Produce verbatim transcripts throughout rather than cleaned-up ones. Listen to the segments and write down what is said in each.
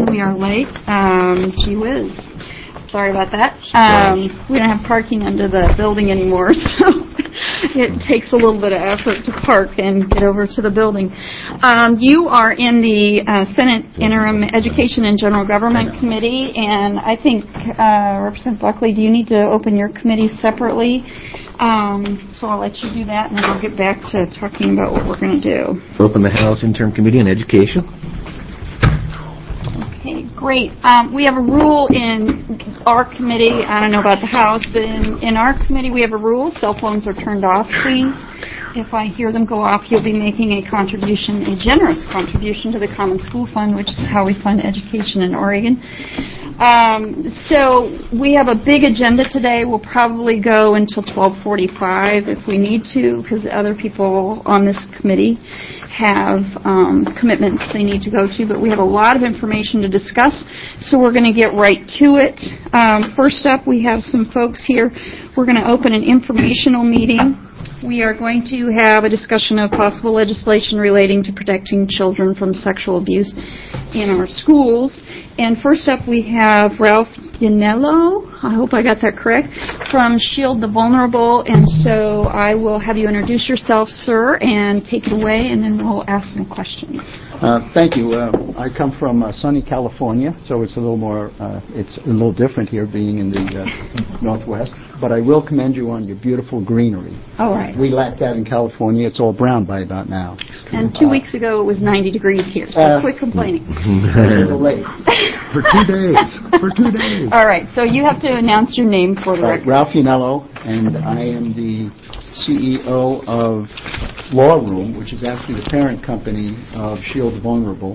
we are late. Um, gee whiz. Sorry about that. Um, we don't have parking under the building anymore, so it takes a little bit of effort to park and get over to the building. Um, you are in the uh, Senate Interim Education and General Government Committee, and I think, uh, Representative Buckley, do you need to open your committee separately? Um, so I'll let you do that, and then I'll get back to talking about what we're going to do. Open the House Interim Committee on Education. Okay, great. Um, we have a rule in our committee, I don't know about the House, but in, in our committee we have a rule, cell phones are turned off, please. If I hear them go off, you'll be making a contribution, a generous contribution to the Common School Fund, which is how we fund education in Oregon. Um, so we have a big agenda today. We'll probably go until twelve forty-five if we need to, because other people on this committee have um, commitments they need to go to. But we have a lot of information to discuss, so we're going to get right to it. Um, first up, we have some folks here. We're going to open an informational meeting. We are going to have a discussion of possible legislation relating to protecting children from sexual abuse in our schools. And first up, we have Ralph Yanello, I hope I got that correct, from Shield the Vulnerable. And so I will have you introduce yourself, sir, and take it away, and then we'll ask some questions. Uh, thank you. Uh, I come from uh, sunny California, so it's a little more, uh, it's a little different here being in the uh, Northwest. But I will commend you on your beautiful greenery. All right. We lack that in California. It's all brown by about now. And two uh, weeks ago it was ninety degrees here, so uh, quit complaining. A little late. For two days. For two days. All right, so you have to announce your name for the right, record. Ralph Yanello, and I am the C E O of Law Room, which is actually the parent company of Shield the Vulnerable.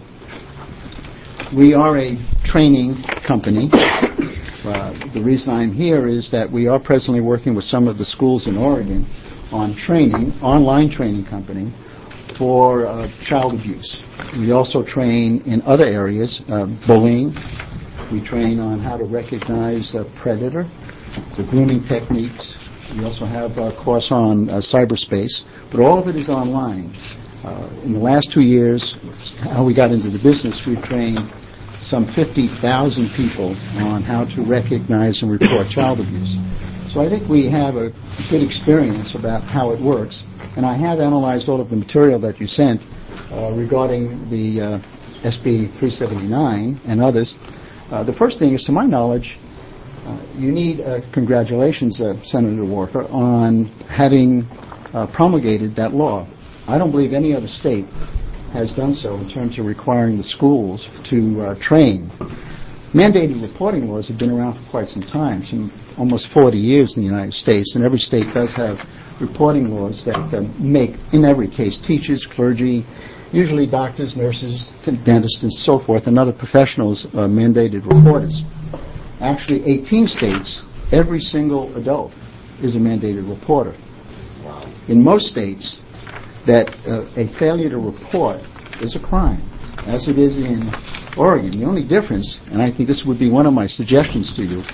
We are a training company. Uh, the reason I'm here is that we are presently working with some of the schools in Oregon on training, online training company, for uh, child abuse. We also train in other areas, uh, bullying. We train on how to recognize a predator, the grooming techniques. We also have a course on uh, cyberspace, but all of it is online. Uh, in the last two years, how we got into the business, we've trained some fifty thousand people on how to recognize and report child abuse. So I think we have a good experience about how it works, and I have analyzed all of the material that you sent uh, regarding the uh, S B three seventy-nine and others. Uh, the first thing is, to my knowledge, uh, you need uh, congratulations, uh, Senator Walker, on having uh, promulgated that law. I don't believe any other state has done so in terms of requiring the schools to uh, train. Mandated reporting laws have been around for quite some time, some almost forty years in the United States, and every state does have reporting laws that uh, make, in every case, teachers, clergy, usually doctors, nurses, dentists, and so forth, and other professionals uh, mandated reporters. Actually, eighteen states, every single adult is a mandated reporter. In most states, that uh, a failure to report is a crime, as it is in Oregon. The only difference, and I think this would be one of my suggestions to you,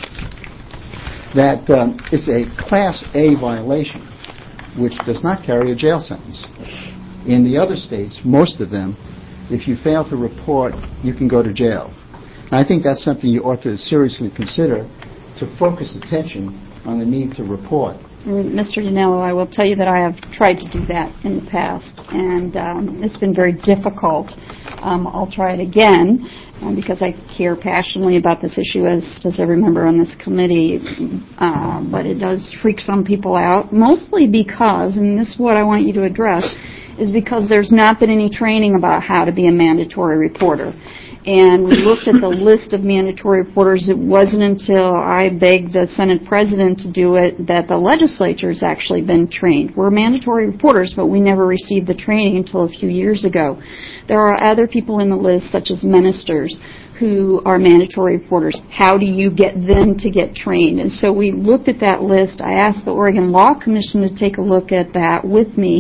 that um, it's a Class A violation, which does not carry a jail sentence. In the other states, most of them, if you fail to report, you can go to jail. And I think that's something you ought to seriously consider, to focus attention on the need to report. Mister Yanello, I will tell you that I have tried to do that in the past, and um, it's been very difficult. Um, I'll try it again um, because I care passionately about this issue, as does every member on this committee, uh, but it does freak some people out, mostly because, and this is what I want you to address, is because there's not been any training about how to be a mandatory reporter. And we looked at the list of mandatory reporters. It wasn't until I begged the Senate President to do it that the legislature has actually been trained. We're mandatory reporters, but we never received the training until a few years ago. There are other people in the list, such as ministers, who are mandatory reporters. How do you get them to get trained? And so we looked at that list. I asked the Oregon Law Commission to take a look at that with me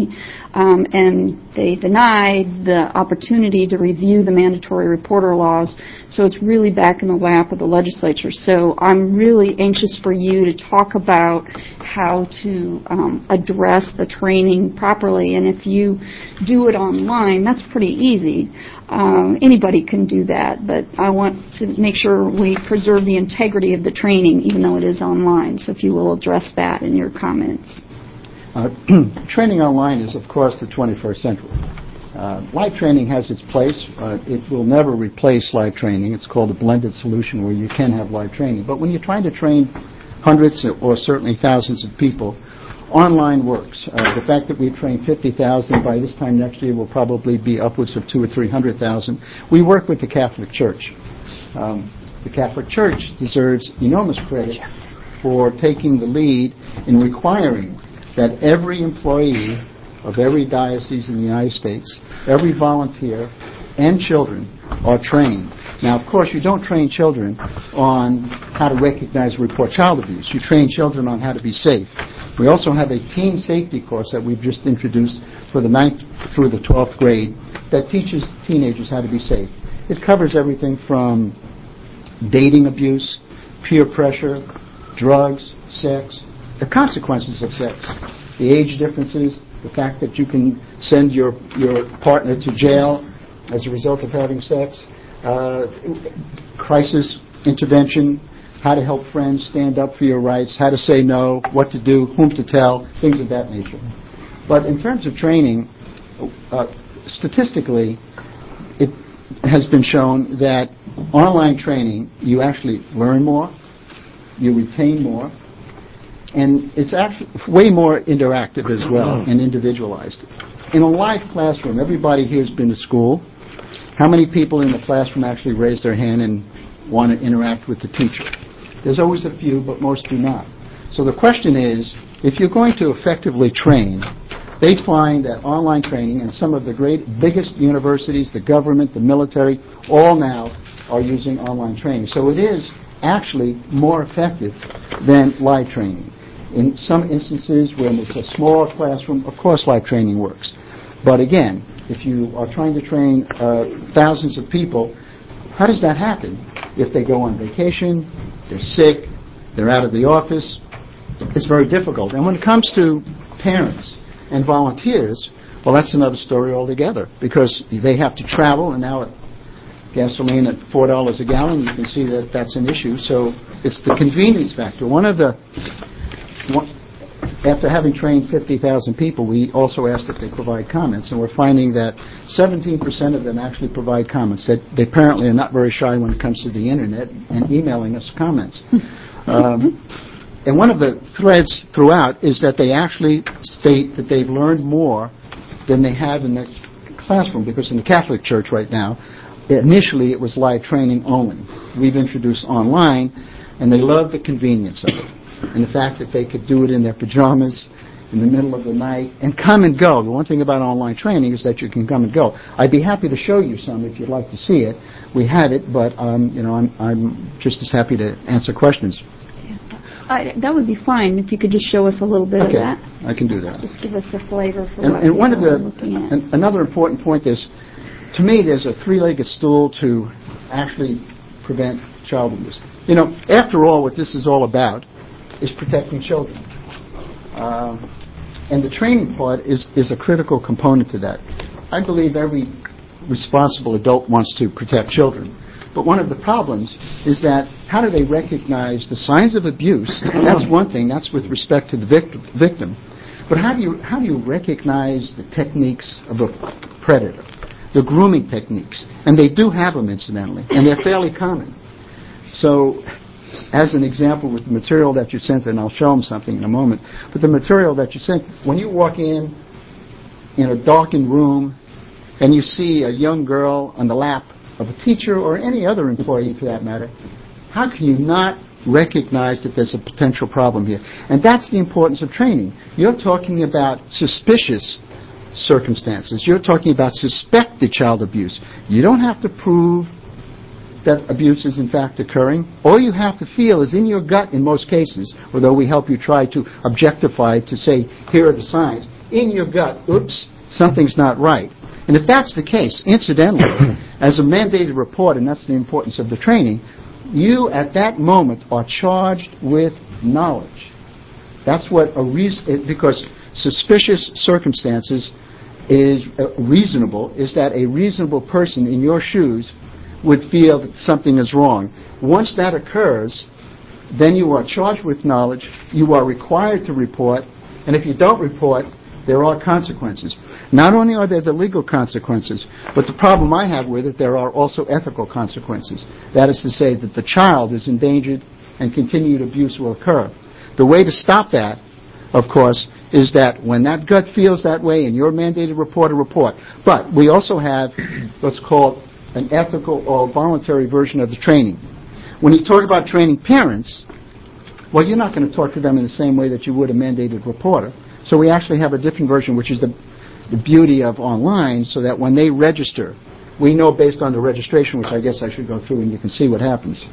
um, and they denied the opportunity to review the mandatory reporter laws. So it's really back in the lap of the legislature. So I'm really anxious for you to talk about how to um, address the training properly. And if you do it online, that's pretty easy. Um, anybody can do that, but I want to make sure we preserve the integrity of the training, even though it is online. So if you will address that in your comments. Uh, training online is, of course, the twenty-first century. Uh, live training has its place. Uh, it will never replace live training. It's called a blended solution where you can have live training. But when you're trying to train hundreds or certainly thousands of people, online works. Uh, the fact that we've trained fifty thousand, by this time next year will probably be upwards of two or three hundred thousand. We work with the Catholic Church. Um, the Catholic Church deserves enormous credit for taking the lead in requiring that every employee of every diocese in the United States, every volunteer, and children are trained. Now, of course, you don't train children on how to recognize and report child abuse. You train children on how to be safe. We also have a teen safety course that we've just introduced for the ninth through the twelfth grade that teaches teenagers how to be safe. It covers everything from dating abuse, peer pressure, drugs, sex, the consequences of sex, the age differences, the fact that you can send your, your partner to jail as a result of having sex, uh, crisis intervention, how to help friends stand up for your rights, how to say no, what to do, whom to tell, things of that nature. But in terms of training, uh, statistically, it has been shown that online training, you actually learn more, you retain more, and it's actually way more interactive as well and individualized. In a live classroom, everybody here has been to school. How many people in the classroom actually raise their hand and want to interact with the teacher? There's always a few, but most do not. So the question is, if you're going to effectively train, they find that online training, and some of the great, biggest universities, the government, the military, all now are using online training. So it is actually more effective than live training. In some instances where it's a small classroom, of course live training works. But again, if you are trying to train uh, thousands of people, how does that happen? If they go on vacation, they're sick, they're out of the office, it's very difficult. And when it comes to parents and volunteers, well, that's another story altogether, because they have to travel, and now at gasoline at four dollars a gallon, you can see that that's an issue. So it's the convenience factor. One of the After having trained fifty thousand people, we also asked that they provide comments, and we're finding that seventeen percent of them actually provide comments. That they apparently are not very shy when it comes to the Internet and emailing us comments. um, and one of the threads throughout is that they actually state that they've learned more than they have in the classroom, because in the Catholic Church right now, initially it was live training only. We've introduced online, and they love the convenience of it. And the fact that they could do it in their pajamas in the middle of the night and come and go. The one thing about online training is that you can come and go. I'd be happy to show you some if you'd like to see it. We have it, but um, you know, I'm, I'm just as happy to answer questions. I, that would be fine if you could just show us a little bit okay, of that. I can do that. Just give us a flavor for and, what and one of the, looking at. An, another important point is, to me, there's a three-legged stool to actually prevent child abuse. You know, after all, what this is all about is protecting children. Um, and the training part is, is a critical component to that. I believe every responsible adult wants to protect children. But one of the problems is that how do they recognize the signs of abuse? That's one thing. That's with respect to the victim. victim. But how do you how do you recognize the techniques of a predator, the grooming techniques? And they do have them, incidentally, and they're fairly common. So, as an example, with the material that you sent, and I'll show them something in a moment, but the material that you sent, when you walk in in a darkened room and you see a young girl on the lap of a teacher or any other employee for that matter, how can you not recognize that there's a potential problem here? And that's the importance of training. You're talking about suspicious circumstances. You're talking about suspected child abuse. You don't have to prove that abuse is in fact occurring. All you have to feel is in your gut in most cases, although we help you try to objectify to say, here are the signs. In your gut, oops, something's not right. And if that's the case, incidentally, as a mandated reporter, and that's the importance of the training, you at that moment are charged with knowledge. That's what a reason, because suspicious circumstances is uh, reasonable, is that a reasonable person in your shoes would feel that something is wrong. Once that occurs, then you are charged with knowledge, you are required to report, and if you don't report, there are consequences. Not only are there the legal consequences, but the problem I have with it, there are also ethical consequences. That is to say that the child is endangered and continued abuse will occur. The way to stop that, of course, is that when that gut feels that way and you're mandated reporter, report. But we also have what's called an ethical or voluntary version of the training. When you talk about training parents, well, you're not going to talk to them in the same way that you would a mandated reporter. So we actually have a different version, which is the, the beauty of online, so that when they register, we know based on the registration, which I guess I should go through and you can see what happens.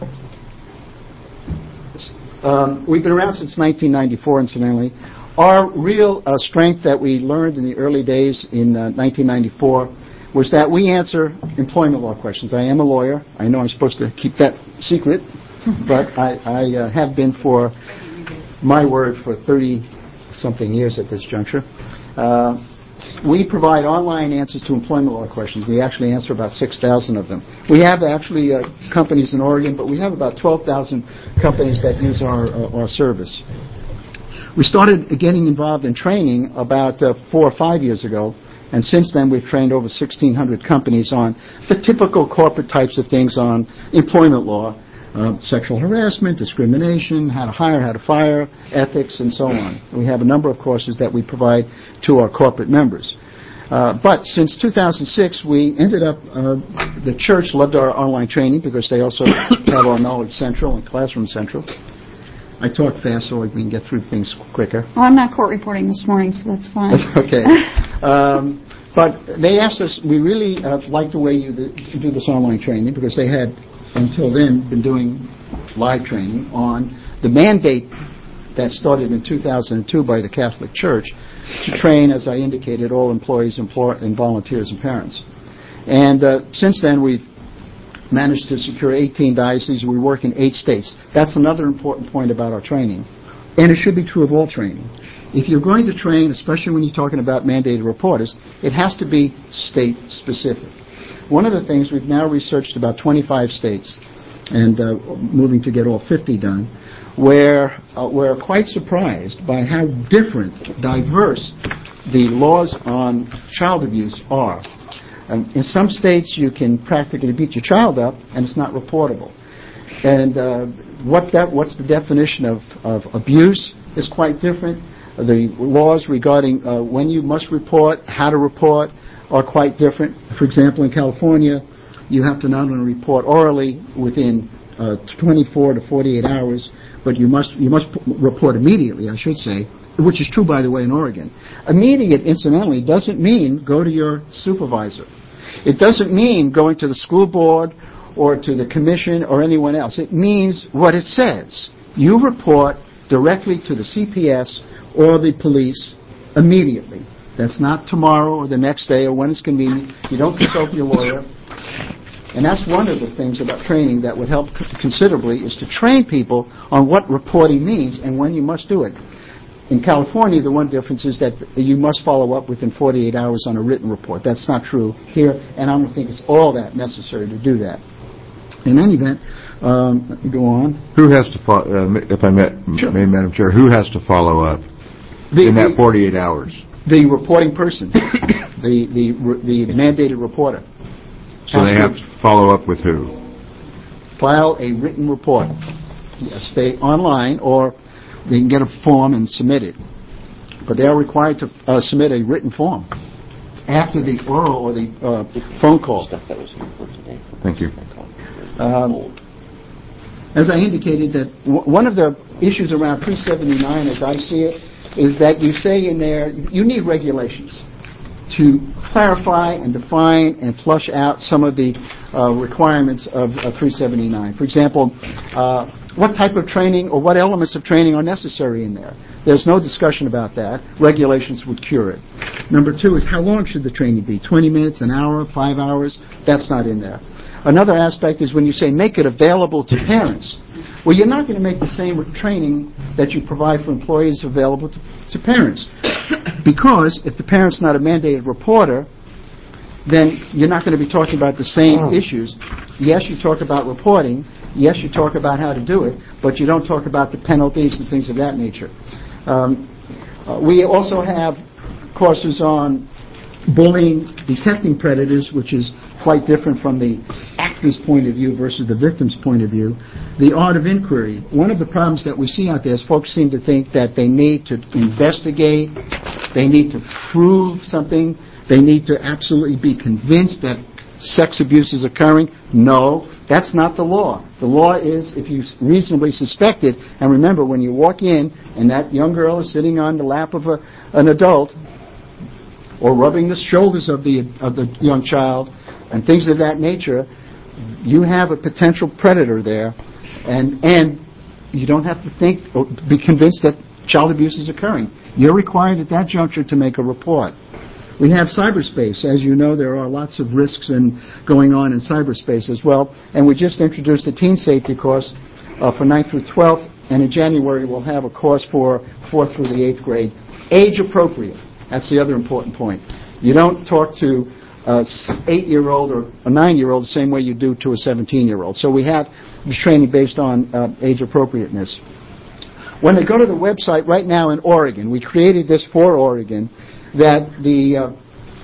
Um, we've been around since nineteen ninety-four, incidentally. Our real uh, strength that we learned in the early days in uh, nineteen ninety-four was that we answer employment law questions. I am a lawyer. I know I'm supposed to keep that secret, but I, I uh, have been for, my word, for thirty-something years at this juncture. Uh, we provide online answers to employment law questions. We actually answer about six thousand of them. We have actually uh, companies in Oregon, but we have about twelve thousand companies that use our, uh, our service. We started getting involved in training about uh, four or five years ago, and since then we've trained over sixteen hundred companies on the typical corporate types of things on employment law, uh, sexual harassment, discrimination, how to hire, how to fire, ethics, and so on. We have a number of courses that we provide to our corporate members. Uh, but since two thousand six, we ended up, uh, the church loved our online training because they also have our Knowledge Central and Classroom Central. I talk fast so we can get through things quicker. Well, I'm not court reporting this morning, so that's fine. That's okay. um, but they asked us, we really uh, like the way you do this online training because they had, until then, been doing live training on the mandate that started in two thousand two by the Catholic Church to train, as I indicated, all employees, employ- and volunteers and parents. And uh, since then, we've managed to secure eighteen dioceses. We work in eight states. That's another important point about our training. And it should be true of all training. If you're going to train, especially when you're talking about mandated reporters, it has to be state-specific. One of the things, we've now researched about twenty-five states, and uh, moving to get all fifty done, where uh, we're quite surprised by how different, diverse the laws on child abuse are. Um, in some states, you can practically beat your child up, and it's not reportable. And uh, what that, what's the definition of, of abuse is quite different. The laws regarding uh, when you must report, how to report, are quite different. For example, in California, you have to not only report orally within uh, twenty-four to forty-eight hours, but you must you must p- report immediately, I should say, which is true, by the way, in Oregon. Immediate, incidentally, doesn't mean go to your supervisor. It doesn't mean going to the school board or to the commission or anyone else. It means what it says. You report directly to the C P S or the police immediately. That's not tomorrow or the next day or when it's convenient. You don't consult your lawyer. And that's one of the things about training that would help considerably, is to train people on what reporting means and when you must do it. In California, the one difference is that you must follow up within forty-eight hours on a written report. That's not true here, and I don't think it's all that necessary to do that. In any event, um, let me go on. Who has to follow, uh, if I may, Sure. may, Madam Chair, who has to follow up The, in that the, forty-eight hours? the reporting person, the, the, the mandated reporter. So they have to follow up with who? File a written report. Stay online, or they can get a form and submit it. But they are required to uh, submit a written form after the oral or the uh, phone call. Thank you. Um, as I indicated, that w- one of the issues around three seventy-nine, as I see it, is that you say in there, you need regulations to clarify and define and flush out some of the uh, requirements of uh, three seventy-nine. For example, uh, what type of training or what elements of training are necessary in there. There's no discussion about that. Regulations would cure it. Number two is how long should the training be? twenty minutes, an hour, five hours? That's not in there. Another aspect is when you say make it available to parents. Well, you're not going to make the same training that you provide for employees available to, to parents. Because if the parent's not a mandated reporter, then you're not going to be talking about the same issues. Yes, you talk about reporting. Yes, you talk about how to do it, but you don't talk about the penalties and things of that nature. Um, uh, we also have courses on bullying, detecting predators, which is quite different from the actor's point of view versus the victim's point of view. The art of inquiry. One of the problems that we see out there is folks seem to think that they need to investigate, they need to prove something, they need to absolutely be convinced that sex abuse is occurring. No, that's not the law. The law is if you reasonably suspect it, and remember, when you walk in and that young girl is sitting on the lap of a, an adult or rubbing the shoulders of the of the young child and things of that nature, you have a potential predator there, and and you don't have to think or be convinced that child abuse is occurring. You're required at that juncture to make a report. We have cyberspace. As you know, there are lots of risks in going on in cyberspace as well. And we just introduced a teen safety course uh, for ninth through twelfth. And in January, we'll have a course for fourth through the eighth grade. Age appropriate. That's the other important point. You don't talk to an eight-year-old or a nine-year-old the same way you do to a seventeen-year-old. So we have this training based on uh, age appropriateness. When they go to the website right now in Oregon, we created this for Oregon, that the uh,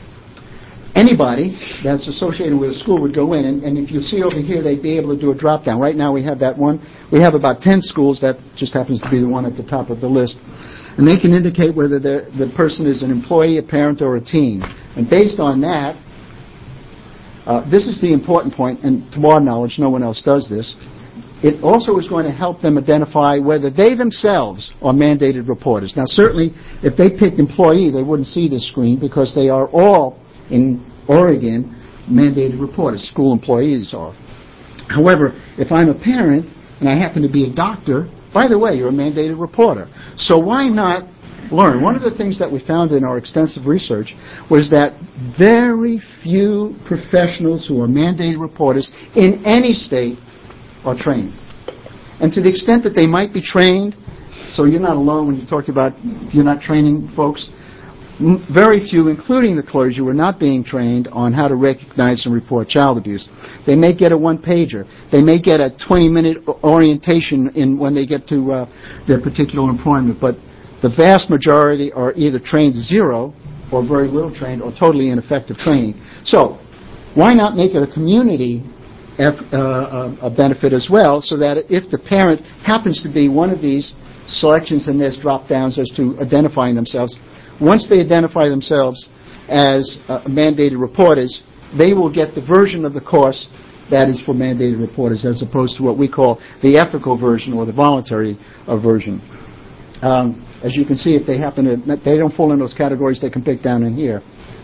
anybody that's associated with a school would go in, and, and if you see over here, they'd be able to do a drop-down. Right now we have that one. We have about ten schools. That just happens to be the one at the top of the list. And they can indicate whether the person is an employee, a parent, or a teen. And based on that, uh, this is the important point, and to our knowledge, no one else does this. It also is going to help them identify whether they themselves are mandated reporters. Now, certainly, if they picked employee, they wouldn't see this screen because they are all, in Oregon, mandated reporters. School employees are. However, if I'm a parent and I happen to be a doctor, by the way, you're a mandated reporter. So why not learn? One of the things that we found in our extensive research was that very few professionals who are mandated reporters in any state are trained. And to the extent that they might be trained, so you're not alone when you talked about you're not training folks, m- very few, including the clergy, were not being trained on how to recognize and report child abuse. They may get a one-pager. They may get a twenty-minute orientation in when they get to uh, their particular employment, but the vast majority are either trained zero or very little trained or totally ineffective training. So why not make it a community F, uh, a benefit as well, so that if the parent happens to be one of these selections and there's drop-downs as to identifying themselves, once they identify themselves as uh, mandated reporters, they will get the version of the course that is for mandated reporters as opposed to what we call the ethical version or the voluntary uh, version. Um, as you can see, if they happen to, they don't fall in those categories, they can pick down in here.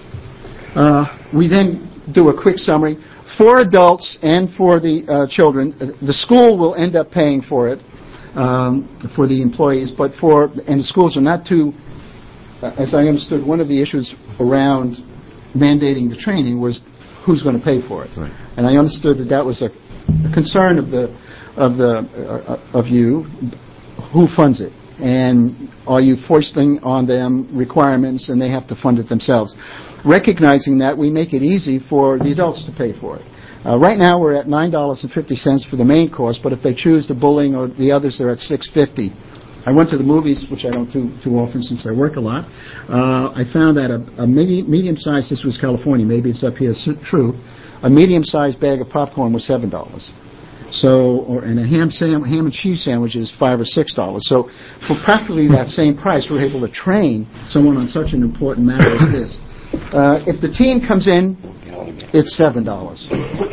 Uh, we then do a quick summary. For adults and for the uh, children, the school will end up paying for it um, for the employees, but for and the schools are not too. Uh, as I understood, one of the issues around mandating the training was who's going to pay for it, right. And I understood that that was a, a concern of the of the uh, of you. Who funds it, and are you foisting on them requirements, and they have to fund it themselves? Recognizing that, we make it easy for the adults to pay for it. Uh, right now, we're at nine dollars and fifty cents for the main course, but if they choose the bullying or the others, they're at six dollars and fifty cents. I went to the movies, which I don't do too often since I work a lot. Uh, I found that a, a medium, medium-sized, this was California, maybe it's up here, it's true, a medium-sized bag of popcorn was seven dollars. So, or and a ham sam, ham and cheese sandwich is five or six dollars. So, for practically that same price, we're able to train someone on such an important matter as this. Uh, if the teen comes in, it's seven dollars.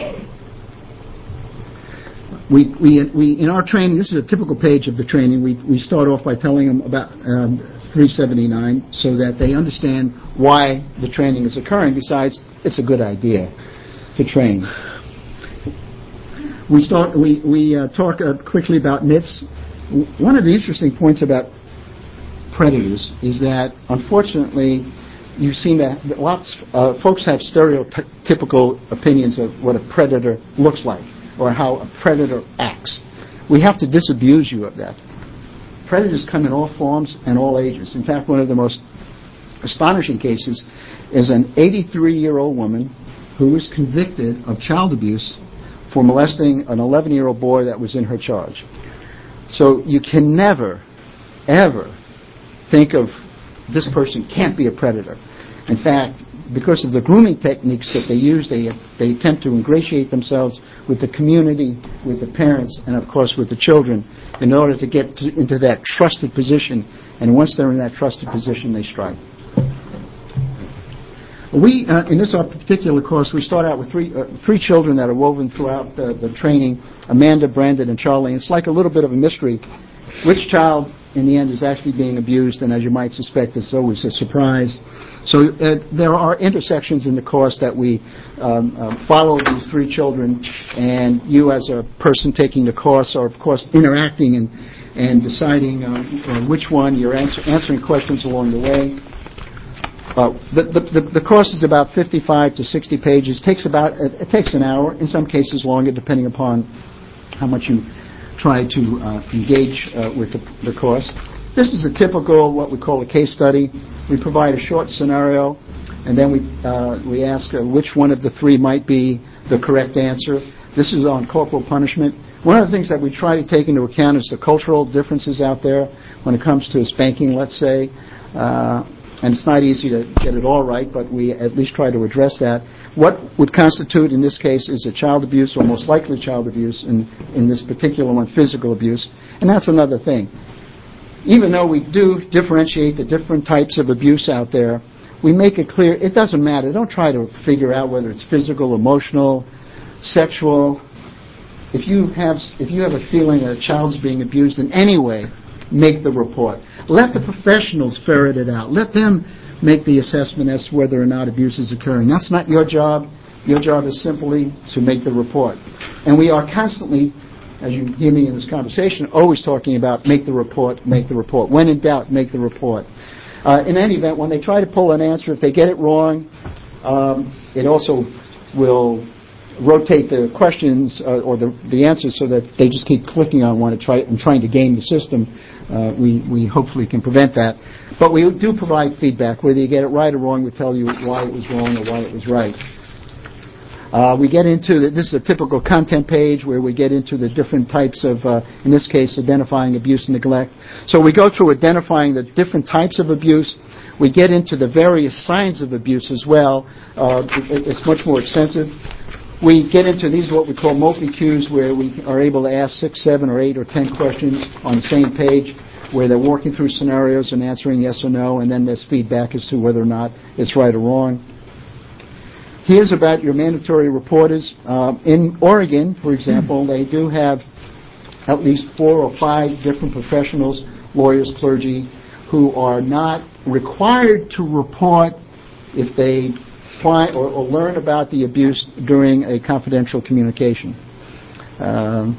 We, we, we, in our training, this is a typical page of the training. We, we start off by telling them about um, three seventy-nine so that they understand why the training is occurring. Besides, it's a good idea to train. We start. We we uh, talk uh, quickly about myths. One of the interesting points about predators is that, unfortunately, you seem to lots uh, folks have stereotypical opinions of what a predator looks like or how a predator acts. We have to disabuse you of that. Predators come in all forms and all ages. In fact, one of the most astonishing cases is an eighty-three-year-old woman who was convicted of child abuse for molesting an eleven-year-old boy that was in her charge. So you can never, ever think of this person can't be a predator. In fact, because of the grooming techniques that they use, they they attempt to ingratiate themselves with the community, with the parents, and of course with the children in order to get to, into that trusted position. And once they're in that trusted position, they strike. We, uh, in this particular course, we start out with three uh, three children that are woven throughout the, the training, Amanda, Brandon, and Charlie. It's like a little bit of a mystery. Which child, in the end, is actually being abused? And as you might suspect, it's always a surprise. So uh, there are intersections in the course that we um, uh, follow these three children, and you as a person taking the course are, of course, interacting and, and deciding uh, uh, which one you're answer, answering questions along the way. Uh, the, the, the course is about fifty-five to sixty pages. Takes about it takes an hour, in some cases longer, depending upon how much you try to uh, engage uh, with the, the course. This is a typical, what we call a case study. We provide a short scenario, and then we uh, we ask uh, which one of the three might be the correct answer. This is on corporal punishment. One of the things that we try to take into account is the cultural differences out there when it comes to spanking, let's say. Uh, And it's not easy to get it all right, but we at least try to address that. What would constitute, in this case, is a child abuse, or most likely child abuse, in, in this particular one, physical abuse. And that's another thing. Even though we do differentiate the different types of abuse out there, we make it clear it doesn't matter. Don't try to figure out whether it's physical, emotional, sexual. If you have, if you have a feeling that a child's being abused in any way, make the report. Let the professionals ferret it out. Let them make the assessment as to whether or not abuse is occurring. That's not your job. Your job is simply to make the report. And we are constantly, as you hear me in this conversation, always talking about make the report, make the report. When in doubt, make the report. Uh, in any event, when they try to pull an answer, if they get it wrong, um, it also will rotate the questions uh, or the, the answers so that they just keep clicking on one and, try, and trying to game the system. Uh, we, we hopefully can prevent that. But we do provide feedback. Whether you get it right or wrong, we tell you why it was wrong or why it was right. Uh, we get into, the, this is a typical content page where we get into the different types of, uh, in this case, identifying abuse and neglect. So we go through identifying the different types of abuse. We get into the various signs of abuse as well. Uh, it, it's much more extensive. We get into these what we call multi-cues, where we are able to ask six, seven, or eight, or ten questions on the same page, where they're walking through scenarios and answering yes or no, and then there's feedback as to whether or not it's right or wrong. Here's about your mandatory reporters. Uh, in Oregon, for example, they do have at least four or five different professionals, lawyers, clergy, who are not required to report if they find or, or learn about the abuse during a confidential communication. Um,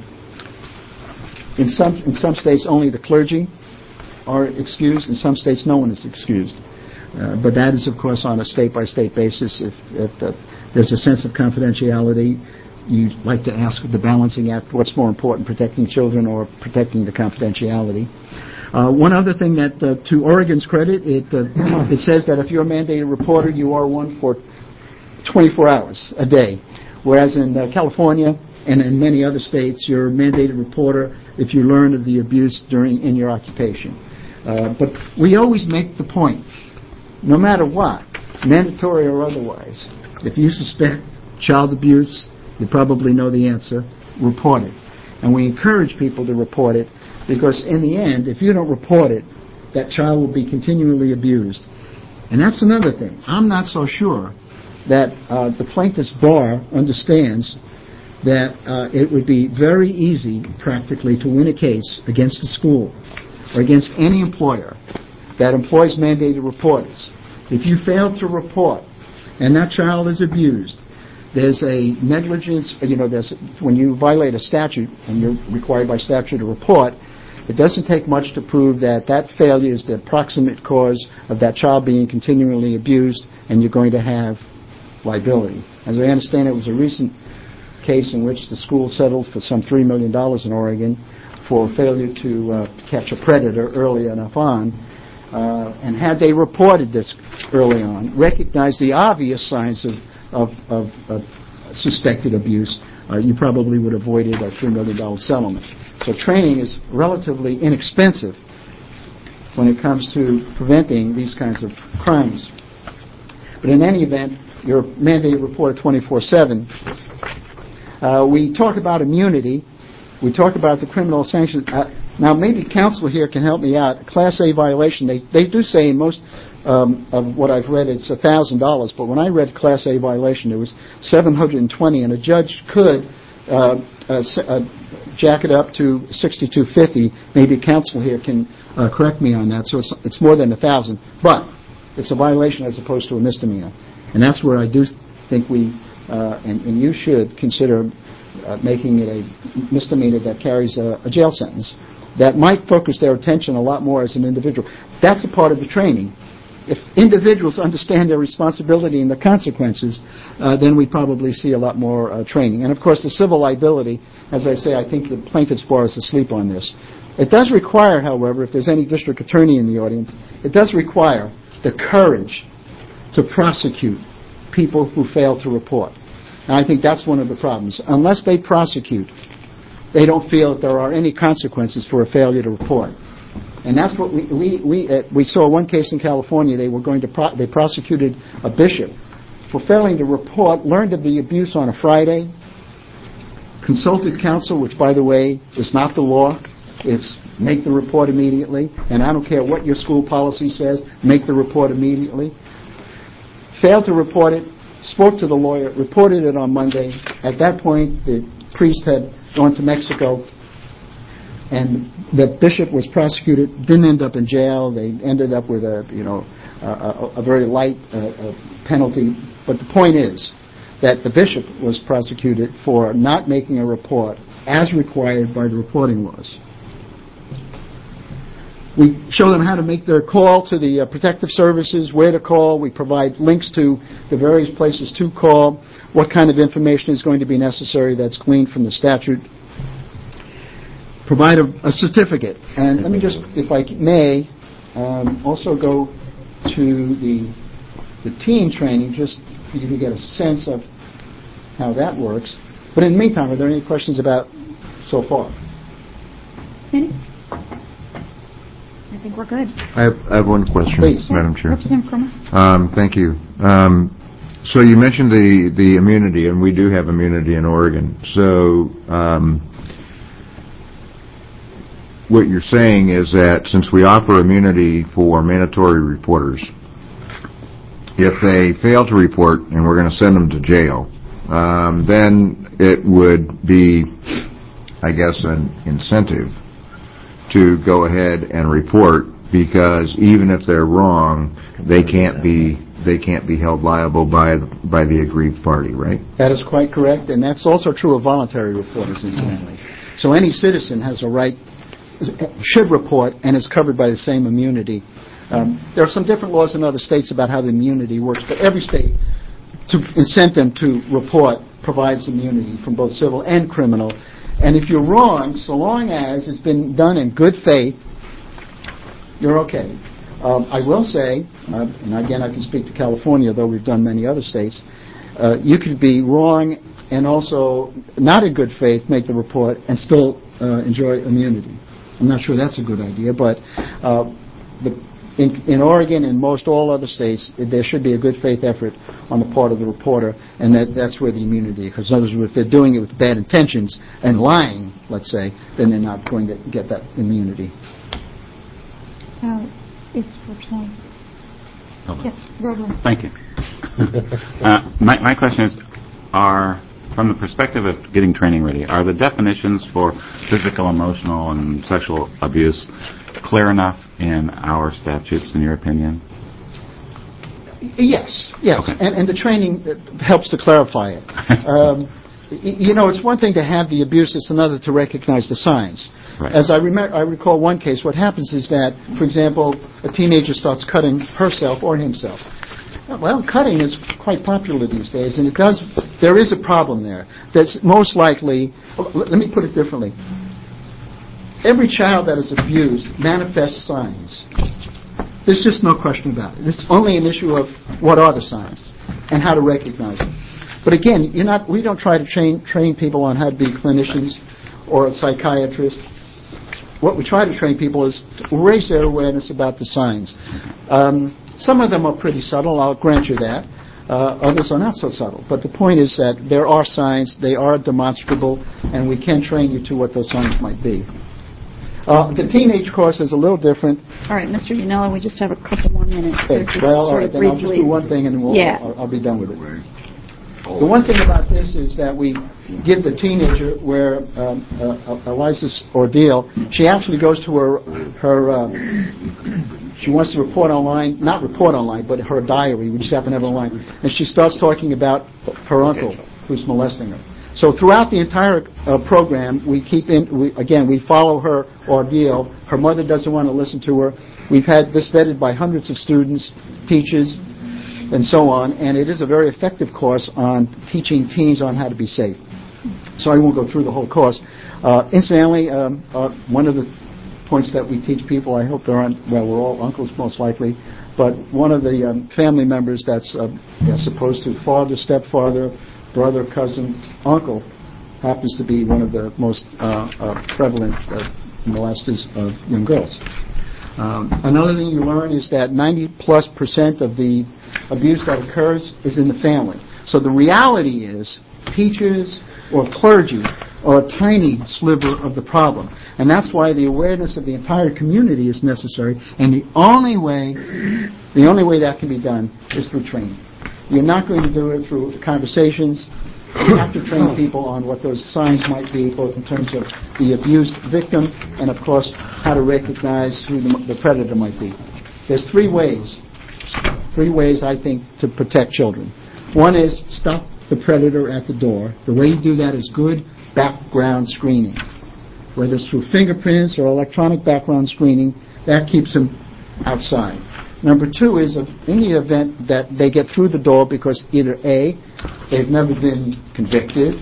in some in some states, only the clergy are excused. In some states, no one is excused. Uh, but that is, of course, on a state-by-state basis. If, if uh, there's a sense of confidentiality, you'd like to ask the balancing act, what's more important, protecting children or protecting the confidentiality? Uh, one other thing that, uh, to Oregon's credit, it uh, it says that if you're a mandated reporter, you are one for twenty-four hours a day, whereas in uh, California and in many other states, you're a mandated reporter if you learn of the abuse during in your occupation. Uh, but we always make the point, no matter what, mandatory or otherwise, if you suspect child abuse, you probably know the answer, report it. And we encourage people to report it, because in the end, if you don't report it, that child will be continually abused. And that's another thing. I'm not so sure that uh, the plaintiff's bar understands that uh, it would be very easy, practically, to win a case against a school or against any employer that employs mandated reporters. If you fail to report and that child is abused, there's a negligence, you know, there's, when you violate a statute and you're required by statute to report, it doesn't take much to prove that that failure is the proximate cause of that child being continually abused, and you're going to have liability. As I understand it, it was a recent case in which the school settled for some three million dollars in Oregon for failure to uh, catch a predator early enough on. Uh, and had they reported this early on, recognized the obvious signs of, of, of, of suspected abuse, uh, you probably would have avoided a three million dollars settlement. So training is relatively inexpensive when it comes to preventing these kinds of crimes. But in any event, you're mandated to report twenty-four seven. Uh, we talk about immunity. We talk about the criminal sanctions. Uh, now, maybe counsel here can help me out. A Class A violation, they, they do say in most um, of what I've read it's one thousand dollars, but when I read Class A violation, it was seven hundred twenty dollars, and a judge could uh, uh, uh, jack it up to sixty-two fifty. Maybe counsel here can uh, correct me on that. So it's, it's more than one thousand dollars, but it's a violation as opposed to a misdemeanor. And that's where I do think we, uh, and, and you should consider uh, making it a misdemeanor that carries a, a jail sentence. That might focus their attention a lot more as an individual. That's a part of the training. If individuals understand their responsibility and the consequences, uh, then we probably see a lot more uh, training. And, of course, the civil liability, as I say, I think the plaintiff's bar is asleep on this. It does require, however, if there's any district attorney in the audience, it does require the courage to prosecute people who fail to report. And I think that's one of the problems. Unless they prosecute, they don't feel that there are any consequences for a failure to report. And that's what we we we, uh, we saw one case in California. They were going to pro- they prosecuted a bishop for failing to report. Learned of the abuse on a Friday. Consulted counsel, which, by the way, is not the law. It's make the report immediately. And I don't care what your school policy says. Make the report immediately. Failed to report it. Spoke to the lawyer. Reported it on Monday. At that point, the priest had gone to Mexico, and the bishop was prosecuted. Didn't end up in jail. They ended up with a you know a, a, a very light uh, a penalty. But the point is that the bishop was prosecuted for not making a report as required by the reporting laws. We show them how to make their call to the uh, protective services, where to call. We provide links to the various places to call, what kind of information is going to be necessary that's gleaned from the statute. Provide a, a certificate. And let me just, if I may, um, also go to the, the teen training, just for you to get a sense of how that works. But in the meantime, are there any questions about so far? Any? I think we're good. I have, I have one question, Please. Madam Chair. Representative Cromer. Um, thank you. Um, so you mentioned the, the immunity, and we do have immunity in Oregon. So um, what you're saying is that since we offer immunity for mandatory reporters, if they fail to report and we're going to send them to jail, um, then it would be, I guess, an incentive to go ahead and report, because even if they're wrong, they can't be they can't be held liable by the, by the aggrieved party, right? That is quite correct, and that's also true of voluntary reporters, incidentally. So any citizen has a right, should report, and is covered by the same immunity. Um, there are some different laws in other states about how the immunity works, but every state, to incent them to report, provides immunity from both civil and criminal. And if you're wrong, so long as it's been done in good faith, you're okay. Um, I will say, uh, and again I can speak to California, though we've done many other states, uh, you could be wrong and also not in good faith make the report and still uh, enjoy immunity. I'm not sure that's a good idea, but uh, the, in, in Oregon and most all other states, there should be a good faith effort on the part of the reporter, and that, that's where the immunity, because in other words, if they're doing it with bad intentions and lying, let's say, then they're not going to get that immunity. Uh, it's Representative. Yes, Grover. Thank you. uh, my, my question is, are, from the perspective of getting training ready, are the definitions for physical, emotional, and sexual abuse clear enough in our statutes, in your opinion? Yes, yes, Okay. and, and the training uh, helps to clarify it. um, y- you know, it's one thing to have the abuse; it's another to recognize the signs. Right. As I remember, I recall one case. What happens is that, for example, a teenager starts cutting herself or himself. Well, cutting is quite popular these days, and it does. There is a problem there. That's most likely. Let me put it differently. Every child that is abused manifests signs. There's just no question about it. It's only an issue of what are the signs and how to recognize them. But again, you're not. We don't try to train train people on how to be clinicians or a psychiatrist. What we try to train people is to raise their awareness about the signs. Um, some of them are pretty subtle. I'll grant you that. Uh, others are not so subtle. But the point is that there are signs. They are demonstrable, and we can train you to what those signs might be. Uh, the teenage course is a little different. All right, Mister Yanella, we just have a couple more minutes. so Okay, just well, all sort right, of then I'll just briefly. do one thing and then we'll, Yeah. I'll, I'll be done with it. The one thing about this is that we give the teenager where um, uh, Eliza's ordeal, she actually goes to her, her uh, she wants to report online, not report online, but her diary, we just happen to have it online, and she starts talking about her uncle who's molesting her. So throughout the entire uh, program, we keep in, we, again, we follow her ordeal. Her mother doesn't want to listen to her. We've had this vetted by hundreds of students, teachers, and so on, and it is a very effective course on teaching teens on how to be safe. So I won't go through the whole course. Uh, incidentally, um, uh, one of the points that we teach people, I hope there aren't, well, we're all uncles most likely, but one of the um, family members that's uh, yeah, supposed to father, stepfather, brother, cousin, uncle, happens to be one of the most uh, uh, prevalent uh, molesters of young girls. Um, another thing you learn is that ninety plus percent of the abuse that occurs is in the family. So the reality is teachers or clergy are a tiny sliver of the problem. And that's why the awareness of the entire community is necessary. And the only way, the only way that can be done is through training. You're not going to do it through conversations. You have to train people on what those signs might be, both in terms of the abused victim and, of course, how to recognize who the, the predator might be. There's three ways, three ways, I think, to protect children. One is stop the predator at the door. The way you do that is good background screening. Whether it's through fingerprints or electronic background screening, that keeps them outside. Number two is, if in the event that they get through the door because either A, they've never been convicted,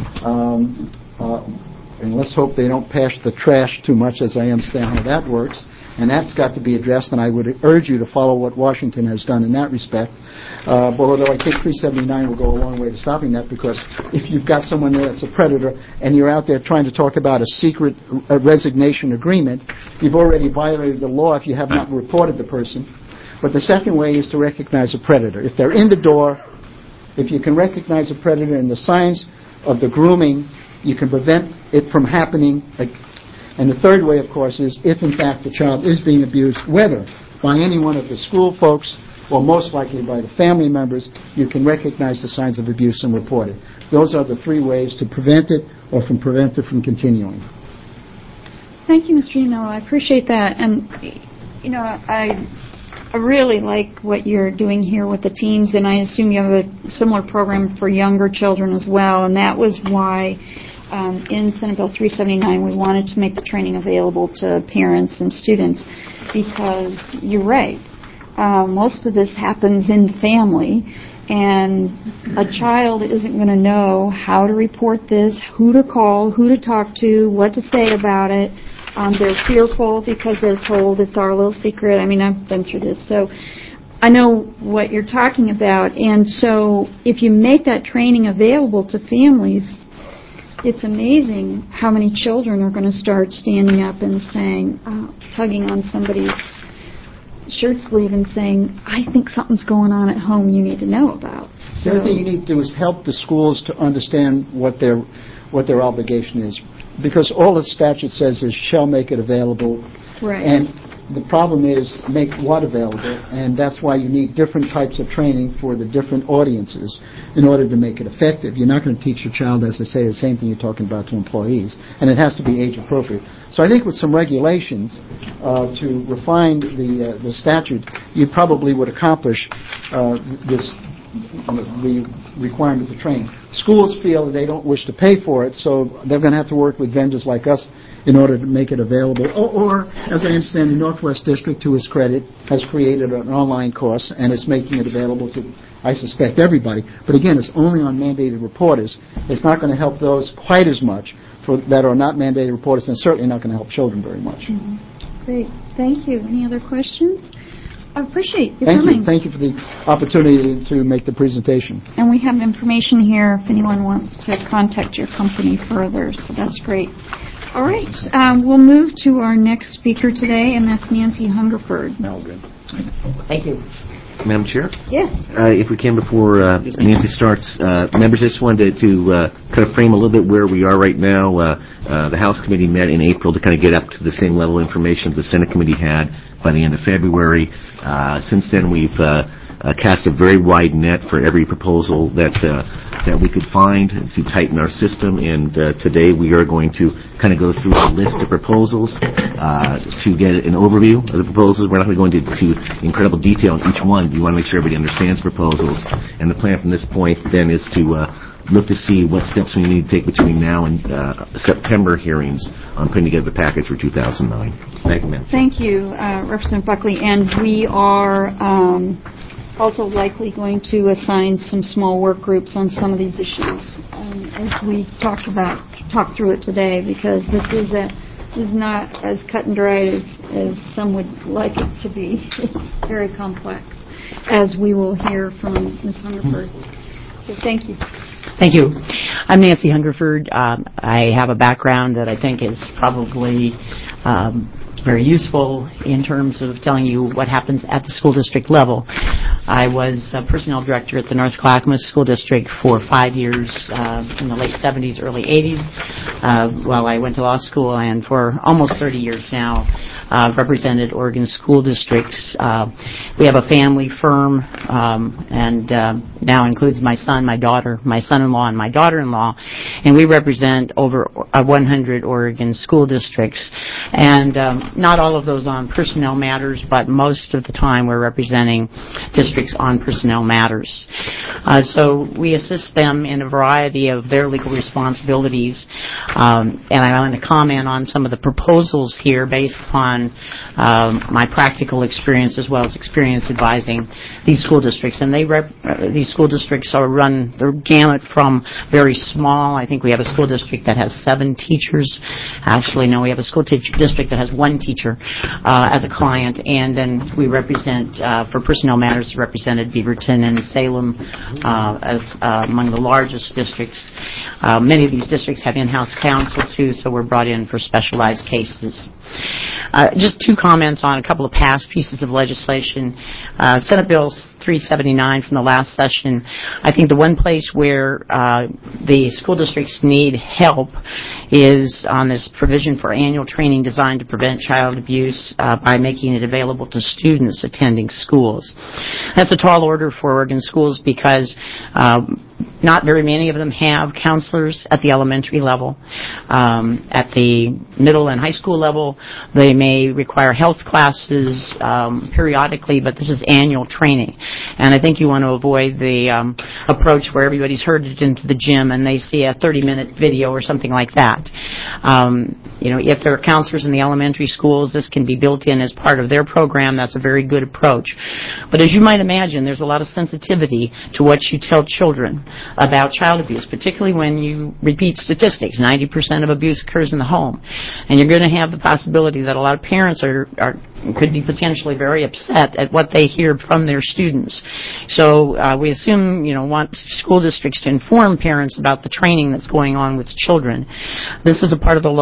um, uh, and let's hope they don't pass the trash too much, as I understand how that works, and that's got to be addressed, and I would urge you to follow what Washington has done in that respect. Uh, but although I think three seventy-nine will go a long way to stopping that, because if you've got someone there that's a predator and you're out there trying to talk about a secret uh, resignation agreement, you've already violated the law if you have not reported the person. But the second way is to recognize a predator. If they're in the door, if you can recognize a predator and the signs of the grooming, you can prevent it from happening. And the third way, of course, is if, in fact, the child is being abused, whether by any one of the school folks or most likely by the family members, you can recognize the signs of abuse and report it. Those are the three ways to prevent it or from prevent it from continuing. Thank you, Mister Yanella. I appreciate that. And, you know, I... I really like what you're doing here with the teens, and I assume you have a similar program for younger children as well, and that was why um, in Senate Bill three seventy-nine we wanted to make the training available to parents and students, because you're right. Uh, most of this happens in the family, and a child isn't going to know how to report this, who to call, who to talk to, what to say about it. Um, they're fearful because they're told it's our little secret. I mean, I've been through this, so I know what you're talking about. And so if you make that training available to families, it's amazing how many children are going to start standing up and saying, uh, tugging on somebody's shirt sleeve and saying, I think something's going on at home you need to know about. So, the other thing you need to do is help the schools to understand what their what their obligation is. Because all the statute says is shall make it available. right. And The problem is make what available, and that's why you need different types of training for the different audiences in order to make it effective. You're not going to teach your child, as they say, the same thing you're talking about to employees, and it has to be age appropriate. So I think with some regulations uh, to refine the uh, the statute, you probably would accomplish uh, this the requirement to train. Schools feel that they don't wish to pay for it, so they're going to have to work with vendors like us in order to make it available. Or, or as I understand, the Northwest District, to its credit, has created an online course and is making it available to, I suspect, everybody. But again, it's only on mandated reporters. It's not going to help those quite as much for, that are not mandated reporters, and certainly not going to help children very much. Mm-hmm. Great. Thank you. Any other questions? I appreciate your Thank coming. you. Thank you for the opportunity to make the presentation. And we have information here if anyone wants to contact your company further, so that's great. All right, um, we'll move to our next speaker today, and that's Nancy Hungerford. Malgren. Thank you. Madam Chair? Yes. Uh, if we can, before uh, Nancy starts, uh, members, just wanted to uh, kind of frame a little bit where we are right now. Uh, uh, the House Committee met in April to kind of get up to the same level of information the Senate Committee had by the end of February. Uh, since then, we've uh, uh, cast a very wide net for every proposal that uh, that we could find to tighten our system, and uh, today we are going to kind of go through a list of proposals uh, to get an overview of the proposals. We're not going to go into incredible detail on each one. We want to make sure everybody understands proposals, and the plan from this point then is to uh, look to see what steps we need to take between now and uh, September hearings on putting together the package for two thousand nine. Thank you, ma'am. Thank you, uh, Representative Buckley. And we are um, also likely going to assign some small work groups on some of these issues um, as we talk about talk through it today, because this is a is not as cut and dried as, as some would like it to be. It's very complex, as we will hear from Miz Hungerford. So thank you. Thank you. I'm Nancy Hungerford. Um, I have a background that I think is probably um, very useful in terms of telling you what happens at the school district level. I was a personnel director at the North Clackamas School District for five years uh, in the late seventies, early eighties, uh, while I went to law school, and for almost thirty years now uh, represented Oregon school districts. Uh, we have a family firm, um, and uh, now includes my son, my daughter, my son-in-law, and my daughter-in-law, and we represent over uh, one hundred Oregon school districts, and um, not all of those on personnel matters, but most of the time we're representing districts on personnel matters. Uh, so we assist them in a variety of their legal responsibilities, um, and I want to comment on some of the proposals here based upon um, my practical experience as well as experience advising these school districts. And they rep- uh, these school districts are run the gamut from very small. I think we have a school district that has seven teachers. Actually, no, we have a school te- district that has one teacher uh, as a client, and then we represent, uh, for personnel matters, represented Beaverton and Salem uh, as uh, among the largest districts. Uh, many of these districts have in-house counsel, too, so we're brought in for specialized cases. Uh, just two comments on a couple of past pieces of legislation. Uh, Senate Bill three seventy-nine from the last session. I think the one place where uh, the school districts need help is on this provision for annual training designed to prevent child abuse uh, by making it available to students attending schools. That's a tall order for Oregon schools because um, not very many of them have counselors at the elementary level. Um, at the middle and high school level, they may require health classes um, periodically, but this is annual training. And I think you want to avoid the um, approach where everybody's herded into the gym and they see a thirty-minute video or something like that. Um, you know, if there are counselors in the elementary schools, this can be built in as part of their program. That's a very good approach. But as you might imagine, there's a lot of sensitivity to what you tell children about child abuse, particularly when you repeat statistics. ninety percent of abuse occurs in the home. And you're going to have the possibility that a lot of parents are, are could be potentially very upset at what they hear from their students. So uh, we assume, you know, want school districts to inform parents about the training that's going on with children. This is a part of the law that I think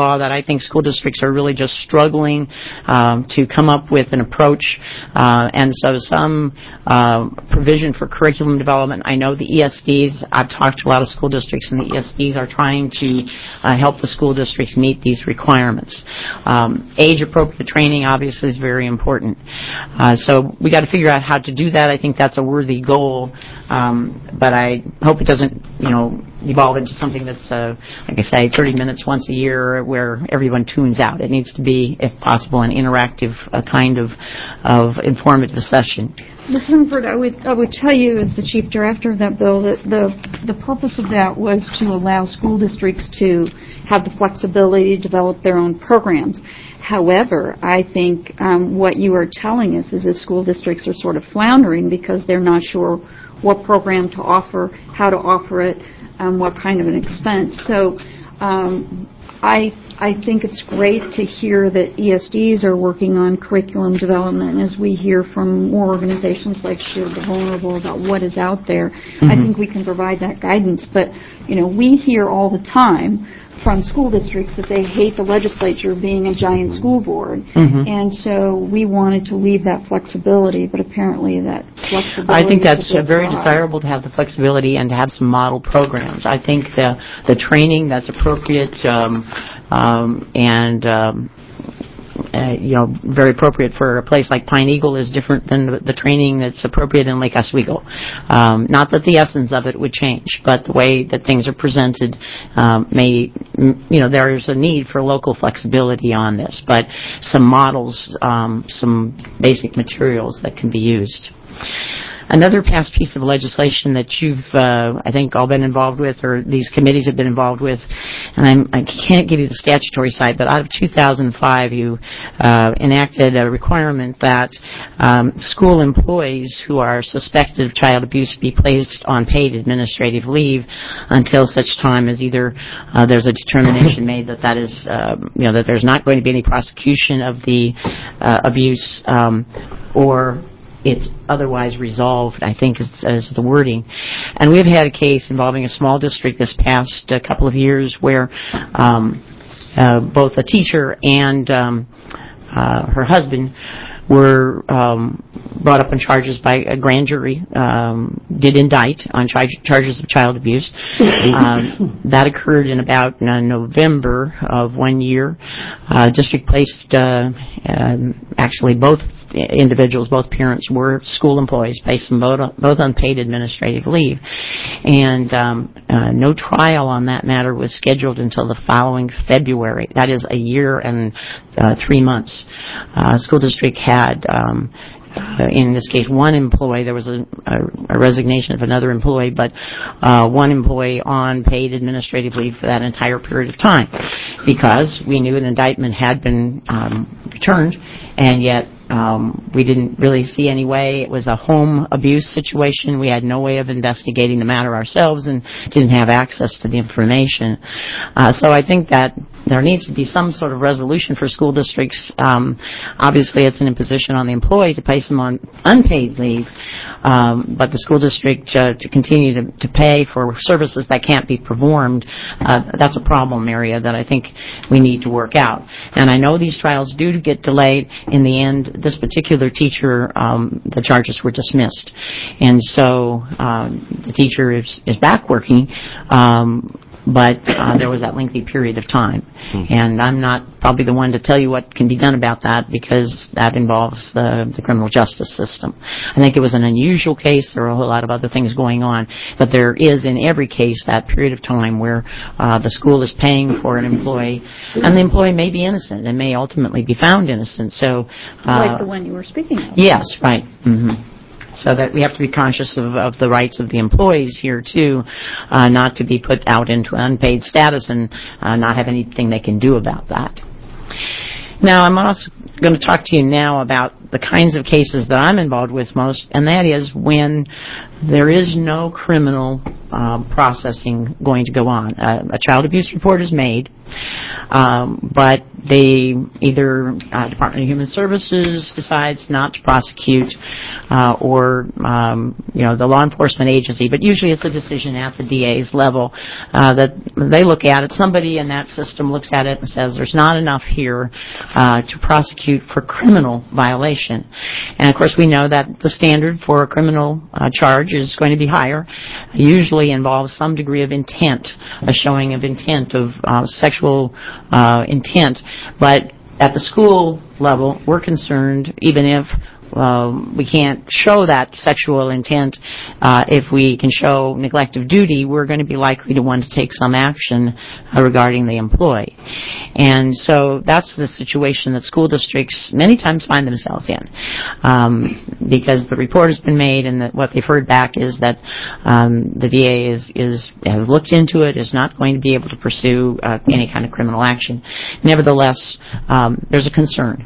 think school districts are really just struggling um, to come up with an approach, uh, and so some uh, provision for curriculum development. I know the E S Ds, I've talked to a lot of school districts, and the E S Ds are trying to uh, help the school districts meet these requirements. Um, age-appropriate training, obviously, is very important. Uh, so we got to figure out how to do that. I think that's a worthy goal, um, but I hope it doesn't, you know, evolve into something that's, uh, like I say, thirty minutes once a year where everyone tunes out. It needs to be, if possible, an interactive uh, kind of of informative session. Miz Hungerford, I would I would tell you, as the chief drafter of that bill, that the the purpose of that was to allow school districts to have the flexibility to develop their own programs. However, I think um, what you are telling us is that school districts are sort of floundering because they're not sure what program to offer, how to offer it, um, what kind of an expense. So um, I I think it's great to hear that E S Ds are working on curriculum development, as we hear from more organizations like Shield the Vulnerable about what is out there. Mm-hmm. I think we can provide that guidance. But, you know, we hear all the time from school districts that they hate the legislature being a giant school board. Mm-hmm. And so we wanted to leave that flexibility, but apparently that flexibility... I think that's very desirable to have the flexibility and to have some model programs. I think the, the training that's appropriate um, um, and... Um, Uh, you know, very appropriate for a place like Pine Eagle is different than the, the training that's appropriate in Lake Oswego. Um, not that the essence of it would change, but the way that things are presented um, may, you know, there is a need for local flexibility on this, but some models, um, some basic materials that can be used. Another past piece of legislation that you've, uh, I think, all been involved with, or these committees have been involved with, and I'm, I can't give you the statutory side, but out of two thousand five, you uh, enacted a requirement that um, school employees who are suspected of child abuse be placed on paid administrative leave until such time as either uh, there's a determination made that that is, uh, you know, that there's not going to be any prosecution of the uh, abuse, um, or it's otherwise resolved, I think, is, is the wording. And we've had a case involving a small district this past uh, couple of years where um, uh, both a teacher and um, uh, her husband were um, brought up on charges by a grand jury, um, did indict on charge, charges of child abuse. um, that occurred in about uh, November of one year. Uh, district placed uh, um, actually both individuals, both parents were school employees, placed them both on, both on paid administrative leave. And um, uh, no trial on that matter was scheduled until the following February. That is a year and uh, three months. Uh, school district had um, Uh, in this case, one employee, there was a, a, a resignation of another employee, but uh, one employee on paid administrative leave for that entire period of time because we knew an indictment had been um, returned, and yet um, we didn't really see any way. It was a home abuse situation. We had no way of investigating the matter ourselves and didn't have access to the information. Uh, so I think that there needs to be some sort of resolution for school districts. Um, obviously, it's an imposition on the employee to place them on unpaid leave, um, but the school district uh, to continue to, to pay for services that can't be performed, uh, that's a problem area that I think we need to work out. And I know these trials do get delayed. In the end, this particular teacher, um, the charges were dismissed. And so um, the teacher is, is back working, um, but uh, there was that lengthy period of time. Mm-hmm. And I'm not probably the one to tell you what can be done about that because that involves the, the criminal justice system. I think it was an unusual case. There are a whole lot of other things going on. But there is in every case that period of time where uh, the school is paying for an employee, and the employee may be innocent and may ultimately be found innocent. So, uh, like the one you were speaking of. Yes, right. Mm-hmm. So that we have to be conscious of, of the rights of the employees here, too, uh, not to be put out into unpaid status and uh, not have anything they can do about that. Now, I'm also going to talk to you now about the kinds of cases that I'm involved with most, and that is when there is no criminal um, processing going to go on. Uh, a child abuse report is made, um, but they either uh, Department of Human Services decides not to prosecute, uh, or um, you know the law enforcement agency. But usually it's a decision at the D A's level uh, that they look at it. Somebody in that system looks at it and says there's not enough here uh, to prosecute for criminal violation. And of course we know that the standard for a criminal uh, charge is going to be higher. It usually involves some degree of intent, a showing of intent of uh, sexual uh, intent. But at the school level, we're concerned, even if Um, we can't show that sexual intent. Uh, if we can show neglect of duty, we're going to be likely to want to take some action uh, regarding the employee. And so that's the situation that school districts many times find themselves in, um, because the report has been made, and that what they've heard back is that um, the D A is, is has looked into it, is not going to be able to pursue uh, any kind of criminal action. Nevertheless, um, there's a concern.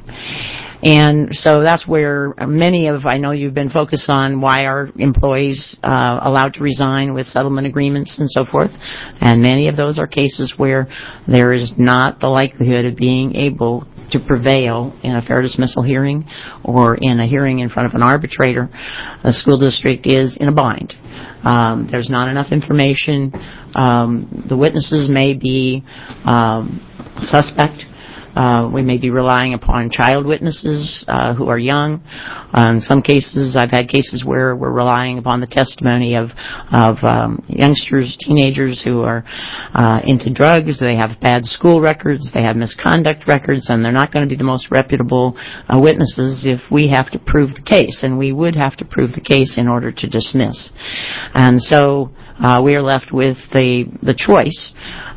And so that's where many of, I know you've been focused on why are employees uh, allowed to resign with settlement agreements and so forth. And many of those are cases where there is not the likelihood of being able to prevail in a fair dismissal hearing or in a hearing in front of an arbitrator. The school district is in a bind. Um, there's not enough information. Um, the witnesses may be um, suspect. Uh, we may be relying upon child witnesses uh, who are young. Uh, in some cases, I've had cases where we're relying upon the testimony of of um, youngsters, teenagers who are uh, into drugs. They have bad school records, they have misconduct records, and they're not going to be the most reputable uh, witnesses if we have to prove the case, and we would have to prove the case in order to dismiss. And so uh, we are left with the the choice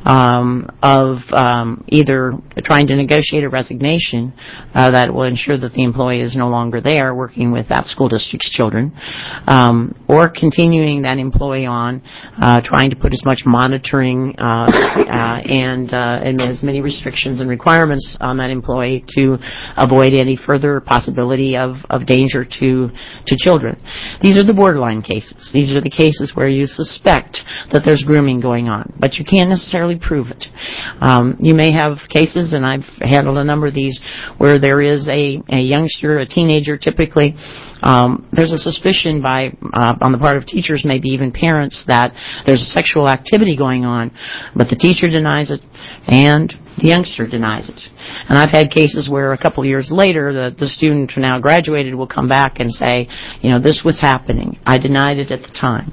Um, of um, either trying to negotiate a resignation uh, that will ensure that the employee is no longer there working with that school district's children, um, or continuing that employee on, uh, trying to put as much monitoring uh, uh, and, uh, and as many restrictions and requirements on that employee to avoid any further possibility of, of danger to, to children. These are the borderline cases. These are the cases where you suspect that there's grooming going on, but you can't necessarily prove it. Um, you may have cases, and I've handled a number of these, where there is a, a youngster, a teenager typically. Um, there's a suspicion by uh, on the part of teachers, maybe even parents, that there's sexual activity going on, but the teacher denies it and the youngster denies it. And I've had cases where a couple of years later, the, the student who now graduated will come back and say, you know, this was happening. I denied it at the time.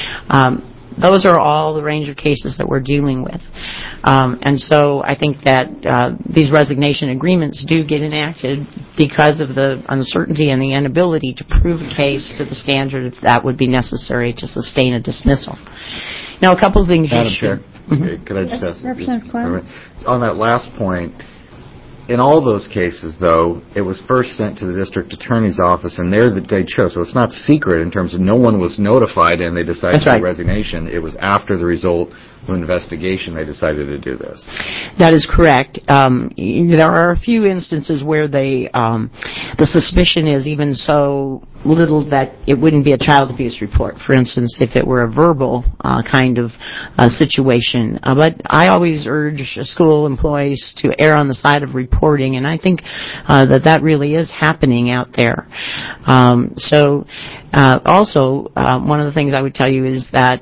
Um, Those are all the range of cases that we're dealing with. Um, and so I think that uh, these resignation agreements do get enacted because of the uncertainty and the inability to prove a case to the standard that would be necessary to sustain a dismissal. Now, a couple of things Madam you Chair, mm-hmm. could I just ask? Representative Clark? On that last point, in all those cases, though, it was first sent to the district attorney's office, and there that they chose. So it's not secret in terms of no one was notified and they decided That's to right. do resignation. It was after the result of an investigation they decided to do this. That is correct. Um, there are a few instances where they, um, the suspicion is even so little that it wouldn't be a child abuse report. For instance, if it were a verbal uh, kind of uh, situation. Uh, but I always urge school employees to err on the side of reporting, and I think uh, that that really is happening out there. Um, so, uh, also, uh, one of the things I would tell you is that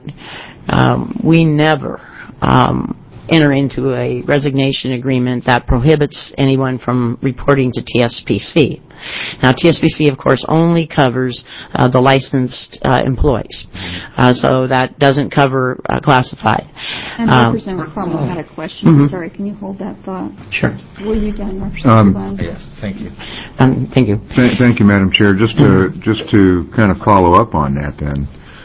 um, we never um, enter into a resignation agreement that prohibits anyone from reporting to T S P C. Now, T S P C, of course, only covers uh, the licensed uh, employees, uh, so that doesn't cover uh, classified. And Um, Representative Cromwell had a question. Mhm. Sorry, can you hold that thought? Sure. Were you done, Representative Um, Glenn? Yes, thank you. Um, thank you. Th- Thank you, Madam Chair. Just to, just to kind of follow up on that then,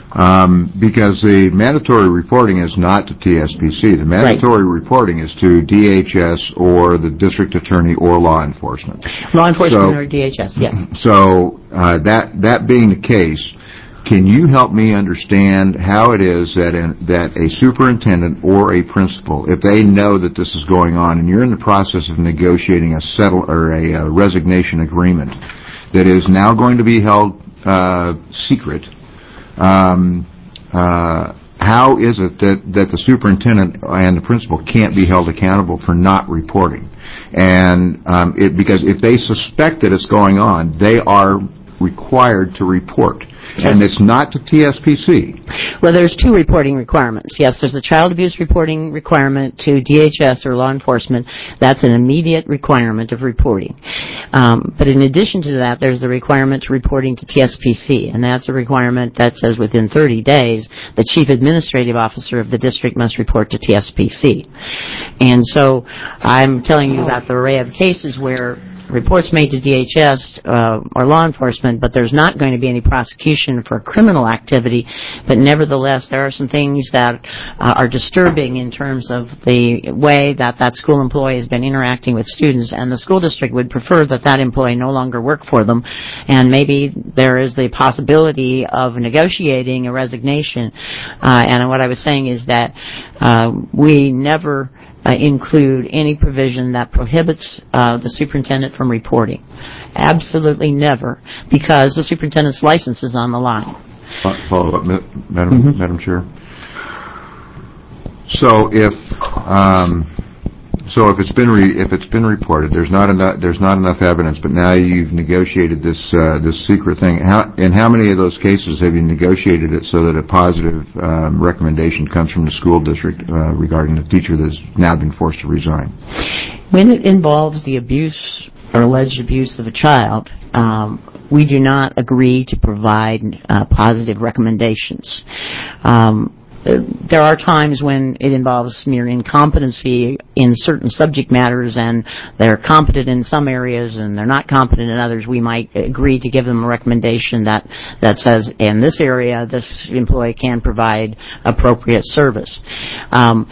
um, because the mandatory reporting is not to T S P C. The mandatory reporting is to D H S or the district attorney or law enforcement. Law enforcement So- or D H S, yes. So uh, that that being the case, can you help me understand how it is that in, that a superintendent or a principal, if they know that this is going on and you're in the process of negotiating a settle or a, uh resignation agreement that is now going to be held uh, secret, um, uh, how is it that, that the superintendent and the principal can't be held accountable for not reporting? And um, it, because if they suspect that it's going on, they are required to report. And it's not to T S P C. Well, there's two reporting requirements. Yes, there's a child abuse reporting requirement to D H S or law enforcement. That's an immediate requirement of reporting. Um, but in addition to that, there's the requirement to reporting to T S P C, and that's a requirement that says within thirty days, the chief administrative officer of the district must report to T S P C. And so I'm telling you about the array of cases where reports made to D H S uh, or law enforcement, but there's not going to be any prosecution for criminal activity. But nevertheless, there are some things that uh, are disturbing in terms of the way that that school employee has been interacting with students, and the school district would prefer that that employee no longer work for them, and maybe there is the possibility of negotiating a resignation. Uh, and what I was saying is that uh, we never Uh, include any provision that prohibits uh, the superintendent from reporting. Absolutely never, because the superintendent's license is on the line. Follow up, Madam Mm-hmm. Madam Chair. So if um, so if it's been re, if it's been reported, there's not enough there's not enough evidence, but now you've negotiated this uh, this secret thing. How, in how many of those cases have you negotiated it so that a positive um, recommendation comes from the school district uh, regarding the teacher that's now been forced to resign? When it involves the abuse or alleged abuse of a child, um, we do not agree to provide uh, positive recommendations. Um, There are times when it involves mere incompetency in certain subject matters, and they're competent in some areas and they're not competent in others. We might agree to give them a recommendation that, that says, in this area, this employee can provide appropriate service. Um,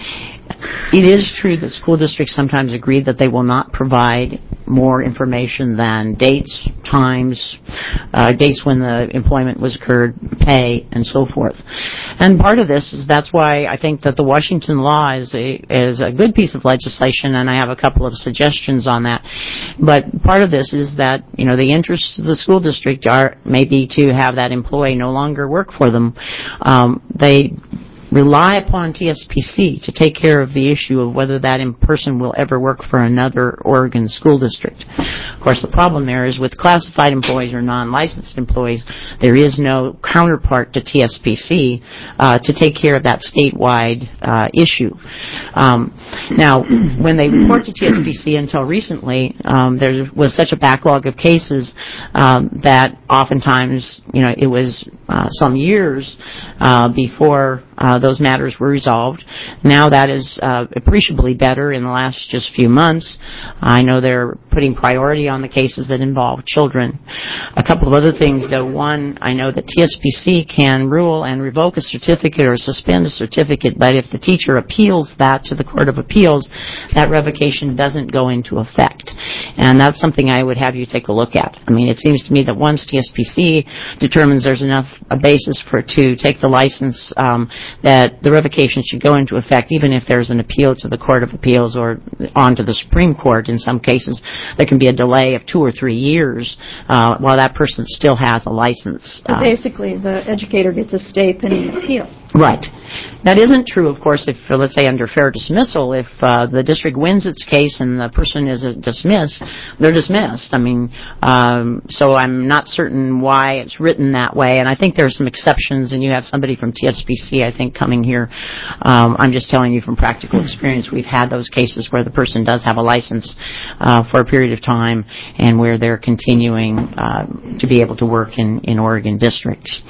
It is true that school districts sometimes agree that they will not provide more information than dates, times, uh, dates when the employment was occurred, pay, and so forth. And part of this is that's why I think that the Washington law is a, is a good piece of legislation, and I have a couple of suggestions on that. But part of this is that, you know, the interests of the school district are maybe to have that employee no longer work for them. Um, they rely upon T S P C to take care of the issue of whether that person will ever work for another Oregon school district. Of course, the problem there is with classified employees or non-licensed employees, there is no counterpart to T S P C uh, to take care of that statewide uh, issue. Um, now, when they report to T S P C until recently, um, there was such a backlog of cases um, that oftentimes, you know, it was uh, some years uh, before uh, those matters were resolved. Now that is uh, appreciably better in the last just few months. I know they're putting priority on the cases that involve children. A couple of other things, though. One, I know that T S P C can rule and revoke a certificate or suspend a certificate, but if the teacher appeals that to the Court of Appeals, that revocation doesn't go into effect. And that's something I would have you take a look at. I mean, it seems to me that once T S P C determines there's enough a basis for it to take the license, um, that the revocation should go into effect even if there's an appeal to the Court of Appeals or on to the Supreme Court. In some cases, there can be a delay of two or three years uh, while that person still has a license. So basically, the educator gets a stay pending appeal. Right. That isn't true, of course, if, uh, let's say, under fair dismissal, if uh, the district wins its case and the person is uh, dismissed, they're dismissed. I mean, um, so I'm not certain why it's written that way, and I think there are some exceptions, and you have somebody from T S P C, I think, coming here. Um, I'm just telling you from practical experience, we've had those cases where the person does have a license uh, for a period of time and where they're continuing uh, to be able to work in, in Oregon districts.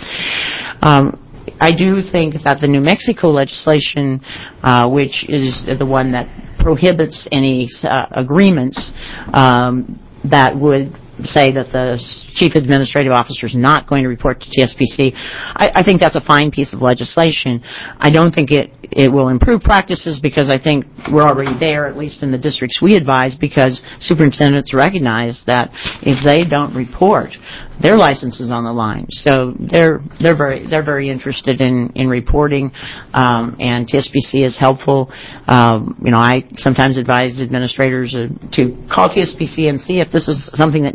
Um, I do think that the New Mexico legislation, uh, which is the one that prohibits any uh, agreements um, that would say that the chief administrative officer is not going to report to T S P C, I, I think that's a fine piece of legislation. I don't think it, it will improve practices because I think we're already there, at least in the districts we advise, because superintendents recognize that if they don't report, their license is on the line. So they're they're very they're very interested in in reporting, um, and T S P C is helpful. Um, you know, I sometimes advise administrators uh, to call T S P C and see if this is something that needs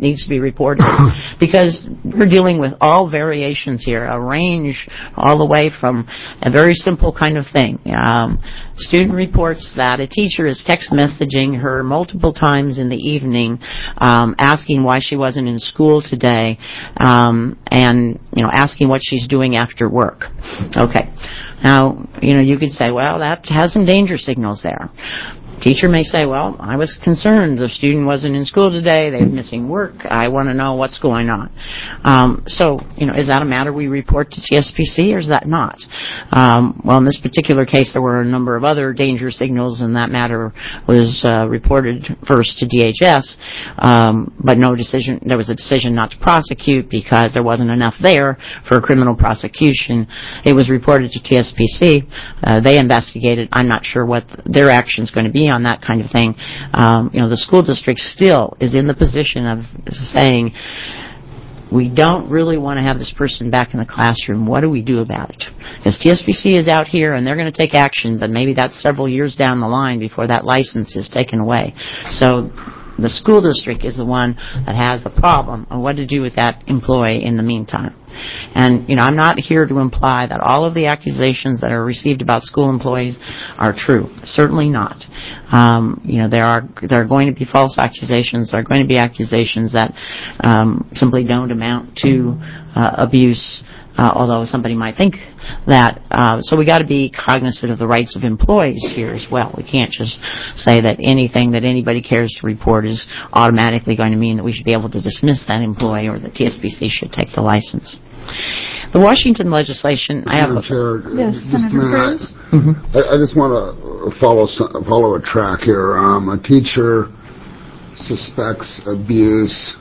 needs to be reported. Because we're dealing with all variations here, a range all the way from a very simple kind of thing. Um, student reports that a teacher is text messaging her multiple times in the evening, um, asking why she wasn't in school today, um, and, you know, asking what she's doing after work. Okay. Now, you know, you could say, well, that has some danger signals there. Teacher may say, well, I was concerned the student wasn't in school today, they were missing work, I want to know what's going on. Um, so, you know, is that a matter we report to T S P C or is that not? Um, well, in this particular case, there were a number of other danger signals, and that matter was uh, reported first to D H S, um, but no decision, there was a decision not to prosecute because there wasn't enough there for a criminal prosecution. It was reported to T S P C. Uh, they investigated. I'm not sure what their action's going to be on that kind of thing. Um, you know, the school district still is in the position of saying, we don't really want to have this person back in the classroom. What do we do about it? Because T S P C is out here and they're going to take action, but maybe that's several years down the line before that license is taken away. So the school district is the one that has the problem of what to do with that employee in the meantime. And, you know, I'm not here to imply that all of the accusations that are received about school employees are true. Certainly not. Um, you know, there are there are going to be false accusations. There are going to be accusations that um, simply don't amount to uh, abuse. Uh, although somebody might think that. Uh, so we got to be cognizant of the rights of employees here as well. We can't just say that anything that anybody cares to report is automatically going to mean that we should be able to dismiss that employee or that T S P C should take the license. The Washington legislation, I have... Madam Chair, Yes, just a Senator minute. Cruz? I, mm-hmm. I, I just want to follow some- follow a track here. Um, a teacher suspects abuse.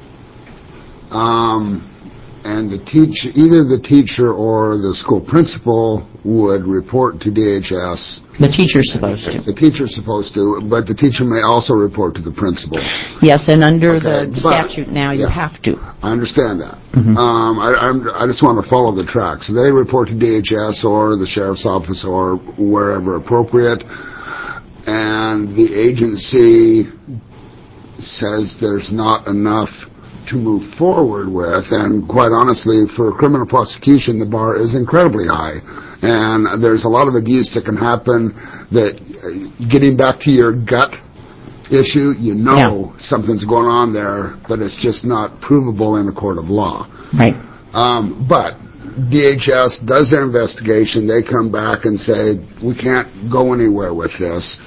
Um... And the teach, either the teacher or the school principal would report to D H S. The teacher's supposed to. The teacher's supposed to, but the teacher may also report to the principal. Yes, and under Okay, the but- statute now, you yeah. have to. I understand that. Mhm. Um, I, I'm, I just want to follow the track. So they report to D H S or the sheriff's office or wherever appropriate, and the agency says there's not enough to move forward with, and quite honestly, for criminal prosecution, the bar is incredibly high. And there's a lot of abuse that can happen that, uh, getting back to your gut issue, you know yeah. something's going on there, but it's just not provable in a court of law. Right. Um, but D H S does their investigation. They come back and say, we can't go anywhere with this.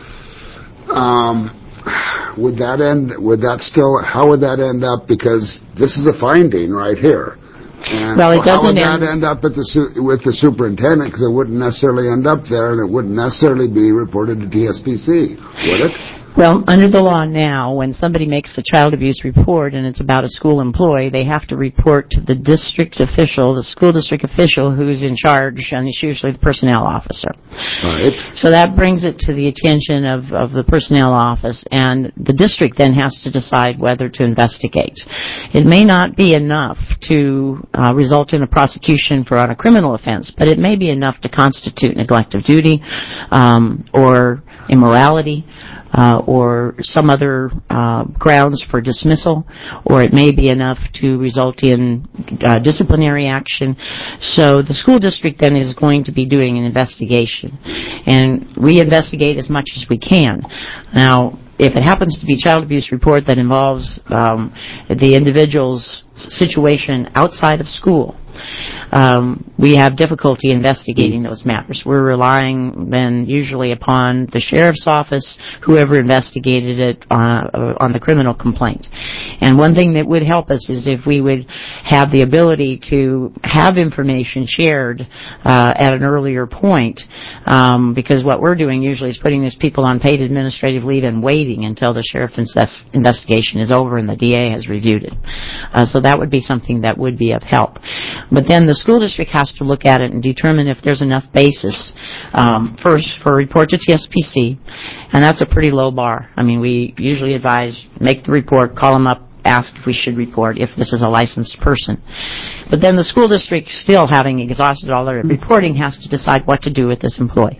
Um, Would that end, would that still, how would that end up? Because this is a finding right here. And well, it how doesn't would that end, end up at the su- with the superintendent? Because it wouldn't necessarily end up there, and it wouldn't necessarily be reported to T S P C, would it? Well, under the law now, when somebody makes a child abuse report and it's about a school employee, they have to report to the district official, the school district official who's in charge, and it's usually the personnel officer. Right. So that brings it to the attention of, of the personnel office, and the district then has to decide whether to investigate. It may not be enough to uh, result in a prosecution for on a criminal offense, but it may be enough to constitute neglect of duty um, or immorality. Uh, or some other uh, grounds for dismissal, or it may be enough to result in uh, disciplinary action. So the school district then is going to be doing an investigation, and we investigate as much as we can. Now, if it happens to be a child abuse report that involves um, the individual's situation outside of school, Um, we have difficulty investigating those matters. We're relying then usually upon the sheriff's office, whoever investigated it uh, on the criminal complaint. And one thing that would help us is if we would have the ability to have information shared uh, at an earlier point, um, because what we're doing usually is putting these people on paid administrative leave and waiting until the sheriff's invest- investigation is over and the D A has reviewed it. Uh, so that would be something that would be of help. But then the school district has to look at it and determine if there's enough basis, um, first, for a report to T S P C, and that's a pretty low bar. I mean, we usually advise, make the report, call them up, ask if we should report if this is a licensed person. But then the school district, still having exhausted all their reporting, has to decide what to do with this employee.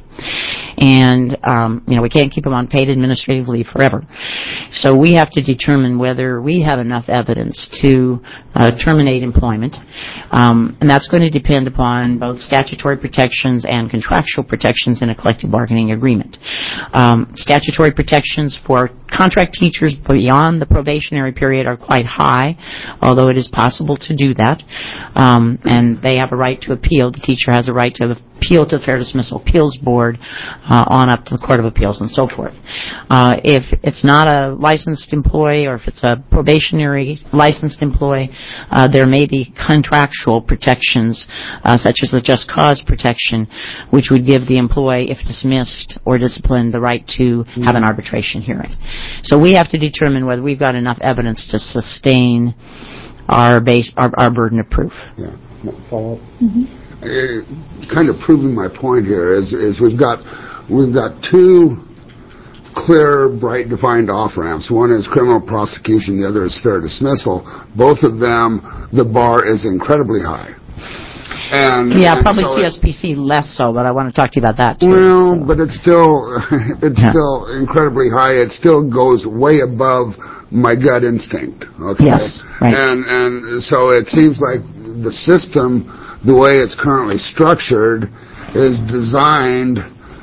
And, um, you know, we can't keep them on paid administrative leave forever. So we have to determine whether we have enough evidence to uh, terminate employment. Um, and that's going to depend upon both statutory protections and contractual protections in a collective bargaining agreement. Um, statutory protections for contract teachers beyond the probationary period are quite high, although it is possible to do that. Um, and they have a right to appeal. The teacher has a right to appeal to the Fair Dismissal Appeals Board uh, on up to the Court of Appeals and so forth. Uh, if it's not a licensed employee or if it's a probationary licensed employee, uh, there may be contractual protections uh, such as the just cause protection, which would give the employee, if dismissed or disciplined, the right to have an arbitration hearing. So we have to determine whether we've got enough evidence to sustain our base, our, our burden of proof. Yeah. Follow up? Mm-hmm. Uh, kind of proving my point here is, is we've got we've got two clear, bright, defined off-ramps. One is criminal prosecution, the other is fair dismissal. Both of them, the bar is incredibly high. And, yeah, and probably so T S P C less so, but I want to talk to you about that too. Well, so. but it's still it's yeah. still incredibly high. It still goes way above my gut instinct. Okay. Yes. Right. And and so it seems like the system, the way it's currently structured, is designed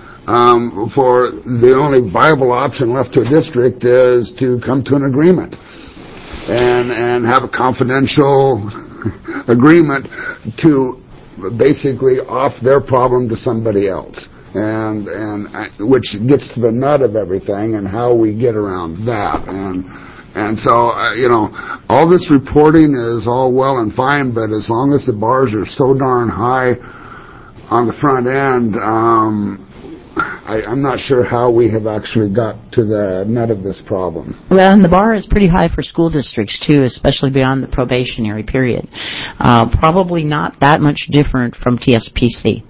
um, for the only viable option left to a district is to come to an agreement and and have a confidential agreement to basically off their problem to somebody else, and and uh, which gets to the nut of everything and how we get around that. And and so uh, you know, all this reporting is all well and fine, but as long as the bars are so darn high on the front end, um, I, I'm not sure how we have actually got to the nut of this problem. Well, and the bar is pretty high for school districts, too, especially beyond the probationary period. Uh, probably not that much different from T S P C.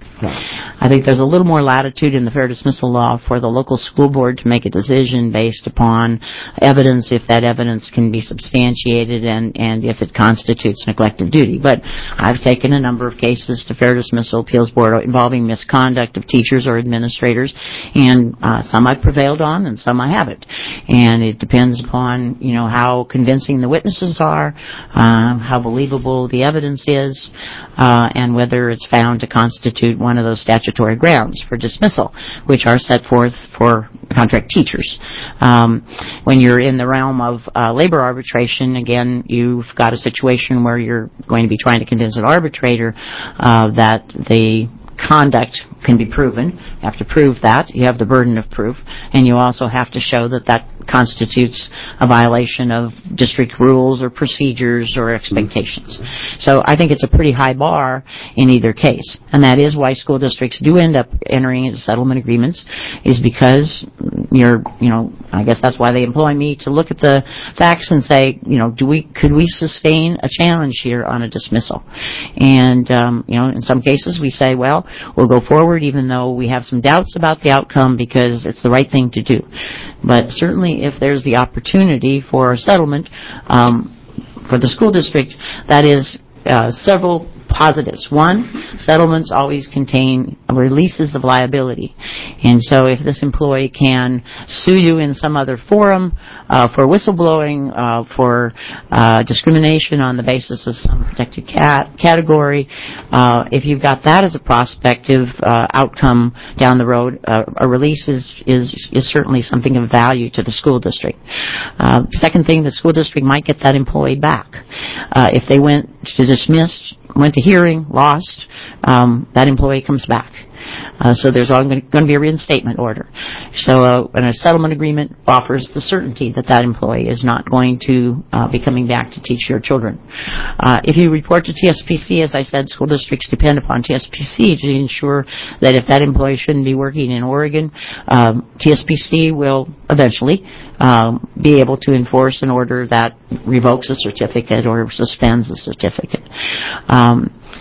I think there's a little more latitude in the fair dismissal law for the local school board to make a decision based upon evidence, if that evidence can be substantiated and, and if it constitutes neglect of duty. But I've taken a number of cases to fair dismissal appeals board involving misconduct of teachers or administrators, and uh, some I've prevailed on and some I haven't. And it depends upon, you know, how convincing the witnesses are, uh, how believable the evidence is, uh, and whether it's found to constitute one of those statutory grounds for dismissal, which are set forth for contract teachers. Um, when you're in the realm of uh, labor arbitration, again, you've got a situation where you're going to be trying to convince an arbitrator uh, that the conduct can be proven. You have to prove that. You have the burden of proof. And you also have to show that that constitutes a violation of district rules or procedures or expectations. So I think it's a pretty high bar in either case. And that is why school districts do end up entering into settlement agreements, is because you're, you know, I guess that's why they employ me to look at the facts and say, you know, do we, could we sustain a challenge here on a dismissal? And, um, you know, in some cases we say, well, we'll go forward even though we have some doubts about the outcome because it's the right thing to do. But certainly if there's the opportunity for a settlement um, for the school district, that is uh, several positives. One, settlements always contain releases of liability. And so if this employee can sue you in some other forum uh, for whistleblowing, uh, for uh, discrimination on the basis of some protected cat- category, uh, if you've got that as a prospective uh, outcome down the road, uh, a release is, is, is certainly something of value to the school district. Uh, second thing, the school district might get that employee back. Uh, if they went to dismiss, went to hearing, lost, um, that employee comes back. Uh, so there's going to be a reinstatement order. So uh, and a settlement agreement offers the certainty that that employee is not going to uh, be coming back to teach your children. Uh, if you report to T S P C, as I said, school districts depend upon T S P C to ensure that if that employee shouldn't be working in Oregon, um, T S P C will eventually um, be able to enforce an order that revokes a certificate or suspends a certificate. Um,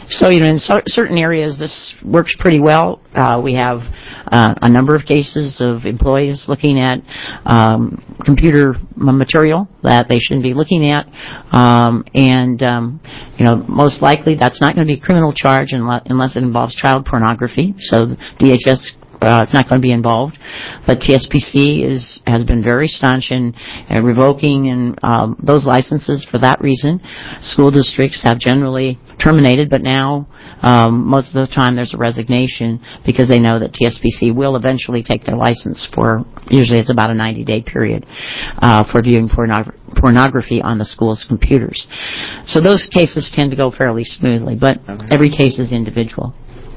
So, you know, in cer- certain areas, this works pretty well. Uh, we have uh, a number of cases of employees looking at um, computer m- material that they shouldn't be looking at, um, and um, you know, most likely that's not going to be a criminal charge unless, unless it involves child pornography. So D H S. Uh, it's not going to be involved, but T S P C is has been very staunch in uh, revoking and um, those licenses for that reason. School districts have generally terminated, but now um, most of the time there's a resignation because they know that T S P C will eventually take their license for, usually it's about a ninety-day period uh, for viewing pornog- pornography on the school's computers. So those cases tend to go fairly smoothly, but every case is individual.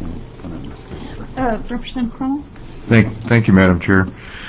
Uh, Representative Cromwell? Thank, thank you, Madam Chair.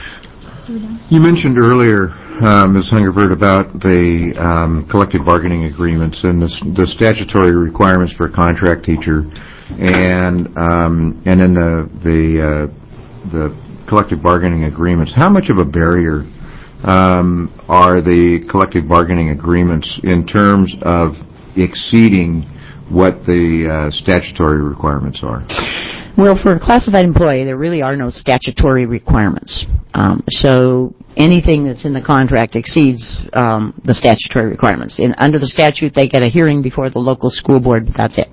You mentioned earlier, uh, Miz Hungerford, about the um, collective bargaining agreements and the, the statutory requirements for a contract teacher, and um, and in the the uh, the collective bargaining agreements. How much of a barrier um, are the collective bargaining agreements in terms of exceeding what the uh, statutory requirements are? Well, for a classified employee, there really are no statutory requirements. Um, so anything that's in the contract exceeds um, the statutory requirements. In, under the statute, they get a hearing before the local school board, but that's it.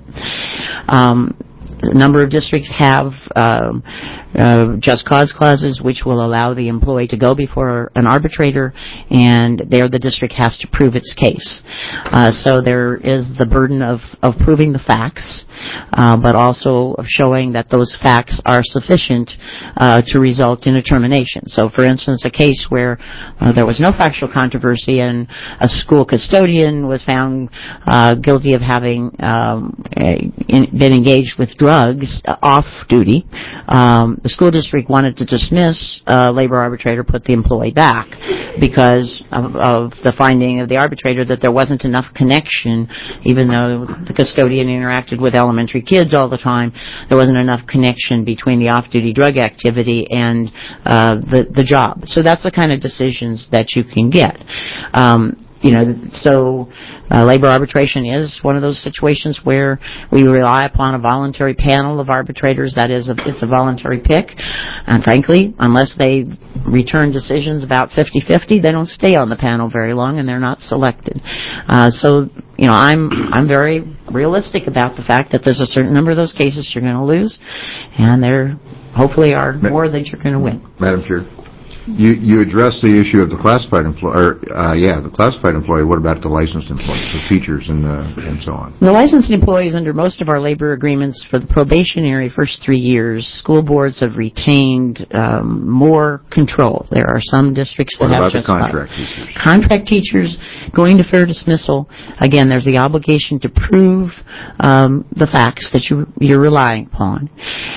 Um, a number of districts have um, uh, just cause clauses, which will allow the employee to go before an arbitrator, and there the district has to prove its case. Uh, so there is the burden of, of proving the facts, uh, but also of showing that those facts are sufficient uh, to result in a termination. So, for instance, a case where uh, there was no factual controversy and a school custodian was found uh, guilty of having um, a, in, been engaged with drugs uh, off duty. Um, the school district wanted to dismiss, uh, labor arbitrator put the employee back because of, of the finding of the arbitrator that there wasn't enough connection, even though the custodian interacted with elementary kids all the time, there wasn't enough connection between the off-duty drug activity and uh, the, the job. So that's the kind of decisions that you can get. Um, You know, so uh, labor arbitration is one of those situations where we rely upon a voluntary panel of arbitrators. That is, a, it's a voluntary pick. And frankly, unless they return decisions about fifty-fifty, they don't stay on the panel very long and they're not selected. Uh, so, you know, I'm I'm very realistic about the fact that there's a certain number of those cases you're going to lose, and there hopefully are more that you're going to win. Madam Chair. You you addressed the issue of the classified employee, or uh, yeah, the classified employee. What about the licensed employees, the teachers, and uh, and so on? The licensed employees under most of our labor agreements for the probationary first three years, school boards have retained um, more control. There are some districts that what have about just the contract teachers? Contract teachers going to fair dismissal. Again, there's the obligation to prove um, the facts that you you're relying upon.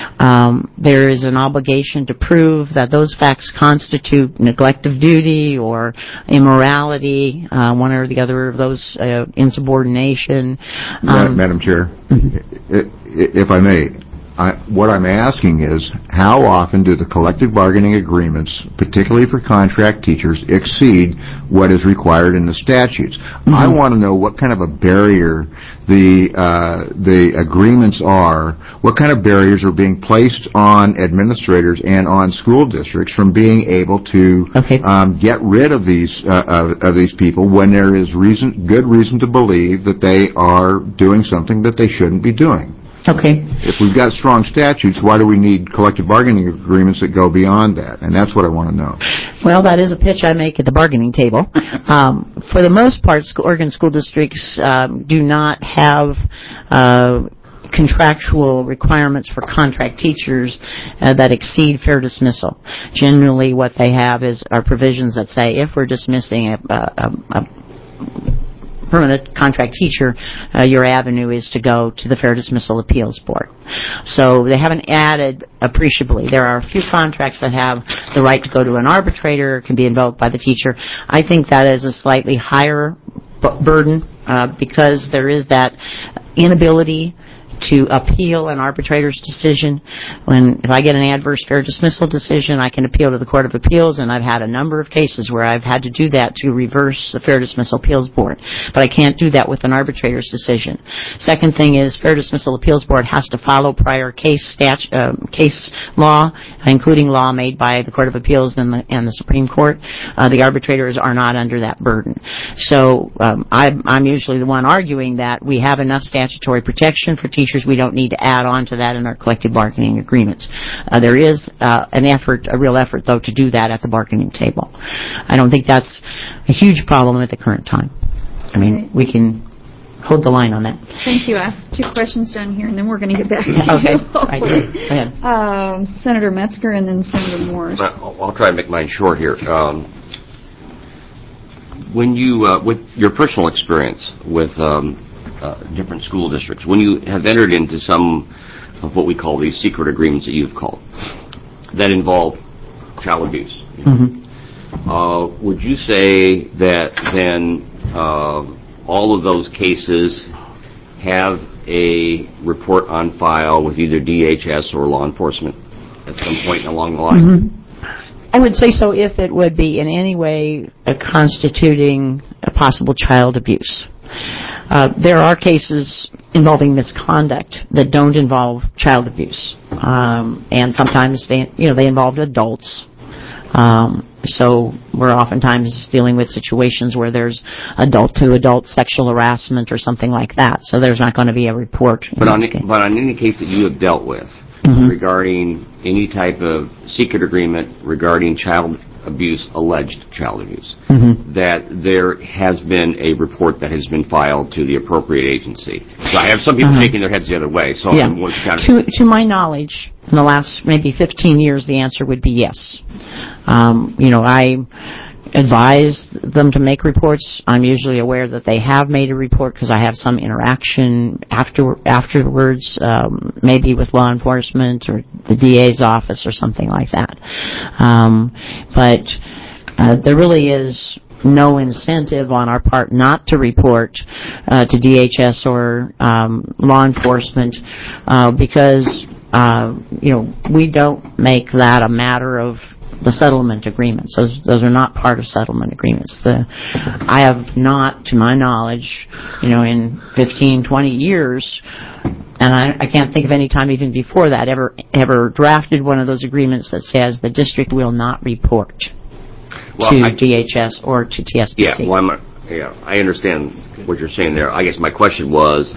Um, there is an obligation to prove that those facts constitute neglect of duty or immorality, uh, one or the other of those, uh, insubordination. Um, Madam Chair, mm-hmm. if I may, I, what I'm asking is, how often do the collective bargaining agreements, particularly for contract teachers, exceed what is required in the statutes? Mm-hmm. I want to know what kind of a barrier the uh, the agreements are, what kind of barriers are being placed on administrators and on school districts from being able to okay. um, get rid of these uh, of, of these people when there is reason, good reason to believe that they are doing something that they shouldn't be doing. Okay. If we've got strong statutes, why do we need collective bargaining agreements that go beyond that? And that's what I want to know. Well, that is a pitch I make at the bargaining table. um, for the most part, Oregon school districts um, do not have uh, contractual requirements for contract teachers uh, that exceed fair dismissal. Generally, what they have is are provisions that say if we're dismissing a, a, a permanent contract teacher, uh, your avenue is to go to the Fair Dismissal Appeals Board. So they haven't added appreciably. There are a few contracts that have the right to go to an arbitrator, can be invoked by the teacher. I think that is a slightly higher b- burden uh, because there is that inability to appeal an arbitrator's decision. When if I get an adverse fair dismissal decision, I can appeal to the Court of Appeals, and I've had a number of cases where I've had to do that to reverse the Fair Dismissal Appeals Board. But I can't do that with an arbitrator's decision. Second thing is, Fair Dismissal Appeals Board has to follow prior case statu- uh, case law, including law made by the Court of Appeals and the, and the Supreme Court. Uh, the arbitrators are not under that burden. So um, I, I'm usually the one arguing that we have enough statutory protection for teachers. We don't need to add on to that in our collective bargaining agreements. Uh, there is uh, an effort, a real effort, though, to do that at the bargaining table. I don't think that's a huge problem at the current time. I mean, we can hold the line on that. Thank you. I have two questions down here, and then we're going to get back to Okay. you. I do. Go ahead. Um, Senator Metzger and then Senator Morris. I'll, I'll try to make mine short here. Um, when you, uh, with your personal experience with um, uh, different school districts, when you have entered into some of what we call these secret agreements that you've called, that involve child abuse, Mm-hmm. uh, would you say that then uh, all of those cases have a report on file with either D H S or law enforcement at some point along the line? Mm-hmm. I would say so if it would be in any way uh, constituting a possible child abuse. Uh, there are cases involving misconduct that don't involve child abuse, um, and sometimes they, you know, they involve adults. Um, so we're oftentimes dealing with situations where there's adult-to-adult sexual harassment or something like that. So there's not going to be a report. But on, but on any case that you have dealt with, mm-hmm. regarding any type of secret agreement regarding child abuse, alleged child abuse, mm-hmm. that there has been a report that has been filed to the appropriate agency. So I have some people uh-huh. shaking their heads the other way. So yeah. I'm kind of to, to my knowledge, in the last maybe fifteen years, the answer would be yes. Um, you know, I advise them to make reports. I'm usually aware that they have made a report because I have some interaction after afterwards, um, maybe with law enforcement or the D A's office or something like that. Um, but uh, there really is no incentive on our part not to report uh, to D H S or um, law enforcement uh, because uh, you know we don't make that a matter of the settlement agreements. Those those are not part of settlement agreements. The I have not, to my knowledge, you know, in fifteen, twenty years, and I, I can't think of any time even before that, ever ever drafted one of those agreements that says the district will not report well, to I, D H S or to T S B C. Yeah, well, I'm, yeah, I understand what you're saying there. I guess my question was,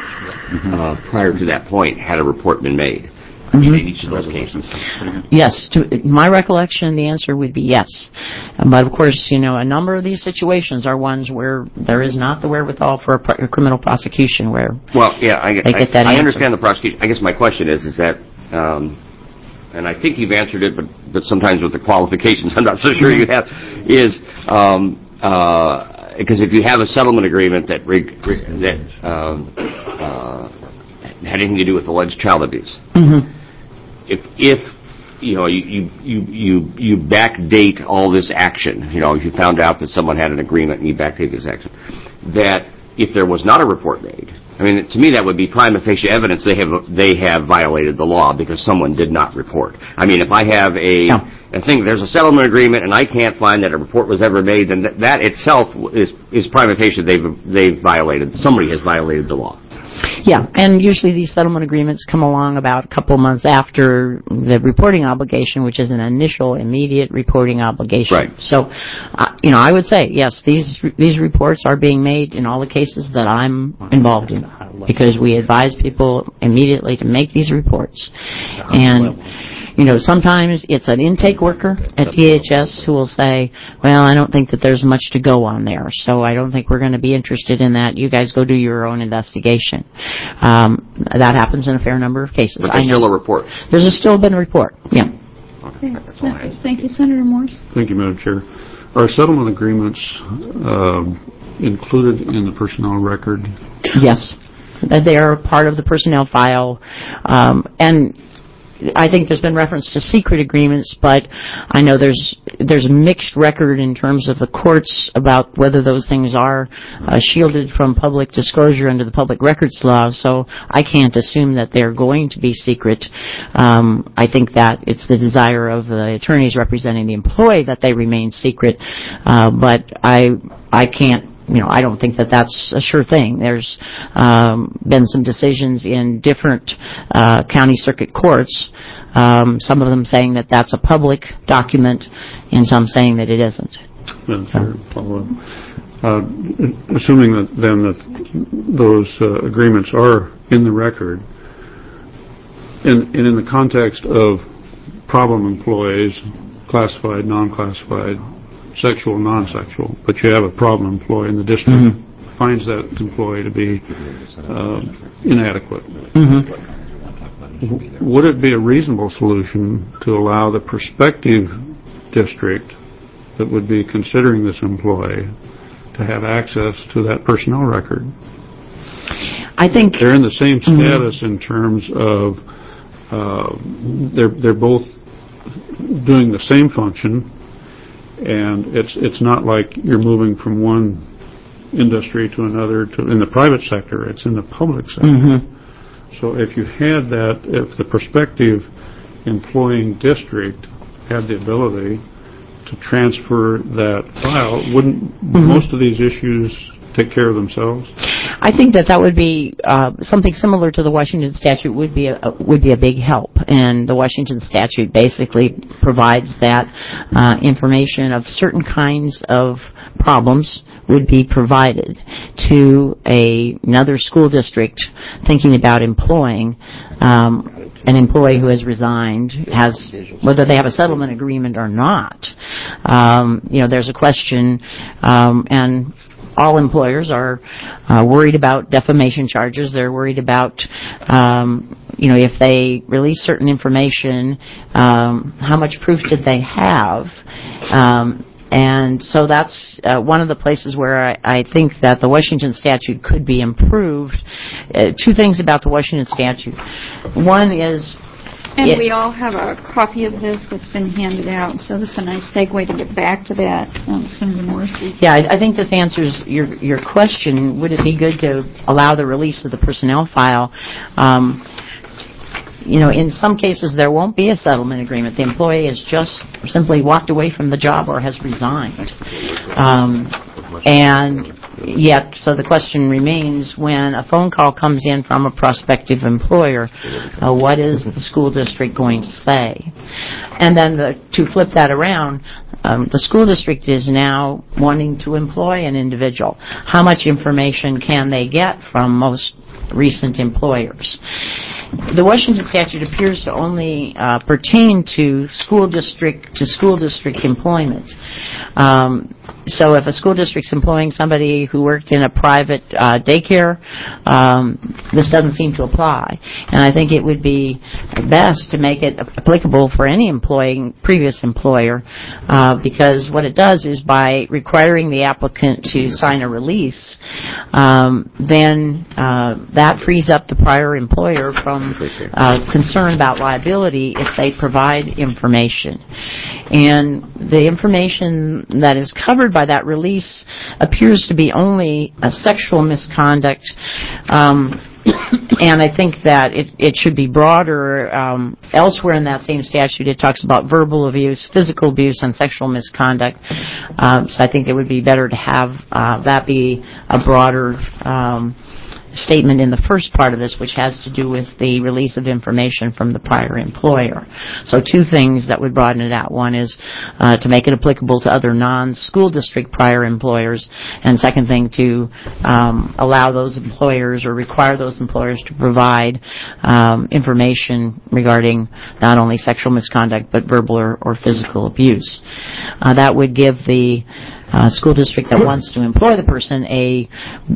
uh, prior to that point, had a report been made? Mm-hmm. In each of those cases. Yes, to my recollection, the answer would be yes. But of course, you know, a number of these situations are ones where there is not the wherewithal for a, pr- a criminal prosecution. Where well, yeah, I, they I, get that I answer. understand the prosecution. I guess my question is, is that, um, and I think you've answered it, but but sometimes with the qualifications, I'm not so sure you have. Is um, uh, because if you have a settlement agreement that rig, that um, uh, had anything to do with alleged child abuse. Mm-hmm. If, if you know, you, you, you, you backdate all this action, you know, you found out that someone had an agreement and you backdate this action, that if there was not a report made, I mean, to me that would be prima facie evidence they have, they have violated the law because someone did not report. I mean, if I have a, no. a thing, there's a settlement agreement and I can't find that a report was ever made, then that, that itself is, is prima facie they've, they've violated, somebody has violated the law. Yeah, and usually these settlement agreements come along about a couple months after the reporting obligation, which is an initial, immediate reporting obligation. Right. So, uh, you know, I would say, yes, these these reports are being made in all the cases that I'm involved in, because we advise people immediately to make these reports. And, you know, sometimes it's an intake worker at D H S who will say, well, I don't think that there's much to go on there, so I don't think we're going to be interested in that. You guys go do your own investigation. Um, that happens in a fair number of cases. But there's I know. still a report. There's a still been a report, yeah. Okay. Thank you, Senator Morse. Thank you, Madam Chair. Are settlement agreements uh, included in the personnel record? Yes. They are part of the personnel file, um, and I think there's been reference to secret agreements, but I know there's there's a mixed record in terms of the courts about whether those things are uh, shielded from public disclosure under the public records law, so I can't assume that they're going to be secret. Um, I think that it's the desire of the attorneys representing the employee that they remain secret, uh, but I I can't You know, I don't think that that's a sure thing. There's um, been some decisions in different uh, county circuit courts, um, some of them saying that that's a public document, and some saying that it isn't. Madam Chair, follow-up. Uh, assuming that then that those uh, agreements are in the record, and, and in the context of problem employees, classified, non-classified, sexual, non-sexual, but you have a problem employee in the district mm-hmm. finds that employee to be uh, inadequate. Mm-hmm. Would it be a reasonable solution to allow the prospective district that would be considering this employee to have access to that personnel record? I think they're in the same status mm-hmm. in terms of uh, they're they're both doing the same function. And it's it's not like you're moving from one industry to another. To in the private sector, it's in the public sector. Mm-hmm. So if you had that, if the prospective employing district had the ability to transfer that file, wouldn't mm-hmm. most of these issues take care of themselves? I think that that would be uh, something similar to the Washington statute would be a, would be a big help. And the Washington statute basically provides that uh, information of certain kinds of problems would be provided to a, another school district thinking about employing um, an employee who has resigned, has whether they have a settlement agreement or not. Um, you know, there's a question, um, and all employers are uh, worried about defamation charges. They're worried about, um, you know, if they release certain information, um, how much proof did they have? Um, and so that's uh, one of the places where I, I think that the Washington statute could be improved. Uh, two things about the Washington statute. One is And it, we all have a copy of this that's been handed out, so this is a nice segue to get back to that, um, Senator Morrissey. Yeah, I, I think this answers your your question. Would it be good to allow the release of the personnel file? Um, you know, in some cases there won't be a settlement agreement. The employee has just simply walked away from the job or has resigned. Um, and yet, so the question remains, when a phone call comes in from a prospective employer, uh, what is the school district going to say? And then the, to flip that around, um, the school district is now wanting to employ an individual. How much information can they get from most recent employers? The Washington statute appears to only uh, pertain to school district to school district employment. Um, so if a school district's employing somebody who worked in a private uh, daycare, um, this doesn't seem to apply. And I think it would be best to make it applicable for any employing previous employer, uh, because what it does is by requiring the applicant to sign a release, um, then uh, that frees up the prior employer from uh, concern about liability if they provide information. And the information that is covered by that release appears to be only a sexual misconduct, um, and I think that it, it should be broader. Um, elsewhere in that same statute, it talks about verbal abuse, physical abuse, and sexual misconduct. Um, so I think it would be better to have uh, that be a broader um, statement in the first part of this, which has to do with the release of information from the prior employer. So two things that would broaden it out. One is uh, to make it applicable to other non-school district prior employers, and second thing, to um, allow those employers or require those employers to provide um, information regarding not only sexual misconduct but verbal or, or physical abuse. Uh, that would give the Uh, school district that wants to employ the person a,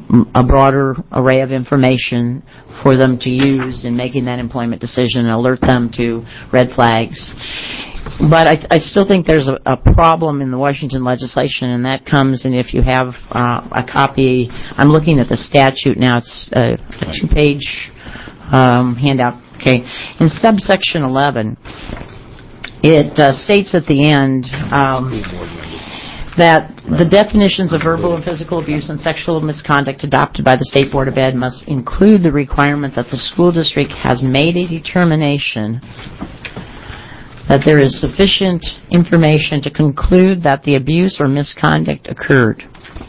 a broader array of information for them to use in making that employment decision and alert them to red flags. But I, I still think there's a, a problem in the Washington legislation, and that comes in if you have uh, a copy. I'm looking at the statute now. It's a, a two-page um, handout Okay. In subsection eleven, it uh, states at the end um, that the definitions of verbal and physical abuse and sexual misconduct adopted by the State Board of Ed must include the requirement that the school district has made a determination that there is sufficient information to conclude that the abuse or misconduct occurred.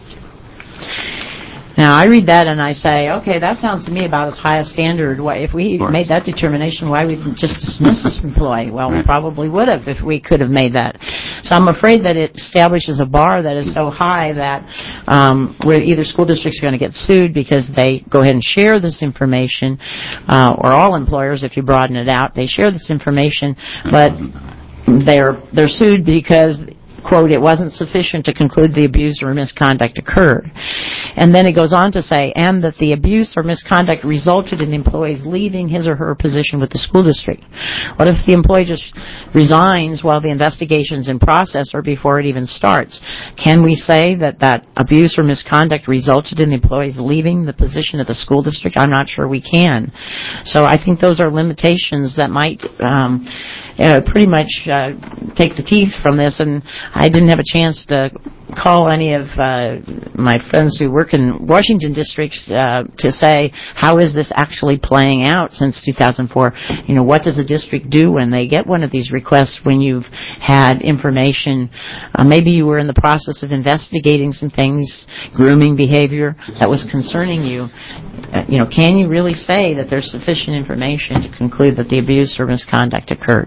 Now, I read that and I say, okay, that sounds to me about as high a standard. Why, if we made that determination, why wouldn't we just dismiss this employee? Well, we probably would have if we could have made that. So I'm afraid that it establishes a bar that is so high that um, where either school districts are going to get sued because they go ahead and share this information, uh, or all employers, if you broaden it out, they share this information, but they're they're sued because, quote, it wasn't sufficient to conclude the abuse or misconduct occurred. And then it goes on to say, and that the abuse or misconduct resulted in employees leaving his or her position with the school district. What if the employee just resigns while the investigation's in process or before it even starts? Can we say that that abuse or misconduct resulted in employees leaving the position of the school district? I'm not sure we can. So I think those are limitations that might um, uh, pretty much uh, take the teeth from this, and I didn't have a chance to call any of uh, my friends who work in Washington districts uh, to say, how is this actually playing out since two thousand four? You know, what does a district do when they get one of these requests when you've had information? Uh, maybe you were in the process of investigating some things, grooming behavior that was concerning you. Uh, you know, can you really say that there's sufficient information to conclude that the abuse or misconduct occurred?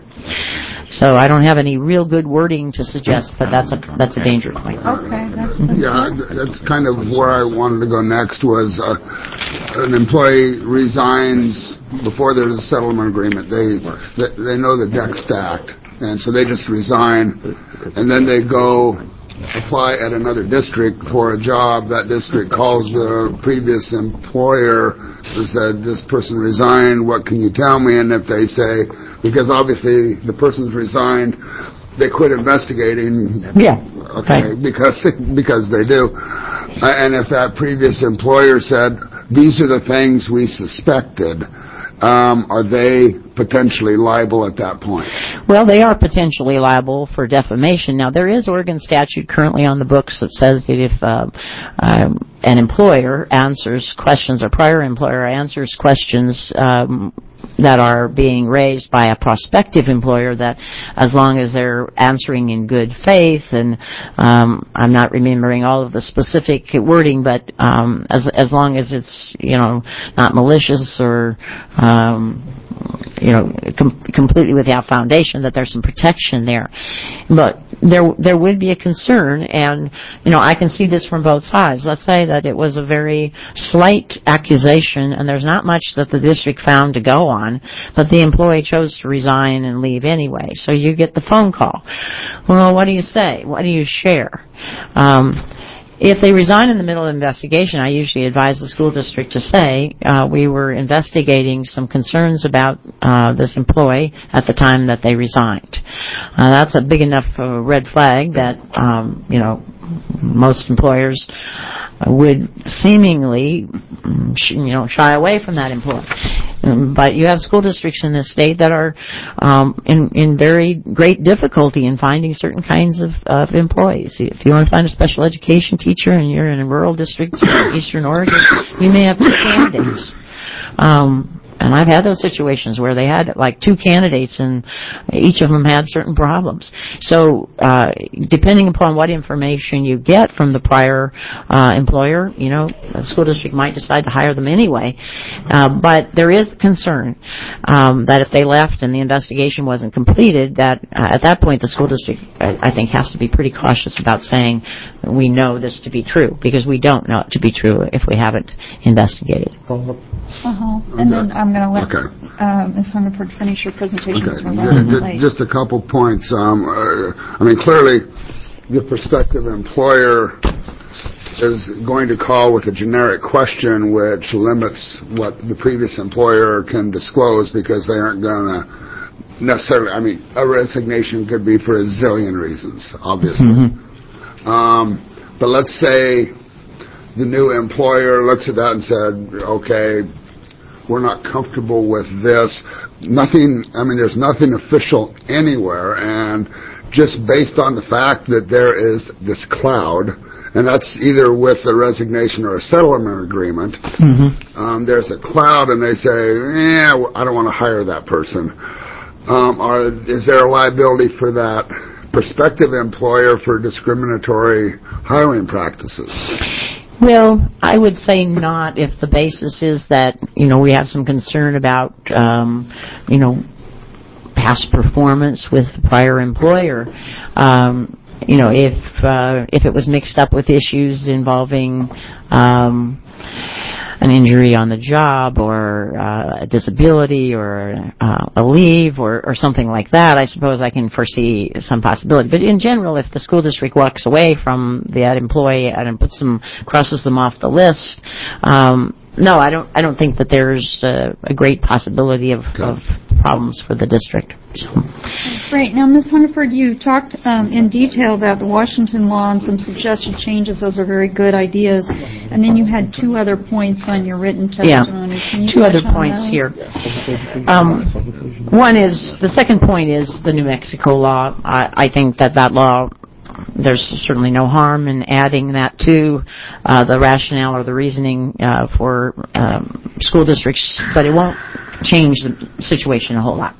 So I don't have any real good wording to suggest, but that's a that's a danger point. Okay, that's, that's Yeah, good. that's kind of where I wanted to go next was uh, an employee resigns before there's a settlement agreement. They, they they know the deck's stacked, and so they just resign, and then they go apply at another district for a job. That district calls the previous employer and said, this person resigned, what can you tell me? And if they say, because obviously the person's resigned, they quit investigating. Yeah. Okay, Right. because because they do. Uh, and if that previous employer said, these are the things we suspected, um, are they potentially liable at that point? Well, they are potentially liable for defamation. Now, there is Oregon statute currently on the books that says that if uh, um, an employer answers questions, or prior employer answers questions um, that are being raised by a prospective employer, that as long as they're answering in good faith, and um, I'm not remembering all of the specific wording, but um, as as long as it's, you know, not malicious or um, you know, com- completely without foundation, that there's some protection there. But there there would be a concern, and, you know, I can see this from both sides. Let's say that it was a very slight accusation, and there's not much that the district found to go on, but the employee chose to resign and leave anyway. So you get the phone call. Well, what do you say? What do you share? Um, If they resign in the middle of the investigation, I usually advise the school district to say, uh, we were investigating some concerns about uh, this employee at the time that they resigned. Uh, that's a big enough uh, red flag that, um, you know, most employers would seemingly, you know, shy away from that employee. Um, but you have school districts in this state that are um, in, in very great difficulty in finding certain kinds of, of employees. If you want to find a special education teacher and you're in a rural district in eastern Oregon, you may have two candidates. Um, And I've had those situations where they had like two candidates and each of them had certain problems. So uh, depending upon what information you get from the prior uh, employer, you know, the school district might decide to hire them anyway. Uh, but there is concern um, that if they left and the investigation wasn't completed, that uh, at that point the school district, I, I think, has to be pretty cautious about saying we know this to be true, because we don't know it to be true if we haven't investigated. Uh-huh. And then I'm going to let Okay. uh, Miz Hungerford finish your presentation. Okay. because we're running Ju- ju- late. Just a couple points. Um, uh, I mean, clearly, the prospective employer is going to call with a generic question which limits what the previous employer can disclose, because they aren't going to necessarily, I mean, a resignation could be for a zillion reasons, obviously. Mm-hmm. Um, but let's say the new employer looks at that and said, okay, we're not comfortable with this. Nothing, I mean, there's nothing official anywhere, and just based on the fact that there is this cloud, and that's either with a resignation or a settlement agreement, Mm-hmm. um, there's a cloud, and they say, yeah, I don't want to hire that person. Um, or is there a liability for that prospective employer for discriminatory hiring practices? Well, I would say not if the basis is that, you know, we have some concern about, um, you know, past performance with the prior employer. Um, you know, if uh, if it was mixed up with issues involving um, an injury on the job or uh, a disability or uh, a leave or, or something like that, I suppose I can foresee some possibility. But in general, if the school district walks away from that employee and puts them, crosses them off the list, um, no, I don't. I don't think that there's uh, a great possibility of, of problems for the district. So. Great. Now, Miz Hungerford, you talked um, in detail about the Washington law and some suggested changes. Those are very good ideas. And then you had two other points on your written testimony. Yeah. Can you two touch other on points those? here. Um, one is the second point is the New Mexico law. I, I think that that law. There's certainly no harm in adding that to uh, the rationale or the reasoning uh, for um, school districts, but it won't change the situation a whole lot.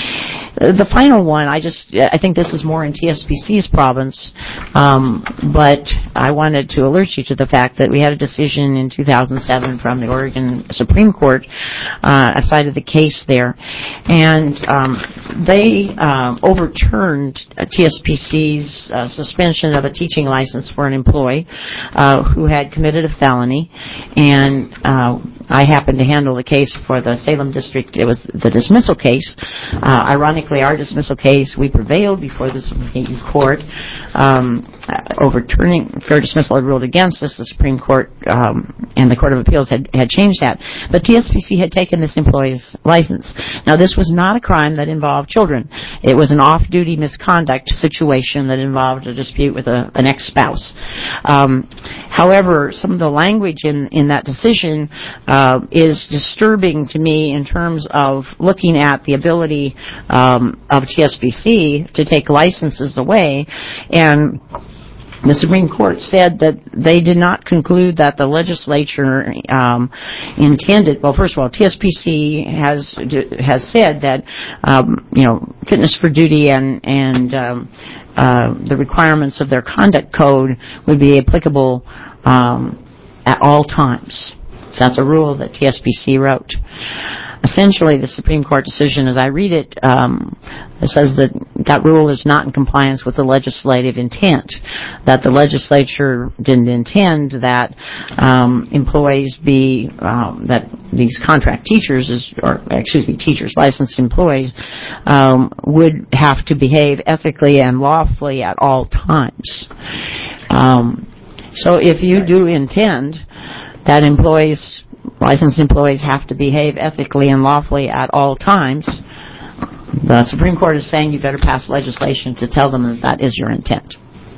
The final one, I just, I think this is more in T S P C's province, um, but I wanted to alert you to the fact that we had a decision in two thousand seven from the Oregon Supreme Court. Uh, I cited the case there, and um, they uh, overturned T S P C's uh, suspension of a teaching license for an employee uh, who had committed a felony, and uh, I happened to handle the case for the Salem district. It was the dismissal case. Uh, ironically, our dismissal case, we prevailed before the Supreme Court. Um, uh, overturning fair dismissal had ruled against us. The Supreme Court um, and the Court of Appeals had, had changed that. But T S P C had taken this employee's license. Now, this was not a crime that involved children. It was an off-duty misconduct situation that involved a dispute with a, an ex-spouse. Um, however, some of the language in, in that decision uh, is disturbing to me in terms of looking at the ability um, of T S P C to take licenses away, and the Supreme Court said that they did not conclude that the legislature um, intended. Well, first of all, T S P C has has said that um, you know fitness for duty and and um, uh, the requirements of their conduct code would be applicable um, at all times. So that's a rule that T S P C wrote. Essentially, the Supreme Court decision, as I read it, um, it says that that rule is not in compliance with the legislative intent, that the legislature didn't intend that um, employees be, um, that these contract teachers, is, or excuse me, teachers, licensed employees, um, would have to behave ethically and lawfully at all times. Um, so if you do intend that employees licensed employees have to behave ethically and lawfully at all times, the Supreme Court is saying you better pass legislation to tell them that that is your intent.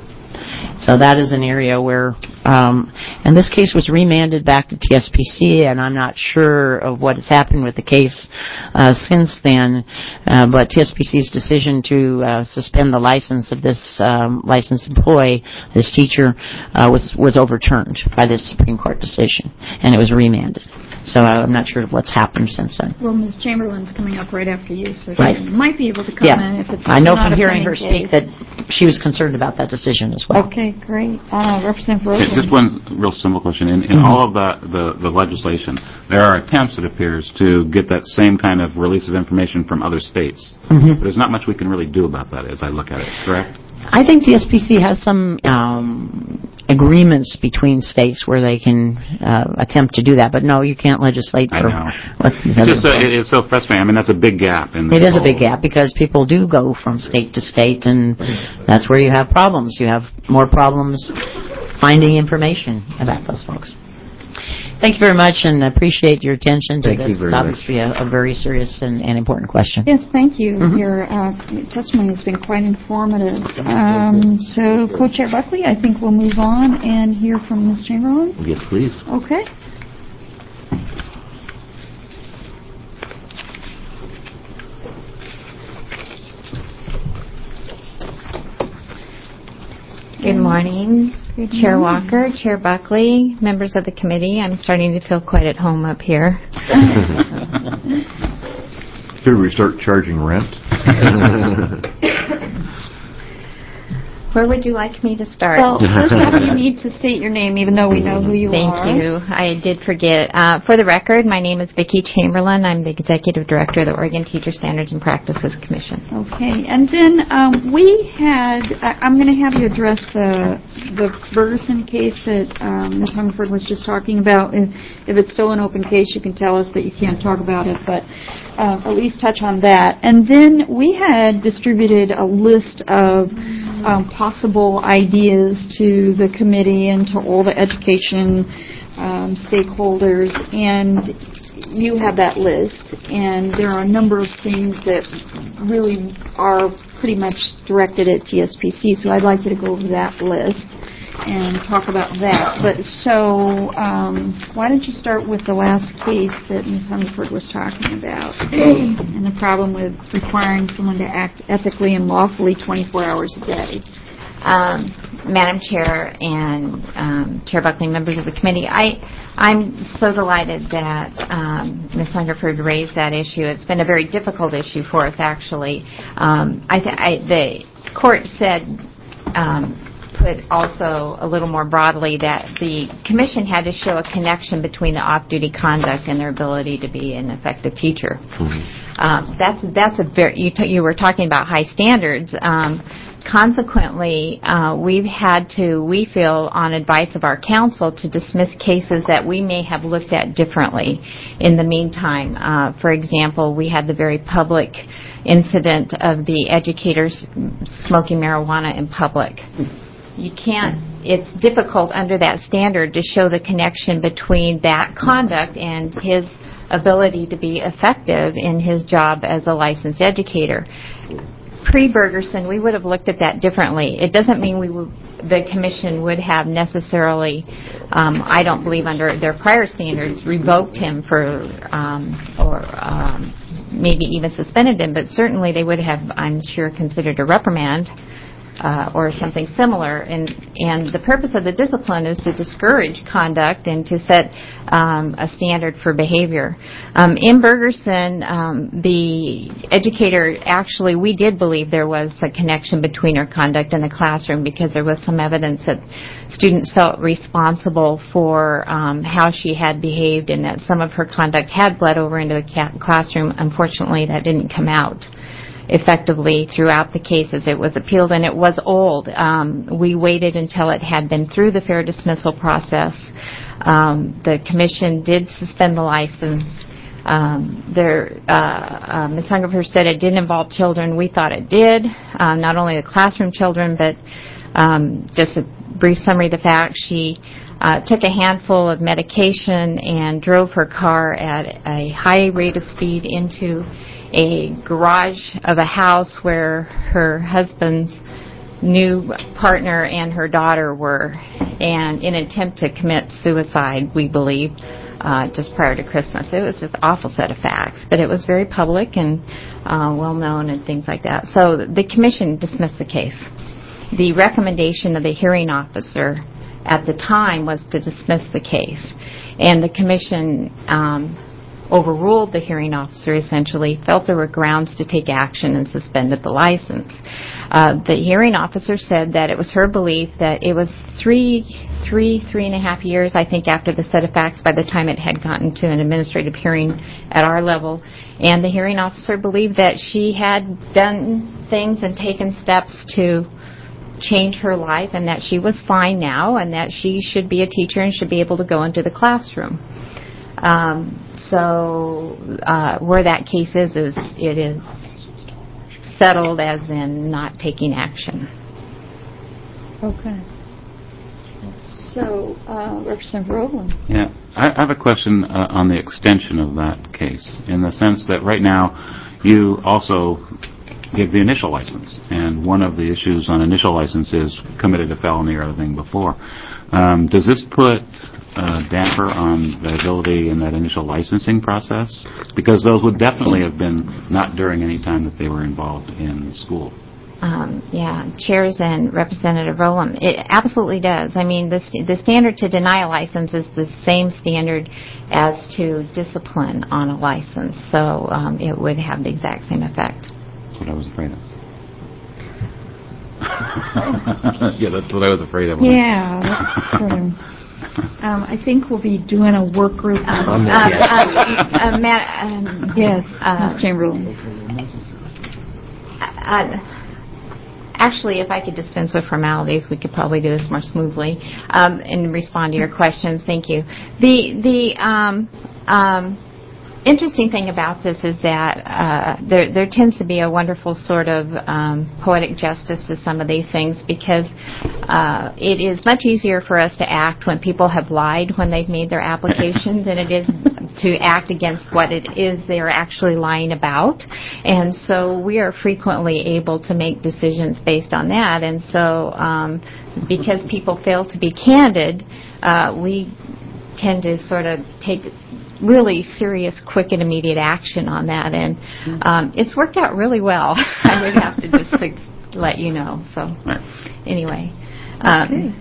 So that is an area where, um, and this case was remanded back to T S P C, and I'm not sure of what has happened with the case uh, since then, uh, but T S P C's decision to uh, suspend the license of this um, licensed employee, this teacher, uh, was, was overturned by this Supreme Court decision, and it was remanded. So I'm not sure what's happened since then. Well, Miz Chamberlain's coming up right after you, so right. she might be able to comment yeah. if it's I know not from a hearing her pending speak case. that she was concerned about that decision as well. Okay, great. Uh, Representative Rosen. Just one real simple question. In, in mm-hmm. all of the, the, the legislation, there are attempts, it appears, to get that same kind of release of information from other states. Mm-hmm. There's not much we can really do about that as I look at it, correct? I think T S P C has some um, agreements between states where they can uh, attempt to do that, but no, you can't legislate for I know. what It's just so, it, it's so frustrating. I mean, that's a big gap. In it is whole, a big gap because people do go from state to state, and that's where you have problems. You have more problems finding information about those folks. Thank you very much, and I appreciate your attention to Thank this. you very It's obviously a, a very serious and, and important question. Yes, thank you. Mm-hmm. Your uh, testimony has been quite informative. Um, so, Co-Chair Buckley, I think we'll move on and hear from Miz Chamberlain. Yes, please. Okay. morning, Chair Walker, Chair Buckley, members of the committee. I'm starting to feel quite at home up here. Should we start charging rent? Where would you like me to start? Well, first off, you need to state your name, even though we know who you Thank are. Thank you. I did forget. Uh, for the record, my name is Vicki Chamberlain. I'm the Executive Director of the Oregon Teacher Standards and Practices Commission. Okay, and then um, we had, I, I'm going to have you address the, the Bergerson case that um, Miz Hungerford was just talking about. If, if it's still an open case, you can tell us that you can't talk about it, but uh, at least touch on that. And then we had distributed a list of Um, possible ideas to the committee and to all the education um, stakeholders, and you have that list, and there are a number of things that really are pretty much directed at T S P C, so I'd like you to go over that list and talk about that. But so um, why don't you start with the last case that Miz Hungerford was talking about and the problem with requiring someone to act ethically and lawfully twenty-four hours a day. Um, Madam Chair and um, Chair Buckley, members of the committee, I, I'm so delighted that um, Miz Hungerford raised that issue. It's been a very difficult issue for us, actually. Um, I th- I, the court said, um, put also a little more broadly, that the commission had to show a connection between the off-duty conduct and their ability to be an effective teacher. Mm-hmm. Um, that's that's a very you, t- you were talking about high standards. Um, Consequently, uh, we've had to, we feel, on advice of our counsel, to dismiss cases that we may have looked at differently in the meantime. Uh, for example, we had the very public incident of the educators smoking marijuana in public. You can't, it's difficult under that standard to show the connection between that conduct and his ability to be effective in his job as a licensed educator. Pre-Bergerson, we would have looked at that differently. It doesn't mean we would, the commission would have necessarily, um, I don't believe under their prior standards, revoked him for um, or um, maybe even suspended him, but certainly they would have, I'm sure, considered a reprimand uh, or something similar. And, and the purpose of the discipline is to discourage conduct and to set um, a standard for behavior. Um, in Bergerson, um, the educator, actually, we did believe there was a connection between her conduct in the classroom because there was some evidence that students felt responsible for um, how she had behaved and that some of her conduct had bled over into the ca- classroom. Unfortunately, that didn't come out effectively throughout the cases. It was appealed, and it was old. Um, we waited until it had been through the fair dismissal process. Um, the commission did suspend the license. Um, there, uh, uh, Miz Hungerford said it didn't involve children. We thought it did, uh, not only the classroom children, but um, just a brief summary of the facts. She uh, took a handful of medication and drove her car at a high rate of speed into a garage of a house where her husband's new partner and her daughter were, and in an attempt to commit suicide, we believe, uh, just prior to Christmas. It was just an awful set of facts, but it was very public and uh, well-known and things like that. So the commission dismissed the case. The recommendation of the hearing officer at the time was to dismiss the case, and the commission um, overruled the hearing officer, essentially, felt there were grounds to take action and suspended the license. Uh, the hearing officer said that it was her belief that it was three, three, three and a half years, I think, after the set of facts by the time it had gotten to an administrative hearing at our level. And the hearing officer believed that she had done things and taken steps to change her life and that she was fine now and that she should be a teacher and should be able to go into the classroom. Um, so uh, where that case is, is it is settled as in not taking action. Okay. So, uh, Representative Rowland. Yeah, I I have a question uh, on the extension of that case, in the sense that right now you also give the initial license, and one of the issues on initial license is committed a felony or other thing before. Um, does this put a damper on the ability in that initial licensing process? Because those would definitely have been not during any time that they were involved in school. um, yeah, chairs and Representative Rowland. It absolutely does. I mean, the, st- the standard to deny a license is the same standard as to discipline on a license, so um, it would have the exact same effect. That's what I was afraid of. Yeah, that's what I was afraid of. Yeah, that's sort of, um, I think we'll be doing a work group. Um, um, uh, Ma- um, Yes, uh, Miz Chamberlain. Uh, actually, if I could dispense with formalities, we could probably do this more smoothly um, and respond to your questions. Thank you. The the um, um, interesting thing about this is that uh, there there tends to be a wonderful sort of um, poetic justice to some of these things, because uh, it is much easier for us to act when people have lied when they've made their application than it is to act against what it is they're actually lying about. And so we are frequently able to make decisions based on that. And so um, because people fail to be candid, uh, we tend to sort of take really serious, quick, and immediate action on that. And um, it's worked out really well. I would have to just like, let you know. So anyway. Um,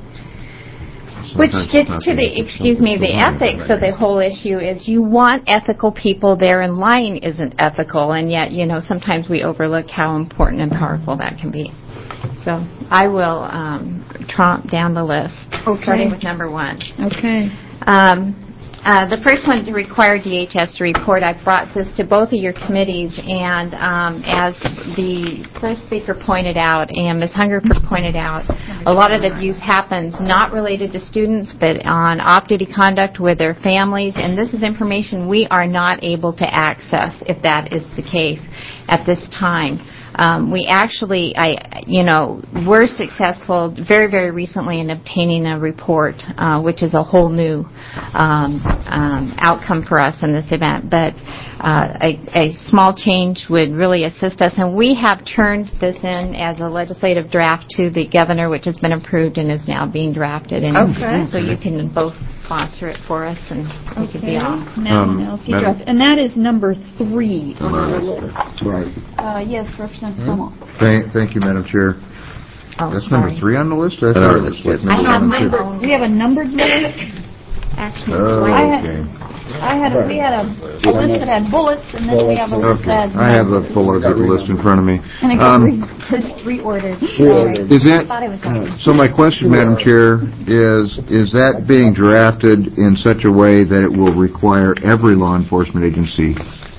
Which gets to the, excuse me, the ethics of the whole issue is you want ethical people there, and lying isn't ethical, and yet, you know, sometimes we overlook how important and powerful that can be. So I will um, tromp down the list, Okay. starting with number one. Okay. Um, Uh, the first one to require D H S to report. I brought this to both of your committees, and um, as the first speaker pointed out and Miz Hungerford pointed out, a lot of the abuse happens not related to students but on off-duty conduct with their families, and this is information we are not able to access if that is the case at this time. Um, we actually, I, you know, were successful very, very recently in obtaining a report, uh, which is a whole new um, um, outcome for us in this event. But uh, a, a small change would really assist us, and we have turned this in as a legislative draft to the governor, which has been approved and is now being drafted. And Okay. so you can both sponsor it for us, and we could be Okay. off. Now, Um, an L C Madam- draft. And that is number three on our list. Right. Uh, yes, Representative Cuomo. Thank, thank you, Madam Chair. Oh, That's sorry. number three on the list? I On thought our it was list, like yes. I number have one my and two. own. We have a numbered list. Actually, Oh, I had- okay. I had, a- we had a a list that had bullets, and then we have a list Okay. that had... I have the full list in front of me. And it got Um, re- just reordered. Reordered. Is that, I thought it was okay. so my question, Madam Chair, is, is that being drafted in such a way that it will require every law enforcement agency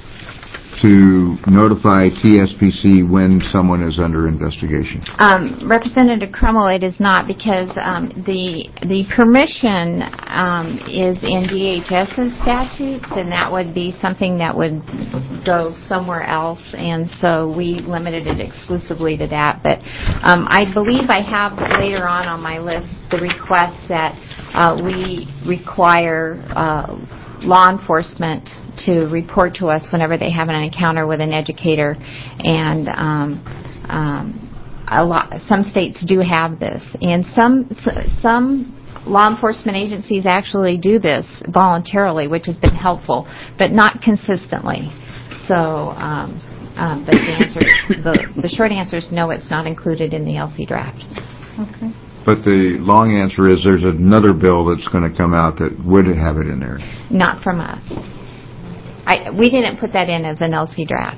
to notify T S P C when someone is under investigation? Um, Representative Crummell, it is not, because um, the the permission um, is in DHS's statutes, and that would be something that would go somewhere else, and so we limited it exclusively to that. But um, I believe I have later on on my list the request that uh, we require uh, law enforcement to report to us whenever they have an encounter with an educator, and um, um, a lot. Some states do have this, and some some law enforcement agencies actually do this voluntarily, which has been helpful, but not consistently. So, um, um, but the answer, the the short answer is no. It's not included in the L C draft. Okay. But the long answer is there's another bill that's going to come out that would have it in there. Not from us. I, we didn't put that in as an L C draft.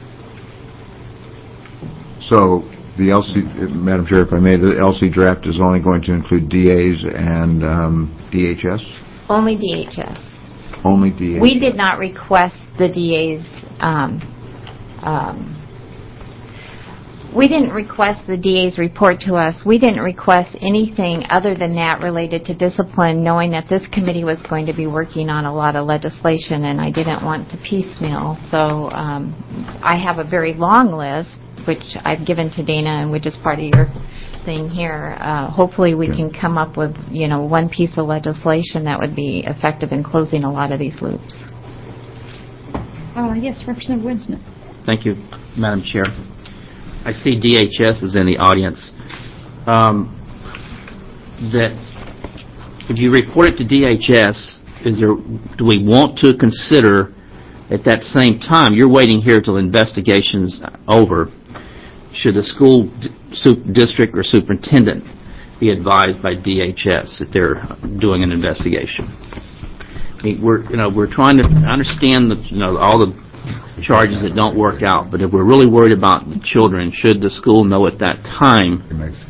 So the L C, Madam Chair, if I may, the L C draft is only going to include D As and um, D H S? Only D H S. Only D As? We did not request the D A's. Um, um, we didn't request the D A's report to us. We didn't request anything other than that related to discipline, knowing that this committee was going to be working on a lot of legislation, and I didn't want to piecemeal. So um, I have a very long list, which I've given to Dana, and which is part of your thing here. Uh, hopefully we can come up with, you know, one piece of legislation that would be effective in closing a lot of these loops. Uh, yes, Representative Winston. Thank you, Madam Chair. I see D H S is in the audience. Um, that if you report it to D H S, is there? Do we want to consider at that same time? You're waiting here till the investigation's over. should the school d- sup- district or superintendent be advised by D H S that they're doing an investigation? I mean, we're, you know, we're trying to understand the, you know, all the charges that don't work out, but if we're really worried about the children, should the school know at that time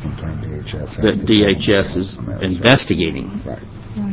that D H S is investigating? Right.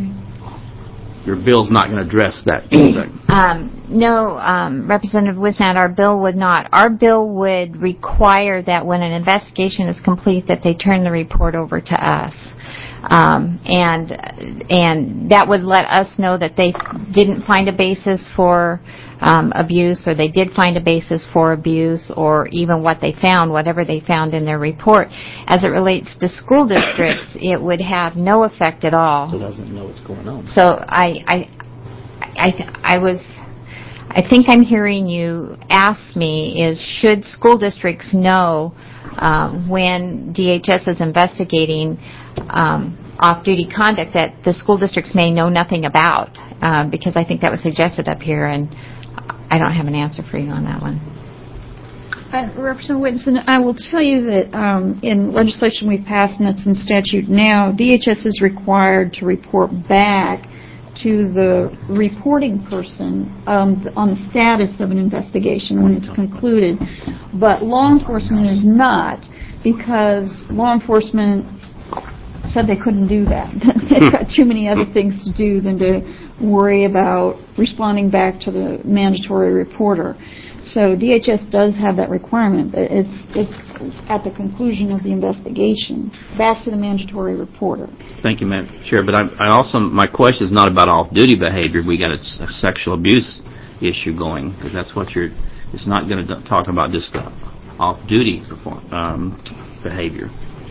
Your bill's not going to address that subject. Um, no, um, Representative Wisnat, our bill would not. Our bill would require that when an investigation is complete, that they turn the report over to us. Um, and and that would let us know that they didn't find a basis for um, abuse, or they did find a basis for abuse, or even what they found, whatever they found in their report. As it relates to school districts, it would have no effect at all. Who doesn't know what's going on? So I, I, I, I was, I think I'm hearing you ask me is, should school districts know um, when D H S is investigating um, off-duty conduct that the school districts may know nothing about? Um, because I think that was suggested up here, and I don't have an answer for you on that one. Uh, Representative Whitson, I will tell you that um, in legislation we've passed, and it's in statute now, D H S is required to report back to the reporting person um, on the status of an investigation when it's concluded. But law enforcement is not, because law enforcement said they couldn't do that. They've got too many other things to do than to worry about responding back to the mandatory reporter. So D H S does have that requirement. It's it's at the conclusion of the investigation, back to the mandatory reporter. Thank you, Madam Chair. But I, I also, my question is not about off-duty behavior. We got a, a sexual abuse issue going, because that's what you're. It's not going to talk about just the off-duty perform, um, behavior.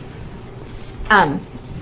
Um,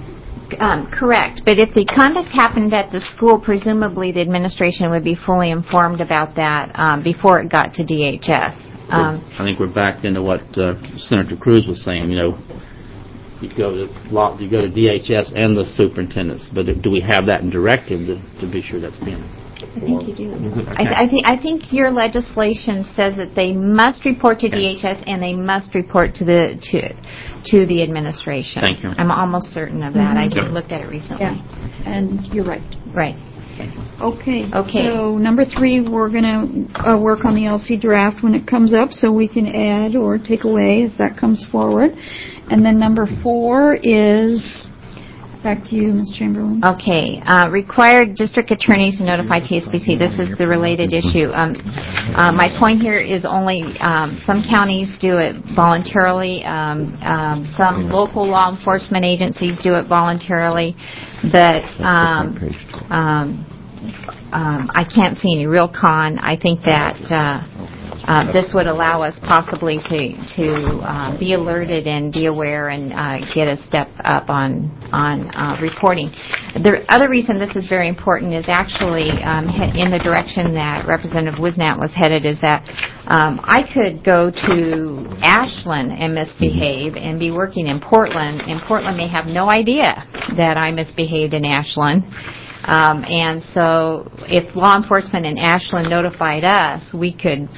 um, correct. But if the conduct happened at the school, presumably the administration would be fully informed about that um, before it got to D H S. Um, I think we're back into what uh, Senator Cruz was saying. You know, you go to law, you go to D H S and the superintendents, but do we have that in directive to, to be sure that's being? I think you do. Okay. I, th- I think I think your legislation says that they must report to D H S and they must report to the to to the administration. Thank you. I'm almost certain of that. Mm-hmm. I just Yep. looked at it recently. Yeah, and you're right. Right. Okay. Okay. So number three, we're going to uh, work on the L C draft when it comes up, so we can add or take away as that comes forward. And then number four is back to you, Miz Chamberlain. Okay. Uh, required district attorneys to notify T S B C. This is the related issue. Um, uh, my point here is only um, some counties do it voluntarily. Um, um, some local law enforcement agencies do it voluntarily. But um, um, um, I can't see any real con. I think that uh, uh, this would allow us possibly to to uh, be alerted and be aware and uh, get a step up on on uh, reporting. The other reason this is very important is actually um, in the direction that Representative Wisnat was headed, is that um, I could go to Ashland and misbehave and be working in Portland, and Portland may have no idea that I misbehaved in Ashland. Um, and so if law enforcement in Ashland notified us, we could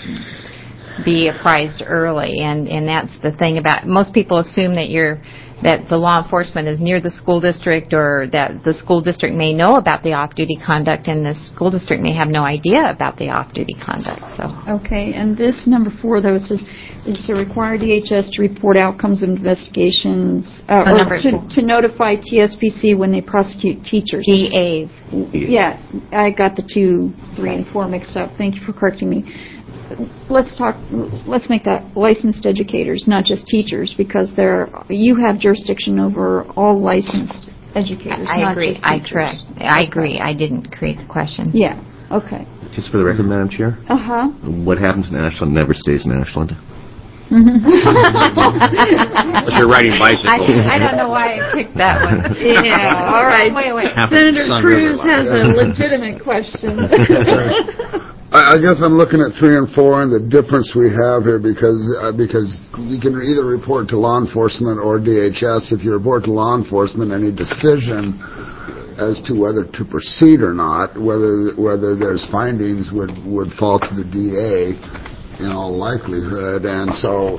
be apprised early. And, and that's the thing about, most people assume that you're, that the law enforcement is near the school district, or that the school district may know about the off-duty conduct, and the school district may have no idea about the off-duty conduct. So. Okay, and this number four, though, says it's to require D H S to report outcomes of investigations, uh, Oh, or number to, four. to notify T S P C when they prosecute teachers. D As. Yeah, I got the two, three, and four mixed up. Thank you for correcting me. Let's talk. Let's make that licensed educators, not just teachers, because there you have jurisdiction over all licensed educators. I not agree. Just I teachers. correct. I agree. I didn't create the question. Yeah. Okay. Just for the record, Madam Chair, Uh huh. what happens in Ashland never stays in Ashland. Unless you're riding bicycles. I, I don't know why I picked that one. Yeah. All right. Wait, wait. Senator Sun Cruz River has a legitimate question. I I guess I'm looking at three and four and the difference we have here, because uh, because you can either report to law enforcement or D H S. If you report to law enforcement, any decision as to whether to proceed or not, whether whether there's findings, would would fall to the D A in all likelihood. And so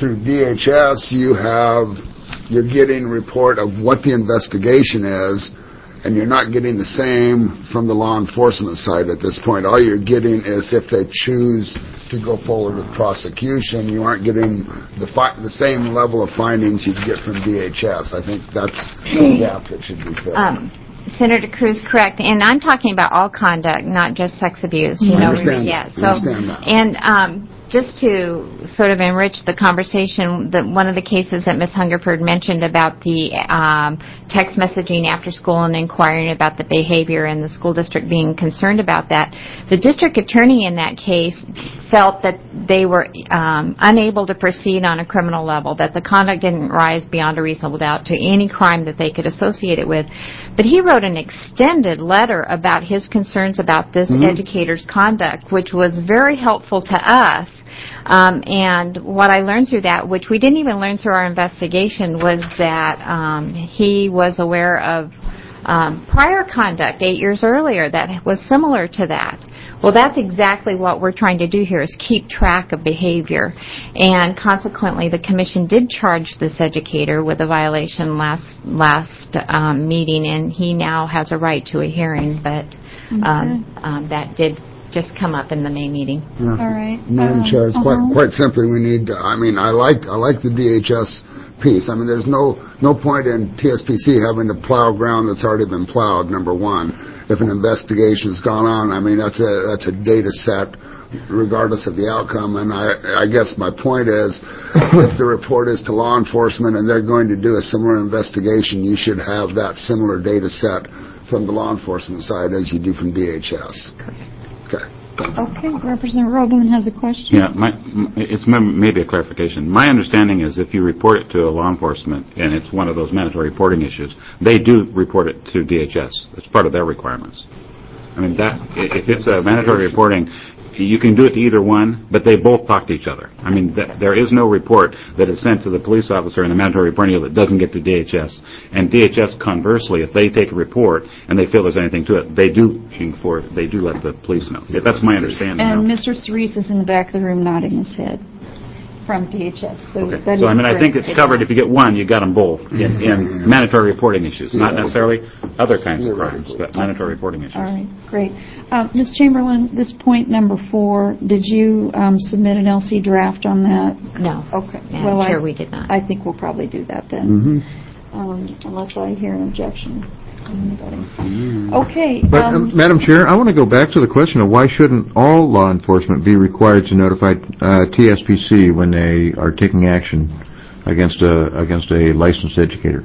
through D H S, you have, you're getting a report of what the investigation is, and you're not getting the same from the law enforcement side at this point. All you're getting is if they choose to go forward with prosecution, you aren't getting the fi- the same level of findings you'd get from D H S. I think that's the gap that should be filled. Um, Senator Cruz, correct, and I'm talking about all conduct, not just sex abuse. You I know, understand yeah. that. So, I understand that. and um, just to sort of enrich the conversation, the, one of the cases that Miz Hungerford mentioned about the um, text messaging after school and inquiring about the behavior and the school district being concerned about that, the district attorney in that case felt that they were um, unable to proceed on a criminal level, that the conduct didn't rise beyond a reasonable doubt to any crime that they could associate it with. But he wrote an extended letter about his concerns about this mm-hmm. educator's conduct, which was very helpful to us. Um, and what I learned through that, which we didn't even learn through our investigation, was that um, he was aware of um, prior conduct eight years earlier that was similar to that. Well, that's exactly what we're trying to do here, is keep track of behavior. And consequently, the commission did charge this educator with a violation last last um, meeting, and he now has a right to a hearing. But um, okay. um, that did just come up in the May meeting. Yeah. All right. Madam um, Chair, it's uh-huh. quite quite simply we need to, I mean, I like I like the D H S piece. I mean, there's no no point in T S P C having to plow ground that's already been plowed, number one. If an investigation's gone on, I mean, that's a that's a data set regardless of the outcome. And I, I guess my point is, if the report is to law enforcement and they're going to do a similar investigation, you should have that similar data set from the law enforcement side as you do from D H S. Okay. Okay. Representative Roblin has a question. Yeah, my, it's maybe a clarification. My understanding is if you report it to a law enforcement and it's one of those mandatory reporting issues, they do report it to D H S. It's part of their requirements. I mean, that if it's a mandatory reporting, you can do it to either one, but they both talk to each other. I mean, th- there is no report that is sent to the police officer in the mandatory reporting that doesn't get to D H S. And D H S, conversely, if they take a report and they feel there's anything to it, they do for they do let the police know. That's my understanding. And now. Mister Cerise is in the back of the room nodding his head from D H S. So, okay. that so is I mean, correct. I think it's covered. If you get one, you got them both in, in mandatory reporting issues, not necessarily other kinds of crimes, but mandatory reporting issues. All right, great. Uh, Miz Chamberlain, this point number four, did you um, submit an L C draft on that? No. Okay. Madam well, Chair, I, we did not. I think we'll probably do that then, Mm-hmm. um, unless I hear an objection from anybody. Mm-hmm. Okay. But, um, um, Madam Chair, I want to go back to the question of why shouldn't all law enforcement be required to notify uh, T S P C when they are taking action against a against a licensed educator?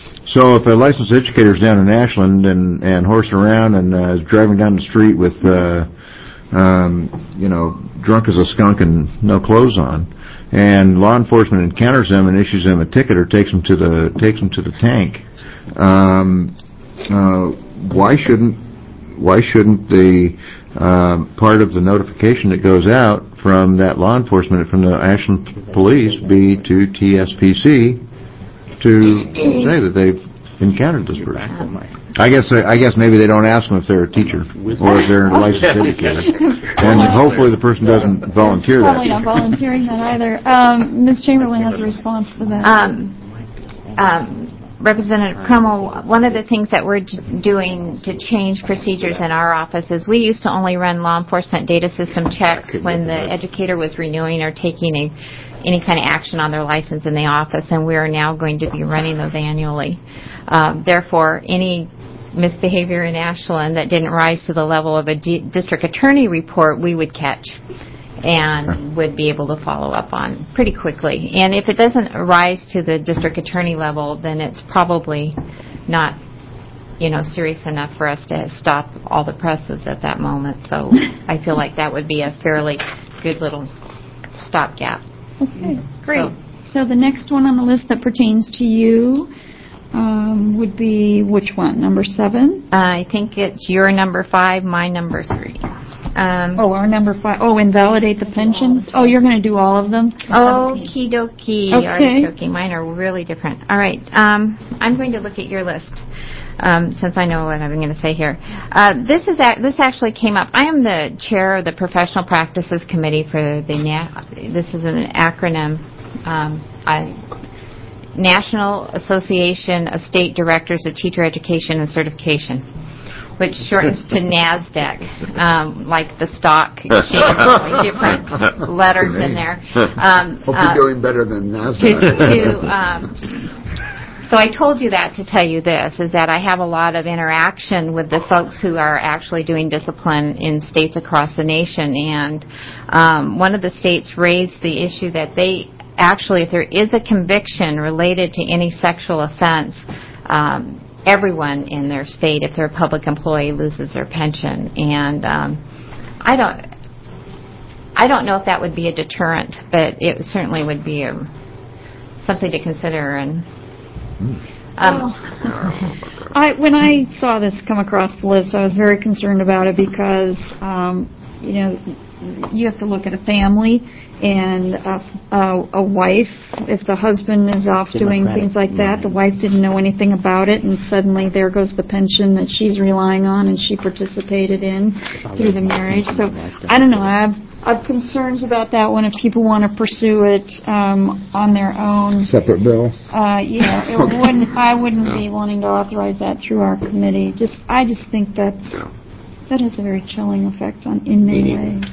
So if a licensed educator is down in Ashland and, and horsing around and uh, driving down the street with, uh, um, you know, drunk as a skunk and no clothes on, and law enforcement encounters them and issues them a ticket or takes them to the takes them to the tank, um, uh, why shouldn't why shouldn't the uh, part of the notification that goes out from that law enforcement from the Ashland Police be to T S P C? To say that they've encountered this person. I guess I guess maybe they don't ask them if they're a teacher or if they're a licensed educator, and hopefully the person doesn't volunteer that. Probably not volunteering that either. Um, Miz Chamberlain has a response to that. Um, um, Representative Crummell, one of the things that we're doing to change procedures in our office is we used to only run law enforcement data system checks when the educator was renewing or taking a any kind of action on their license in the office, and we are now going to be running those annually. Um, therefore, any misbehavior in Ashland that didn't rise to the level of a D- district attorney report, we would catch and would be able to follow up on pretty quickly. And if it doesn't rise to the district attorney level, then it's probably not, you know, serious enough for us to stop all the presses at that moment. So I feel like that would be a fairly good little stopgap. Okay, great. So, so the next one on the list that pertains to you um, would be which one? Number seven? Uh, I think it's your number five, my number three. Um, oh, our number five. Oh, invalidate the pensions? Oh, you're going to do all of them? Okie dokie. Okay. Artichoke. Mine are really different. All right. Um, I'm going to look at your list. Um, since I know what I'm going to say here. Uh, this is a, this actually came up. I am the chair of the Professional Practices Committee for the N A- this is an acronym um, I, National Association of State Directors of Teacher Education and Certification, which shortens to NASDAQ, um, like the stock exchange, like different letters in there. Um, Hope uh, you're doing better than to, NASA. to, um, so I told you that to tell you this, is that I have a lot of interaction with the folks who are actually doing discipline in states across the nation, and um, one of the states raised the issue that they actually, if there is a conviction related to any sexual offense, um, everyone in their state, if they're a public employee, loses their pension. And um, I don't I don't know if that would be a deterrent, but it certainly would be a, something to consider. And um, Well, I, when I saw this come across the list, I was very concerned about it because, um, you know, you have to look at a family and a, a, a wife. If the husband is off doing things like that, the wife didn't know anything about it, and suddenly there goes the pension that she's relying on and she participated in through the marriage. So I don't know. I have, I have concerns about that one if people want to pursue it um, on their own. Separate bill? Uh, yeah, it wouldn't, I wouldn't be wanting to authorize that through our committee. Just, I just think that's, that has a very chilling effect on, in many ways.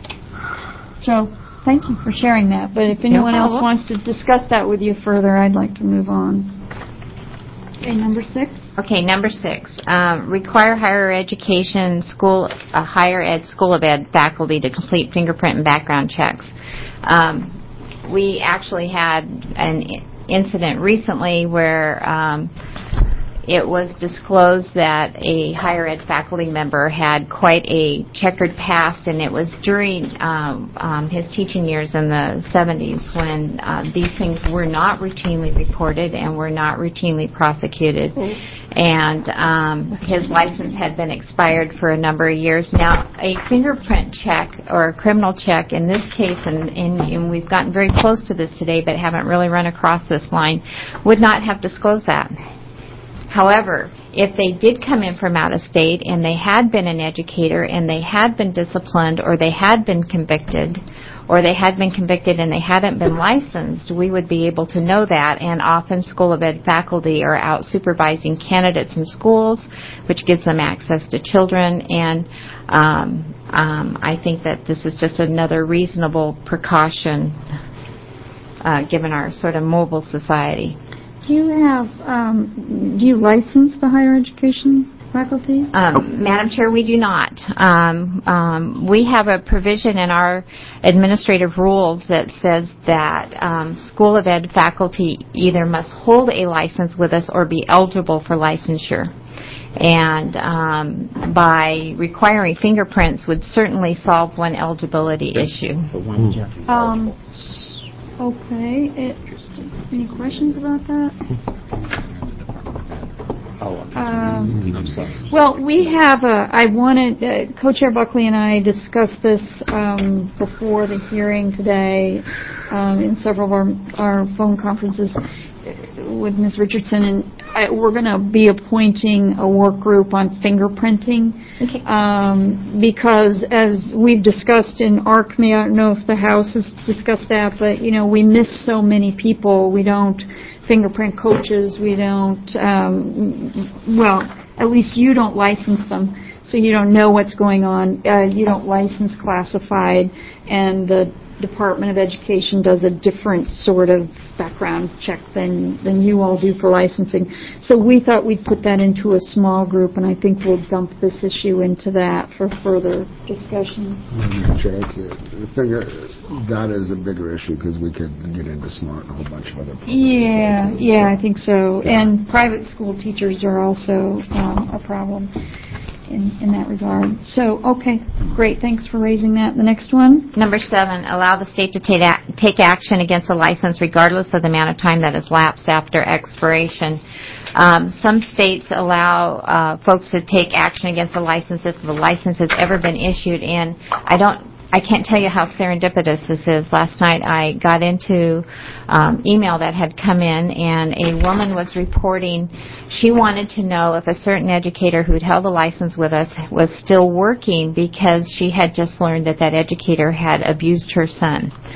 So, thank you for sharing that. But if anyone else wants to discuss that with you further, I'd like to move on. Okay, number six. Okay, number six, um, require higher education school, uh, higher ed school of ed faculty to complete fingerprint and background checks. Um, we actually had an incident recently where um, it was disclosed that a higher ed faculty member had quite a checkered past, and it was during um, um, his teaching years in the seventies when uh, these things were not routinely reported and were not routinely prosecuted. Mm-hmm. And um, his license had been expired for a number of years. Now, a fingerprint check or a criminal check in this case, and, and, and we've gotten very close to this today but haven't really run across this line, would not have disclosed that. However, if they did come in from out of state and they had been an educator and they had been disciplined or they had been convicted or they had been convicted and they hadn't been licensed, we would be able to know that. And often School of Ed faculty are out supervising candidates in schools, which gives them access to children. And um, um, I think that this is just another reasonable precaution uh, given our sort of mobile society. Do you have, um, do you license the higher education faculty? Um, Madam Chair, we do not. Um, um, we have a provision in our administrative rules that says that um, School of Ed faculty either must hold a license with us or be eligible for licensure. And um, by requiring fingerprints would certainly solve one eligibility issue. Um, okay. It, any questions about that? Um, well, we have a, I wanted, uh, Co-Chair Buckley and I discussed this um, before the hearing today um, in several of our, our phone conferences with Miz Richardson, and I, we're going to be appointing a work group on fingerprinting. Okay. Um, because as we've discussed in our committee, I don't know if the House has discussed that, but, you know, we miss so many people. We don't fingerprint coaches. We don't, um, well, at least you don't license them, so you don't know what's going on. Uh, you don't license classified, and the Department of Education does a different sort of background check than, than you all do for licensing. So we thought we'd put that into a small group, and I think we'll dump this issue into that for further discussion. Sure, that's it. I figure that is a bigger issue because we could get into SMART and a whole bunch of other problems. Yeah, yeah, I think so. Yeah. And private school teachers are also um, a problem in, in that regard. So, okay, great. Thanks for raising that. The next one? Number seven, allow the state to take, a- take action against a license regardless of the amount of time that has lapsed after expiration. Um, some states allow uh, folks to take action against a license if the license has ever been issued, and I don't I can't tell you how serendipitous this is. Last night I got into um, email that had come in, and a woman was reporting she wanted to know if a certain educator who'd held a license with us was still working because she had just learned that that educator had abused her son.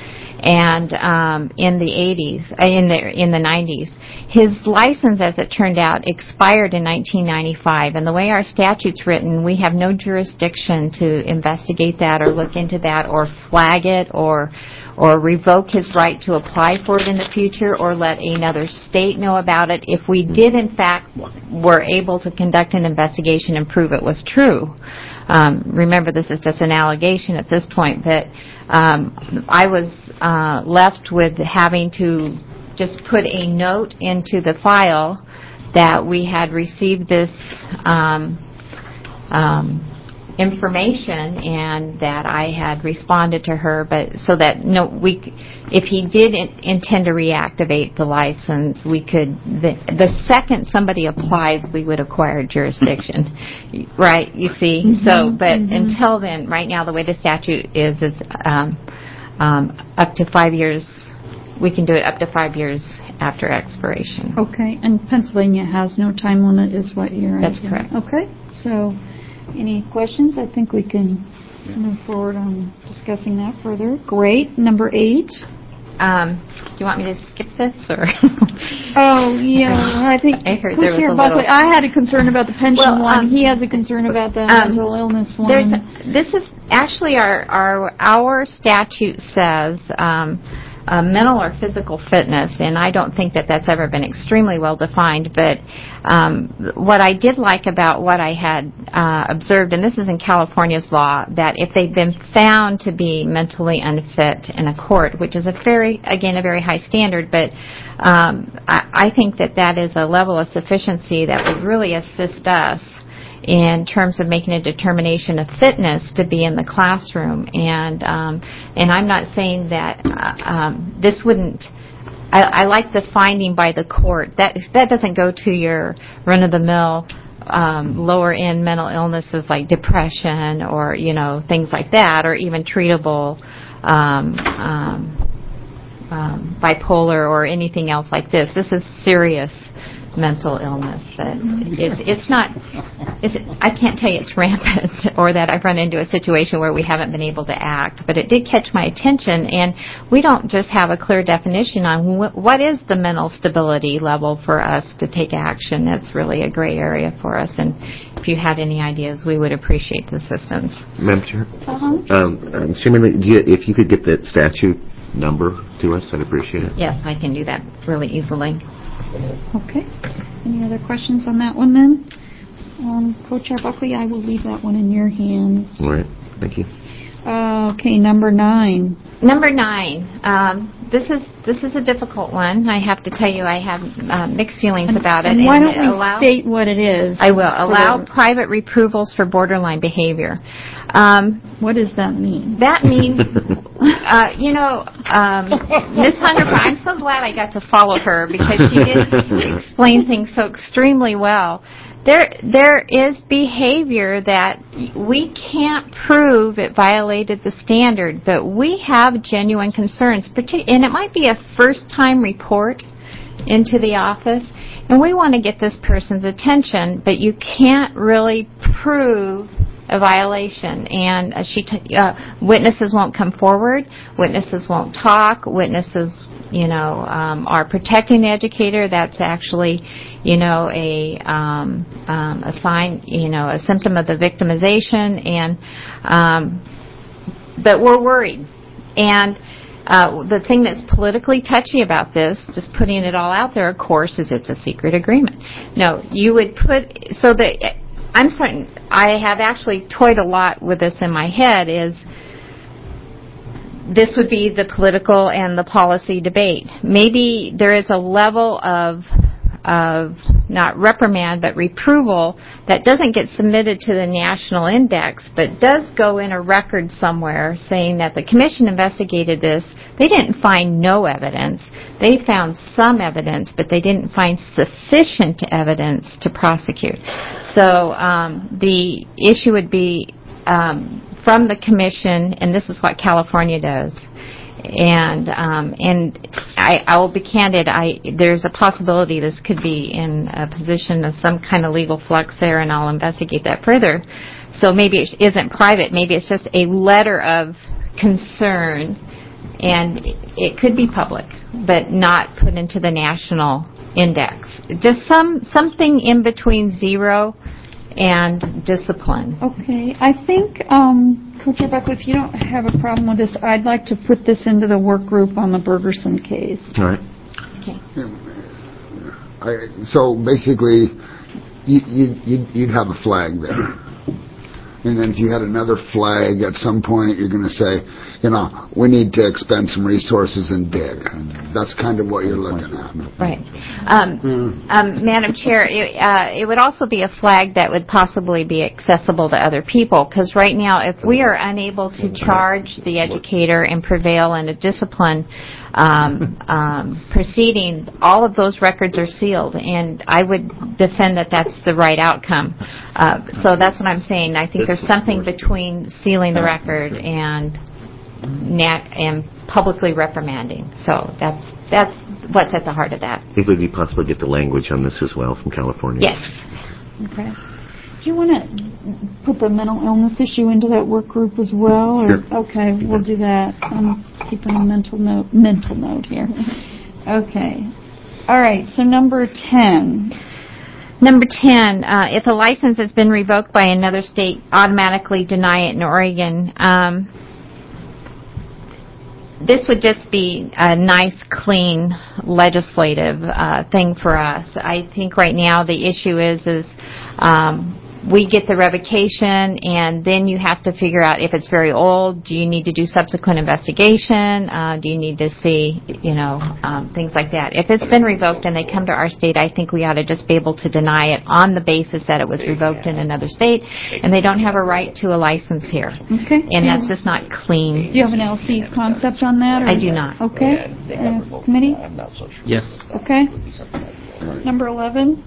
and um, in the eighties, uh, in the in the nineties. His license, as it turned out, expired in nineteen ninety-five, and the way our statute's written, we have no jurisdiction to investigate that or look into that or flag it or or revoke his right to apply for it in the future or let another state know about it if we did, in fact, were able to conduct an investigation and prove it was true. Um, remember, this is just an allegation at this point, but um, I was uh, left with having to just put a note into the file that we had received this um, um, information and that I had responded to her, but so that no, we, c- if he did in, intend to reactivate the license, we could. The, the second somebody applies, we would acquire jurisdiction, right? You see, mm-hmm. so but mm-hmm. until then, right now, the way the statute is, is um, um, up to five years. We can do it up to five years after expiration. Okay, and Pennsylvania has no time limit, is what you're. That's correct. Okay, so. Any questions? I think we can yeah. move forward on discussing that further. Great. Number eight. Um, do you want me to skip this or? Oh yeah, I think. I heard there was a Buckley. little. I had a concern about the pension well, one. Um, he has a concern about the um, mental illness one. There's a, this is actually our our our statute says. Um, Uh, mental or physical fitness, and I don't think that that's ever been extremely well defined, but um, what I did like about what I had uh, observed, and this is in California's law, that if they've been found to be mentally unfit in a court, which is a very, again, a very high standard, but um, I, I think that that is a level of sufficiency that would really assist us in terms of making a determination of fitness to be in the classroom. And um, and I'm not saying that uh, um, this wouldn't, I, I like the finding by the court. That that doesn't go to your run-of-the-mill um, lower-end mental illnesses like depression or, you know, things like that, or even treatable um, um, um, bipolar or anything else like this. This is serious mental illness. That it's it's not. It's, I can't tell you it's rampant or that I've run into a situation where we haven't been able to act, but it did catch my attention, and we don't just have a clear definition on wh- what is the mental stability level for us to take action. That's really a gray area for us, and if you had any ideas, we would appreciate the assistance. Madam Chair? Uh-huh. Um, um, Chairman, do you, if you could get that statute number to us, I'd appreciate it. Yes, I can do that really easily. Okay. Any other questions on that one then? Um, Co-Chair Buckley, I will leave that one in your hands. All right. Thank you. Uh, okay, number nine. Number nine. Um, this is this is a difficult one. I have to tell you, I have uh, mixed feelings and, about it. And why and don't we allow, state what it is? I will. Allow private reprovals for borderline behavior. Um, what does that mean? That means, uh, you know, um, Miz Hungerford, I'm so glad I got to follow her because she did explain things so extremely well. There, there is behavior that we can't prove it violated the standard, but we have genuine concerns, and it might be a first-time report into the office, and we want to get this person's attention, but you can't really prove a violation, and uh, she t- uh, witnesses won't come forward, witnesses won't talk, witnesses, you know, um, are protecting the educator. That's actually, you know, a um, um, a sign, you know, a symptom of the victimization, and um, but we're worried. And uh, the thing that's politically touchy about this, just putting it all out there, of course, is it's a secret agreement. No, you would put so that I'm certain. I have actually toyed a lot with this in my head. Is this would be the political and the policy debate. Maybe there is a level of of not reprimand but reproval that doesn't get submitted to the national index but does go in a record somewhere saying that the commission investigated this. They didn't find no evidence. They found some evidence, but they didn't find sufficient evidence to prosecute. So um, the issue would be um, from the commission, and this is what California does. And um, and I, I will be candid. I there's a possibility this could be in a position of some kind of legal flux there, and I'll investigate that further. So maybe it isn't private. Maybe it's just a letter of concern, and it could be public, but not put into the national index. Just some something in between zero and discipline. Okay, I think, um, Co-Chair Buckley, if you don't have a problem with this, I'd like to put this into the work group on the Bergerson case. All right. Okay. I, so basically, you, you, you'd, you'd have a flag there. And then if you had another flag at some point, you're going to say, you know, we need to expend some resources and dig. That's kind of what you're looking at. Right. Um, mm. um, Madam Chair, it, uh, it would also be a flag that would possibly be accessible to other people, because right now, if we are unable to charge the educator and prevail in a discipline um, um, proceeding, all of those records are sealed, and I would defend that that's the right outcome. Uh, so that's what I'm saying. I think there's something between sealing the record and nat- and publicly reprimanding. So that's that's what's at the heart of that. I think it would be possible to get the language on this as well from California. Yes. Okay. Do you want to put the mental illness issue into that work group as well? Or? Sure. Okay, we'll do that. I'm keeping a mental note, mental note here. Okay. All right, so number ten. Number ten, uh, if a license has been revoked by another state, automatically deny it in Oregon. Um, this would just be a nice, clean legislative uh, thing for us. I think right now the issue is is um, we get the revocation, and then you have to figure out if it's very old. Do you need to do subsequent investigation? Uh, do you need to see, you know, um, things like that? If it's been revoked and they come to our state, I think we ought to just be able to deny it on the basis that it was revoked in another state, and they don't have a right to a license here. Okay. And that's just not clean. Do you have an L C concept on that? Or? I do not. Okay. Uh, committee? Yes. Okay. Number eleven.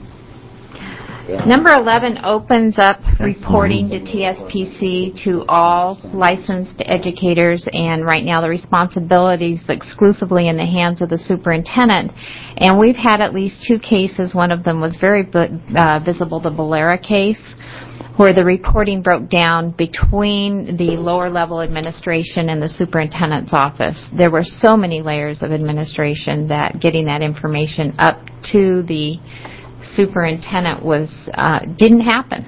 Number eleven opens up reporting to T S P C to all licensed educators, and right now the responsibility is exclusively in the hands of the superintendent. And we've had at least two cases. One of them was very uh, visible, the Valera case, where the reporting broke down between the lower level administration and the superintendent's office. There were so many layers of administration that getting that information up to the superintendent was uh, didn't happen,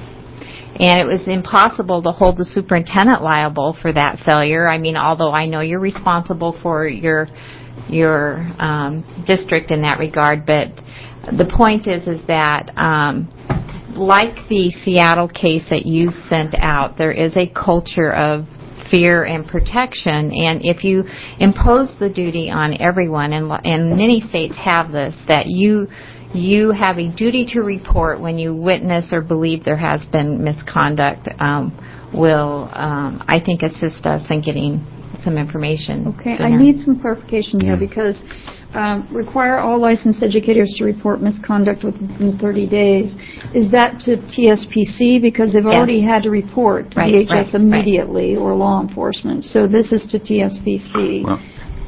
and it was impossible to hold the superintendent liable for that failure. I mean, although I know you're responsible for your your um, district in that regard, but the point is is that um, like the Seattle case that you sent out, there is a culture of fear and protection, and if you impose the duty on everyone, and, and many states have this, that you You have a duty to report when you witness or believe there has been misconduct, um, will, um, I think, assist us in getting some information. Okay, sooner. I need some clarification here because um, require all licensed educators to report misconduct within thirty days. Is that to T S P C because they've Yes. already had to report to Right, D H S right, immediately right. or law enforcement? So this is to T S P C. Well,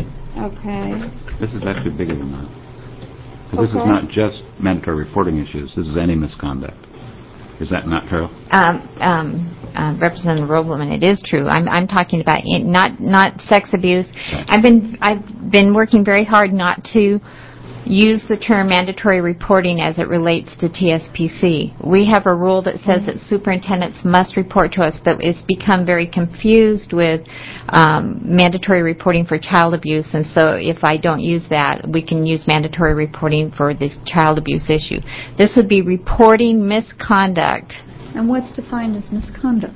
okay. this is actually bigger than that. This Okay. is not just mandatory reporting issues. This is any misconduct. Is that not true? Um, um, uh, Representative Robleman, it is true. I'm, I'm talking about in, not not sex abuse. Right. I've been I've been working very hard not to use the term mandatory reporting as it relates to T S P C. We have a rule that says that superintendents must report to us, but it's become very confused with um, mandatory reporting for child abuse, and so if I don't use that, we can use mandatory reporting for this child abuse issue. This would be reporting misconduct. And what's defined as misconduct?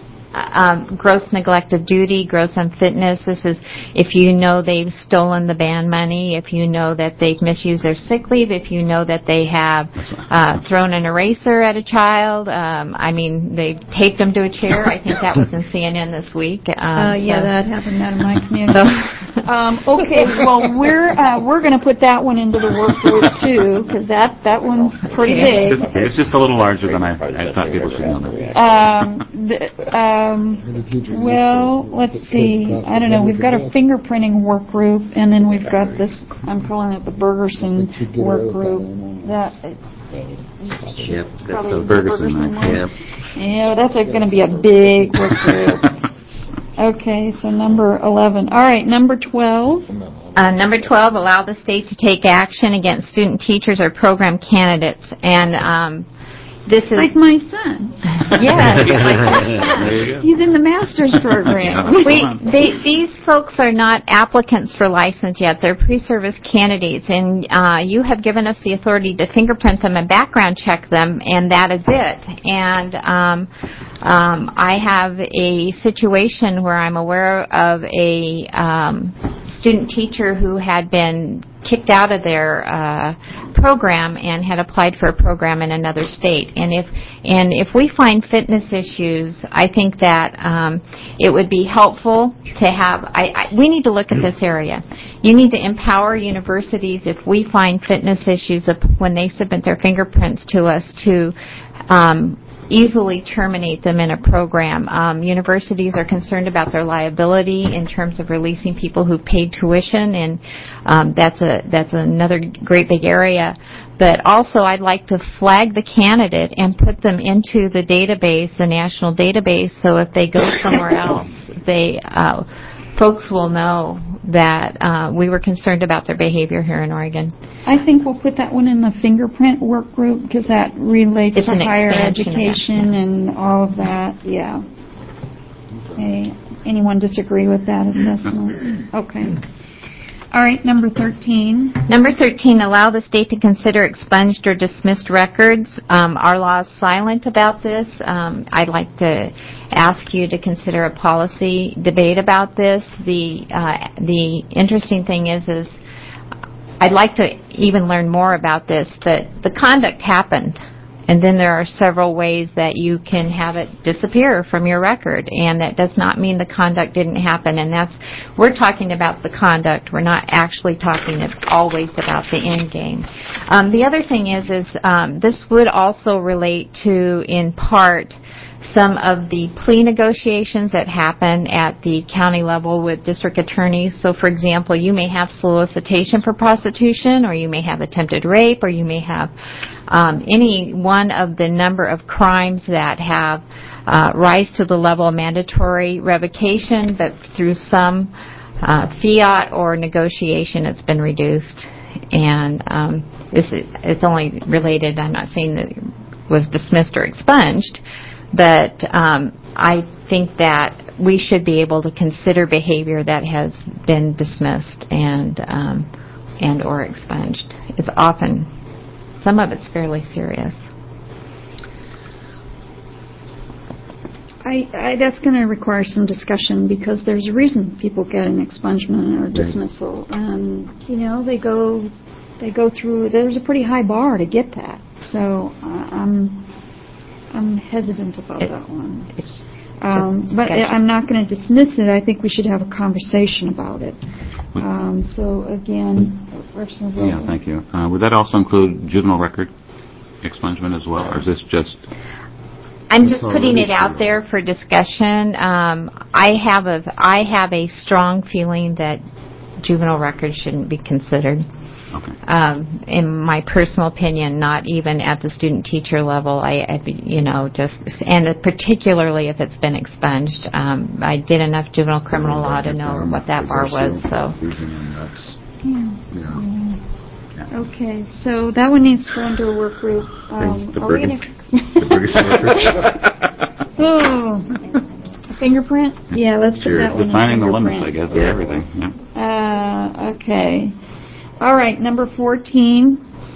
Um, gross neglect of duty, gross unfitness. This is if you know they've stolen the band money, if you know that they've misused their sick leave, if you know that they have uh, thrown an eraser at a child. Um, I mean, they've taped them to a chair. I think that was in C N N this week. Um, uh, yeah, so. that happened out in my community. um, okay, well, we're uh, we're going to put that one into the work group too, because that that one's pretty big. It's, it's just a little larger than I, I thought people should know that. Um, the, um, well, let's see. I don't know. We've got a fingerprinting work group, and then we've got this. I'm calling it the Bergerson work group. That Yep, that's probably a the Bergerson, Bergerson right? one. Yeah, that's going to be a big work group. Okay, so number eleven. All right, number twelve. Uh, number twelve, allow the state to take action against student teachers or program candidates. And um, this is... Like my son. Yes. There you go. He's in the master's program. We, they, these folks are not applicants for license yet. They're pre-service candidates, and uh, you have given us the authority to fingerprint them and background check them, and that is it. And um, um, I have a situation where I'm aware of a um, student teacher who had been kicked out of their uh, program and had applied for a program in another state. And if and if we find fitness issues, I think that um, it would be helpful to have. I, I, we need to look at this area. You need to empower universities if we find fitness issues when they submit their fingerprints to us to um, easily terminate them in a program. Um, universities are concerned about their liability in terms of releasing people who paid tuition, and um, that's a that's another great big area. But also, I'd like to flag the candidate and put them into the database, the national database, so if they go somewhere else, they uh, folks will know that uh, we were concerned about their behavior here in Oregon. I think we'll put that one in the fingerprint work group because that relates It's to an higher expansion of that, education yeah. and all of that. Yeah. Okay. Anyone disagree with that assessment? Okay. All right, number thirteen. Number thirteen, allow the state to consider expunged or dismissed records. Um, our law is silent about this. Um, I'd like to ask you to consider a policy debate about this. The uh, the interesting thing is, is I'd like to even learn more about this, but the conduct happened. And then there are several ways that you can have it disappear from your record, and that does not mean the conduct didn't happen. And that's, we're talking about the conduct. We're not actually talking always about the end game. Um, the other thing is, is um, this would also relate to, in part, some of the plea negotiations that happen at the county level with district attorneys. So, for example, you may have solicitation for prostitution, or you may have attempted rape, or you may have um, any one of the number of crimes that have uh, rise to the level of mandatory revocation, but through some uh, fiat or negotiation it's been reduced. And um, this is, it's only related, I'm not saying that it was dismissed or expunged, but um, I think that we should be able to consider behavior that has been dismissed and um, and or expunged. It's often, some of it's fairly serious. I, I, that's going to require some discussion because there's a reason people get an expungement or dismissal, and you know they go they go through. There's a pretty high bar to get that, so uh, I'm. I'm hesitant about it's, that one. It's um, but I'm not going to dismiss it. I think we should have a conversation about it. Um, so, again, Representative Yeah, thank you. Uh, would that also include juvenile record expungement as well, or is this just... I'm just putting it out there for discussion. Um, I have a I have a strong feeling that juvenile records shouldn't be considered. Okay. Um, in my personal opinion, not even at the student-teacher level. I, I, you know, just and particularly if it's been expunged. Um, I did enough juvenile criminal law to know what that bar was. So. Yeah. Yeah. Okay, so that one needs to go into a work group. Um, The are we Bergen- gonna- oh, a fingerprint? Yeah, let's put You're that one in defining the fingerprint. limits, I guess, of everything. Yeah. Uh, okay. All right, number fourteen.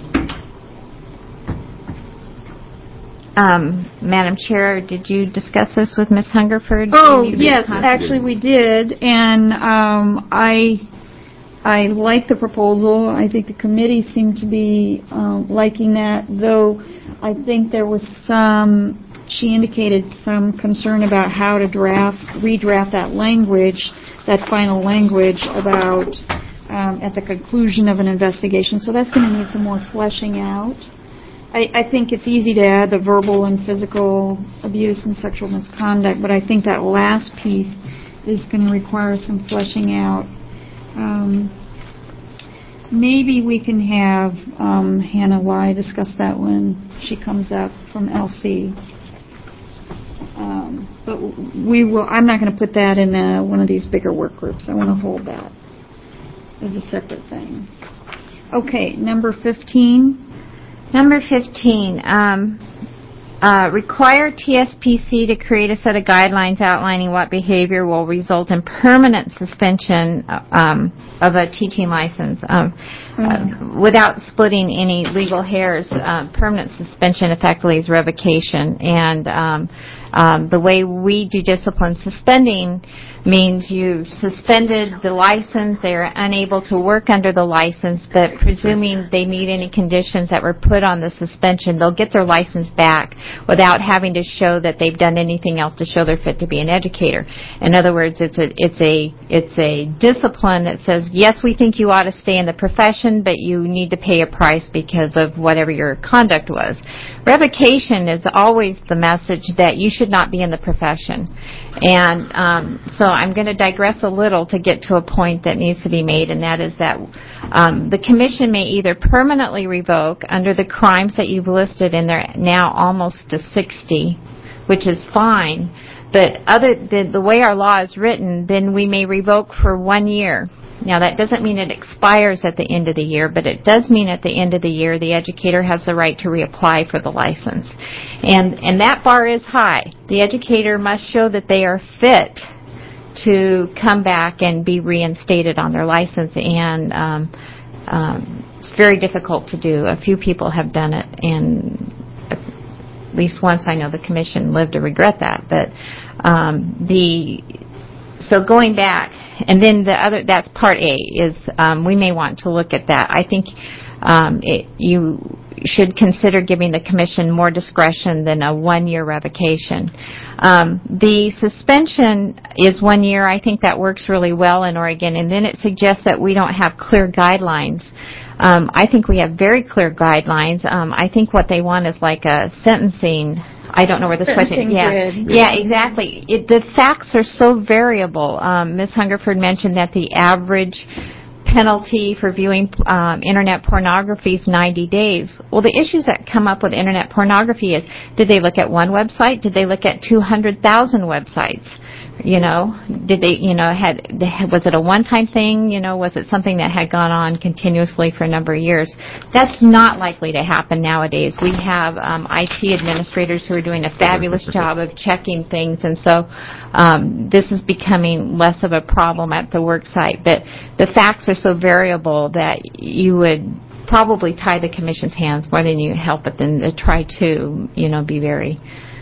Um, Madam Chair, did you discuss this with Miz Hungerford? Oh, You yes, con- actually we did, and um, I I like the proposal. I think the committee seemed to be um, liking that, though I think there was some, she indicated some concern about how to draft, redraft that language, that final language about Um, at the conclusion of an investigation. So that's going to need some more fleshing out. I, I think it's easy to add the verbal and physical abuse and sexual misconduct, but I think that last piece is going to require some fleshing out. Um, maybe we can have um, Hannah Lai discuss that when she comes up from L C. Uh, Um, But we will, I'm not going to put that in uh, one of these bigger work groups. I want to hold that as a separate thing. Okay, number fifteen. Number fifteen, um, uh, require T S P C to create a set of guidelines outlining what behavior will result in permanent suspension um, of a teaching license. Um, uh, without splitting any legal hairs, uh, permanent suspension effectively is revocation. And um, um, the way we do discipline suspending means you've suspended the license, they're unable to work under the license, but presuming they meet any conditions that were put on the suspension, they'll get their license back without having to show that they've done anything else to show they're fit to be an educator. In other words, it's a it's a it's a discipline that says, yes, we think you ought to stay in the profession, but you need to pay a price because of whatever your conduct was. Revocation is always the message that you should not be in the profession. And um, so I'm going to digress a little to get to a point that needs to be made, and that is that um, the Commission may either permanently revoke under the crimes that you've listed, and they're now almost to sixty, which is fine, but other the, the way our law is written, then we may revoke for one year. Now, that doesn't mean it expires at the end of the year, but it does mean at the end of the year the educator has the right to reapply for the license. And and that bar is high. The educator must show that they are fit to come back and be reinstated on their license, and um, um, it's very difficult to do. A few people have done it, and at least once I know the Commission lived to regret that. But um, the so going back, and then the other, that's part A, is um, we may want to look at that. I think um, it, you should consider giving the Commission more discretion than a one-year revocation. Um, the suspension is one year. I think that works really well in Oregon, and then it suggests that we don't have clear guidelines. Um, I think we have very clear guidelines. Um, I think what they want is like a sentencing. I don't know where this question. Yeah, grid. yeah, exactly. It, the facts are so variable. Um, Miz Hungerford mentioned that the average penalty for viewing um, internet pornography is ninety days. Well, the issues that come up with internet pornography is: did they look at one website? Did they look at two hundred thousand websites? You know, did they, you know, had, was it a one-time thing? You know, was it something that had gone on continuously for a number of years? That's not likely to happen nowadays. We have um, I T administrators who are doing a fabulous job of checking things, and so um, this is becoming less of a problem at the work site. But the facts are so variable that you would probably tie the Commission's hands more than you help it, than to try to, you know, be very...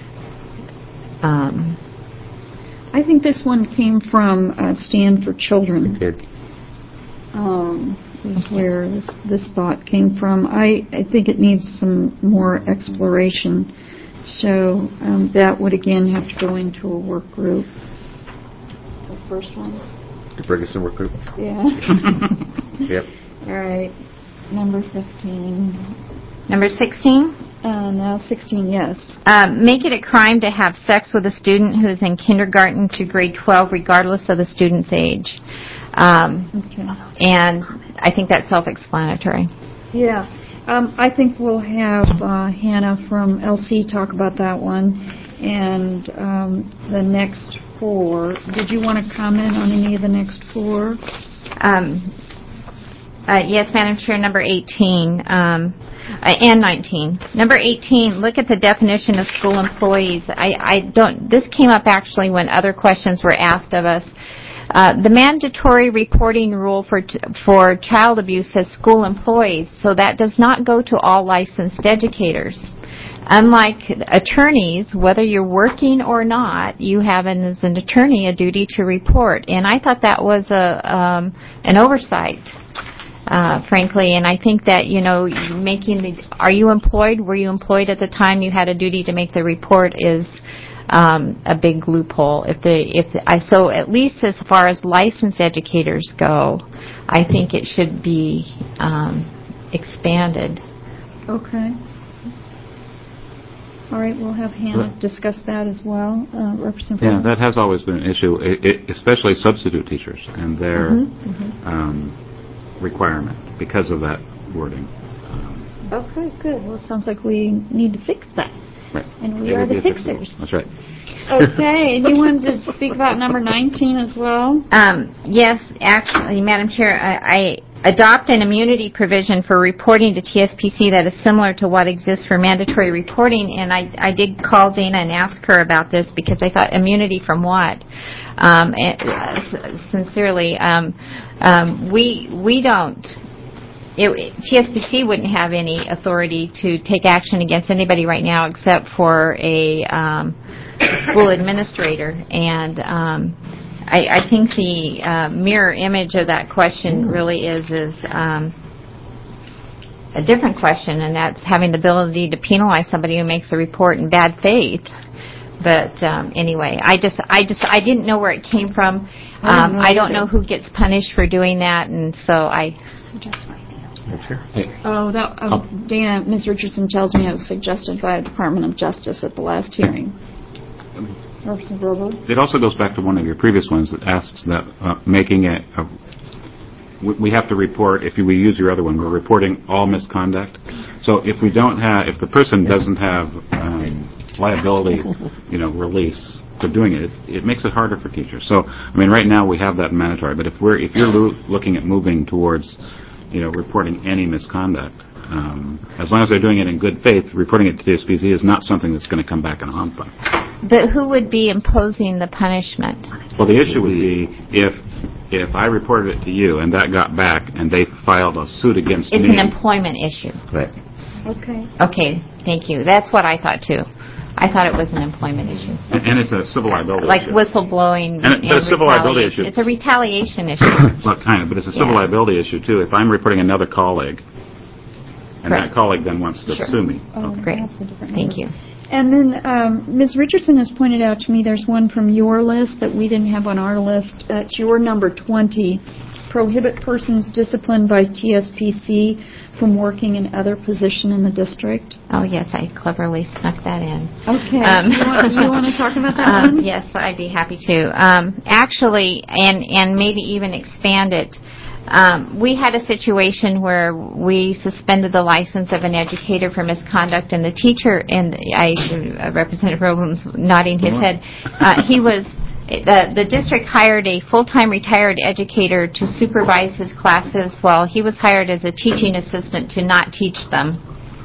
Um, I think this one came from uh, Stand for Children. It did. Um, is where this, this thought came from. I, I think it needs some more exploration. So um, that would again have to go into a work group. The first one? The Ferguson work group? Yeah. Yep. All right. Number fifteen. Number sixteen? Uh, now sixteen, yes. Um, make it a crime to have sex with a student who is in kindergarten to grade twelve, regardless of the student's age. Um, Okay. and I think that's self-explanatory. Yeah. Um, I think we'll have uh, Hannah from L C talk about that one. And um, the next four. Did you want to comment on any of the next four? Um, uh, yes, Madam Chair, number eighteen. Um, Uh, and nineteen. Number eighteen, look at the definition of school employees. I, I don't, this came up actually when other questions were asked of us. Uh, the mandatory reporting rule for t- for child abuse says school employees, so that does not go to all licensed educators. Unlike attorneys, whether you're working or not, you have, an, as an attorney, a duty to report. And I thought that was a um, an oversight. Uh, frankly, and I think that, you know, making the, are you employed? Were you employed at the time you had a duty to make the report is um, a big loophole. If the, if the, I, so at least as far as licensed educators go, I think it should be um, expanded. Okay. All right, we'll have Hannah discuss that as well. Uh, Representative. Yeah, that has always been an issue, it, it, especially substitute teachers and their Mm-hmm, mm-hmm. Um, requirement because of that wording. Um, Okay, good. Well, it sounds like we need to fix that. Right. And we It are would be the a fixed rule. fixers. That's right. Okay, and you wanted to speak about number nineteen as well? Um, yes, actually, Madam Chair, I, I adopt an immunity provision for reporting to T S P C that is similar to what exists for mandatory reporting, and I, I did call Dana and ask her about this because I thought immunity from what? Um, and, uh, sincerely, um, um, we we don't. It, T S P C wouldn't have any authority to take action against anybody right now except for a um, school administrator, and um, I, I think the uh, mirror image of that question really is is um, a different question, and that's having the ability to penalize somebody who makes a report in bad faith. But um, anyway, I just I just I didn't know where it came from. Um, I don't know who gets punished for doing that, and so I. Oh, that, uh, Dana, Miz Richardson tells me it was suggested by the Department of Justice at the last hearing. Representative Robo? It also goes back to one of your previous ones that asks that uh, making it, a, we we have to report, if we use your other one, we're reporting all misconduct. So if we don't have, if the person doesn't have um, liability, you know, release for doing it, it, it makes it harder for teachers. So, I mean, right now we have that mandatory, but if we're, if you're lo- looking at moving towards, you know, reporting any misconduct, um, as long as they're doing it in good faith, reporting it to T S P C is not something that's going to come back and haunt them. But who would be imposing the punishment? Well, the issue would be if if I reported it to you and that got back and they filed a suit against It's me. an employment issue. Right. Okay. Okay, thank you. That's what I thought too. I thought it was an employment issue. And, and it's a civil liability Like issue. whistleblowing And it's a civil liability retaliation. issue. It's a retaliation issue. Well, kind of, but it's a civil Yeah. liability issue too. If I'm reporting another colleague and Correct. that colleague then wants to Sure. sue me. Oh, Great. that's a different Thank number. you. And then um, Miz Richardson has pointed out to me there's one from your list that we didn't have on our list. Uh, it's your number twenty. Prohibit persons disciplined by T S P C from working in other position in the district. Oh, yes, I cleverly snuck that in. Okay. Um, you, want, you want to talk about that um, one? Yes, I'd be happy to. Um, actually, and, and maybe even expand it, um, we had a situation where we suspended the license of an educator for misconduct, and the teacher, and I, uh, Representative Robin's nodding his head, uh, he was, the, the district hired a full-time retired educator to supervise his classes while he was hired as a teaching assistant to not teach them.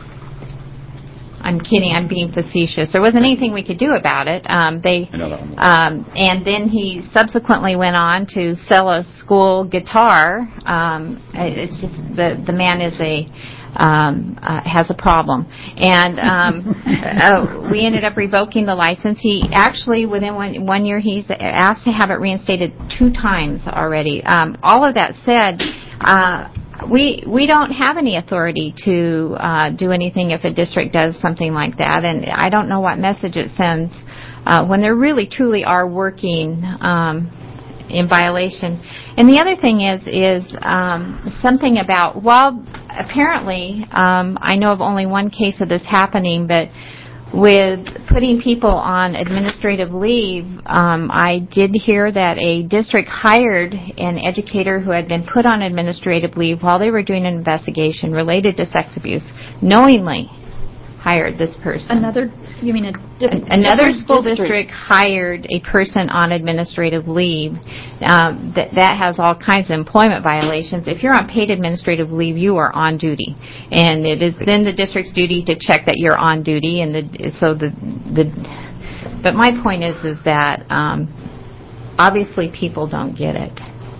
I'm kidding. I'm being facetious. There wasn't anything we could do about it. Um, they, I know that one. um, and then he subsequently went on to sell a school guitar. Um, it's just the the man is a um, uh, has a problem, and um, uh, we ended up revoking the license. He actually within one, one year he's asked to have it reinstated two times already. Um, all of that said. Uh, We we don't have any authority to uh, do anything if a district does something like that, and I don't know what message it sends uh, when they really truly are working um, in violation. And the other thing is is um, something about while apparently um, I know of only one case of this happening, but with putting people on administrative leave, um, I did hear that a district hired an educator who had been put on administrative leave while they were doing an investigation related to sex abuse, knowingly hired this person. Another, you mean a different Another different school district hired a person on administrative leave. Um, that, that has all kinds of employment violations. If you're on paid administrative leave, you are on duty, and it is then the district's duty to check that you're on duty. And the, so the the. But my point is, is that um, obviously people don't get it.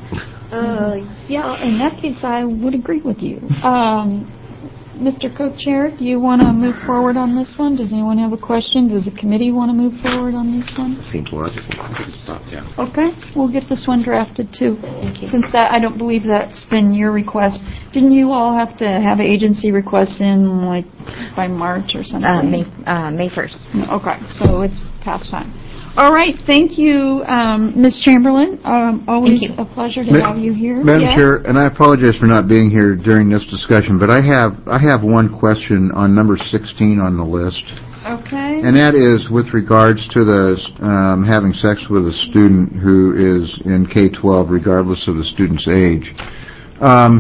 Uh, yeah, in that case, I would agree with you. Um, Mister Co-Chair, do you want to move forward on this one? Does anyone have a question? Does the committee want to move forward on this one? Seems logical. Yeah. Okay, we'll get this one drafted too. Thank you. Since that, I don't believe that's been your request. Didn't you all have to have agency requests in like by March or something? Uh, May uh, May first. Okay, so it's past time. All right, thank you, um, Miz Chamberlain. Um, always Thank you. a pleasure to Ma- have you here. Madam Yes? Chair, and I apologize for not being here during this discussion, but I have I have one question on number sixteen on the list, Okay. and that is with regards to the um, having sex with a student who is in K twelve, regardless of the student's age. Um,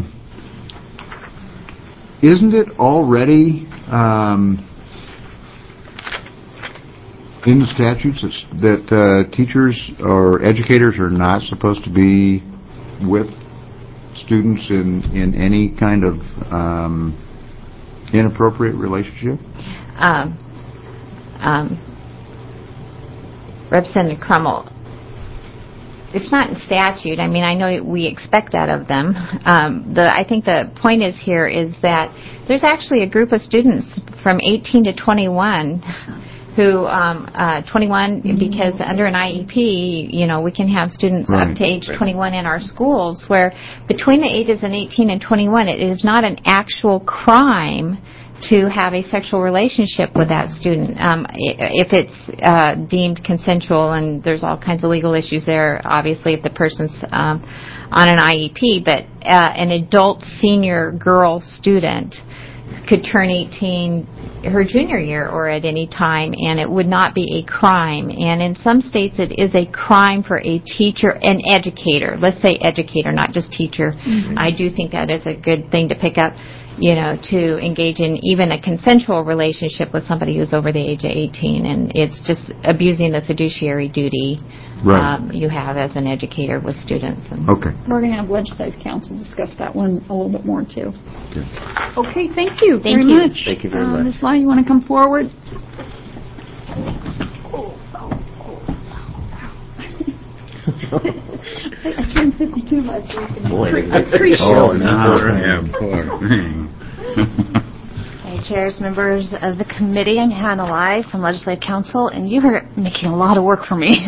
isn't it already um, In the statutes, it's that uh, teachers or educators are not supposed to be with students in, in any kind of um, inappropriate relationship? Um, um, Representative Crummell, it's not in statute. I mean, I know we expect that of them. Um, the, I think the point is here is that there's actually a group of students from eighteen to twenty-one who, um, uh, twenty-one, because under an I E P, you know, we can have students Right. up to age twenty-one in our schools, where between the ages of eighteen and twenty-one, it is not an actual crime to have a sexual relationship with that student. Um, i- if it's uh, deemed consensual, and there's all kinds of legal issues there, obviously, if the person's um, on an I E P, but uh, an adult senior girl student could turn eighteen her junior year or at any time, and it would not be a crime. And in some states, it is a crime for a teacher, an educator, let's say educator, not just teacher. Mm-hmm. I do think that is a good thing to pick up, you know, to engage in even a consensual relationship with somebody who's over the age of eighteen, and it's just abusing the fiduciary duty Right. um, you have as an educator with students. And Okay. We're going to have legislative council discuss that one a little bit more, too. Okay. Okay, thank you Thank very you. much. Thank you very Uh, much. Miz Lai, you want to come forward? I I turned fifty-two last week, and Boy, I pre- I appreciate Oh, it. no. Hey, chairs, members of the committee, I'm Hannah Lai from Legislative Council, and you are making a lot of work for me.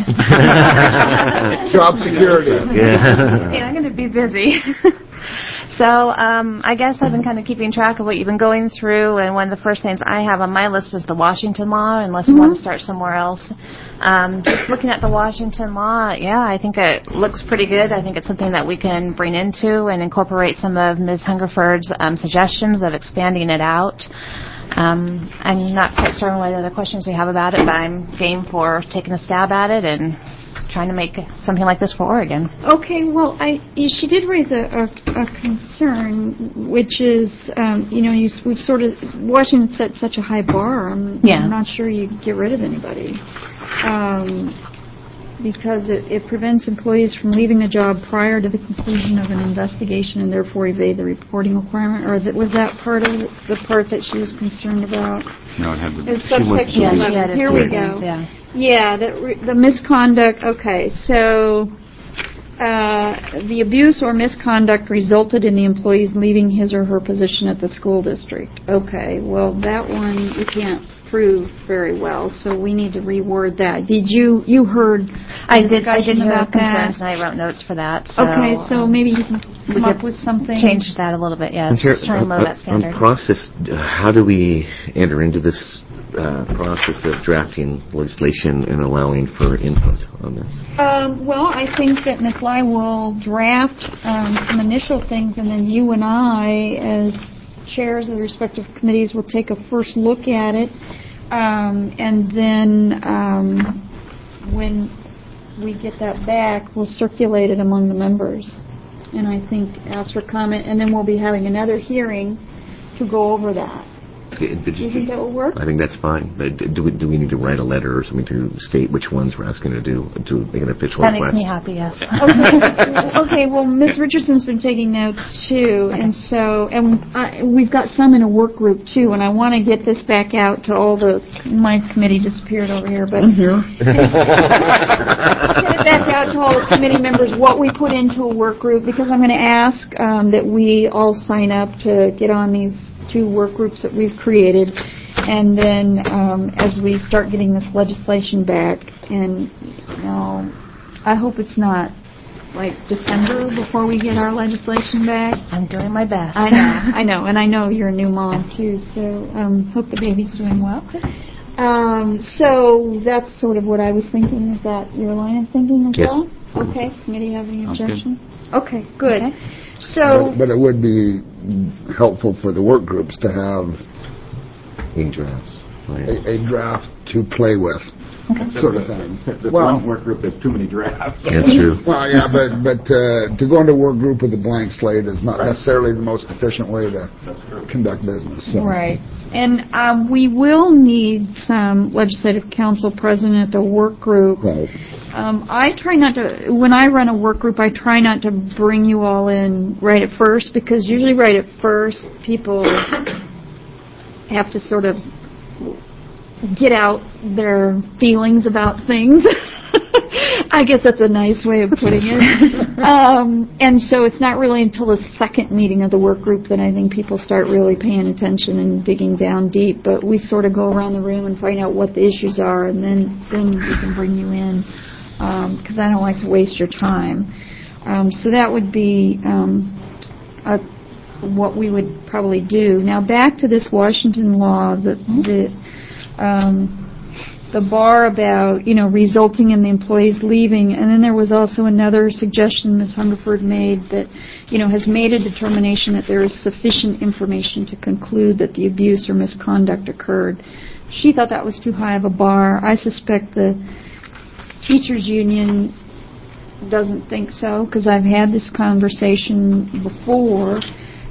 Job security. Yeah. Hey, I'm going to be busy. So um, I guess I've been kind of keeping track of what you've been going through, and one of the first things I have on my list is the Washington law, unless you want to start somewhere else. Um, just looking at the Washington law, yeah, I think it looks pretty good. I think it's something that we can bring into and incorporate some of Miz Hungerford's um, suggestions of expanding it out. Um, I'm not quite certain what other questions you have about it, but I'm game for taking a stab at it and trying to make something like this for Oregon. Okay, well, I she did raise a, a, a concern, which is, um, you know, you, we've sort of, Washington set such a high bar, I'm, Yeah. I'm not sure you could get rid of anybody. Um, because it, it prevents employees from leaving the job prior to the conclusion of an investigation and therefore evade the reporting requirement, or that, was that part of the part that she was concerned about? No, it had to be. It's subsection Yeah, she eleven. had it Here we for go. things, yeah. Yeah, the, re- the misconduct, okay, so uh, the abuse or misconduct resulted in the employees leaving his or her position at the school district. Okay, well, that one you can't prove very well, so we need to reword that. Did you, you heard I did, I did discussion hear about concerns, that? and I wrote notes for that. So, Okay, so um, maybe you can we come up could with something. change that a little bit, yes. Chair, Try and lower on- that standard. On process, uh, how do we enter into this uh, process of drafting legislation and allowing for input on this? Um, well, I think that Miz Lai will draft um, some initial things, and then you and I, as chairs of the respective committees, will take a first look at it. Um, and then um, when we get that back, we'll circulate it among the members. And I think ask for comment, and then we'll be having another hearing to go over that. Do you think that will work? I think that's fine. But d- do we, do we need to write a letter or something to state which ones we're asking to do, to make an official That request? makes me happy, yes. Okay. Okay. Well, Miz Richardson's been taking notes too, and so and I, we've got some in a work group too. And I want to get this back out to all the. My committee disappeared over here, but I'm here. get it back out to all the committee members what we put into a work group, because I'm going to ask um, that we all sign up to get on these two work groups that we've created, and then um, as we start getting this legislation back, and you know, I hope it's not like December before we get our legislation back. I'm doing my best. I know, I know, and I know you're a new mom too, so um, hope the baby's doing well. Um, so that's sort of what I was thinking. Is that your line of thinking as Yes. well? Okay. Committee have any Sounds good. objection? Okay, good. Okay. So. But, but it would be helpful for the work groups to have In drafts. Right. a, a draft to play with. sort of thing. The Well, wrong work group, there's too many drafts. That's true. well, yeah, but but uh, to go into a work group with a blank slate is not necessarily the most efficient way to conduct business. So. Right. And um, we will need some legislative council present at the work group. Right. Um, I try not to, when I run a work group, I try not to bring you all in right at first, because usually right at first, people have to sort of get out their feelings about things. I guess that's a nice way of putting it. Um, and so it's not really until the second meeting of the work group that I think people start really paying attention and digging down deep. But we sort of go around the room and find out what the issues are, and then, then we can bring you in, because um, I don't like to waste your time. Um, so that would be um, a, what we would probably do. Now back to this Washington law, the, the um, the bar about, you know, resulting in the employees leaving, and then there was also another suggestion Miz Hungerford made that, you know, has made a determination that there is sufficient information to conclude that the abuse or misconduct occurred. She thought that was too high of a bar. I suspect the teachers union doesn't think so, because I've had this conversation before.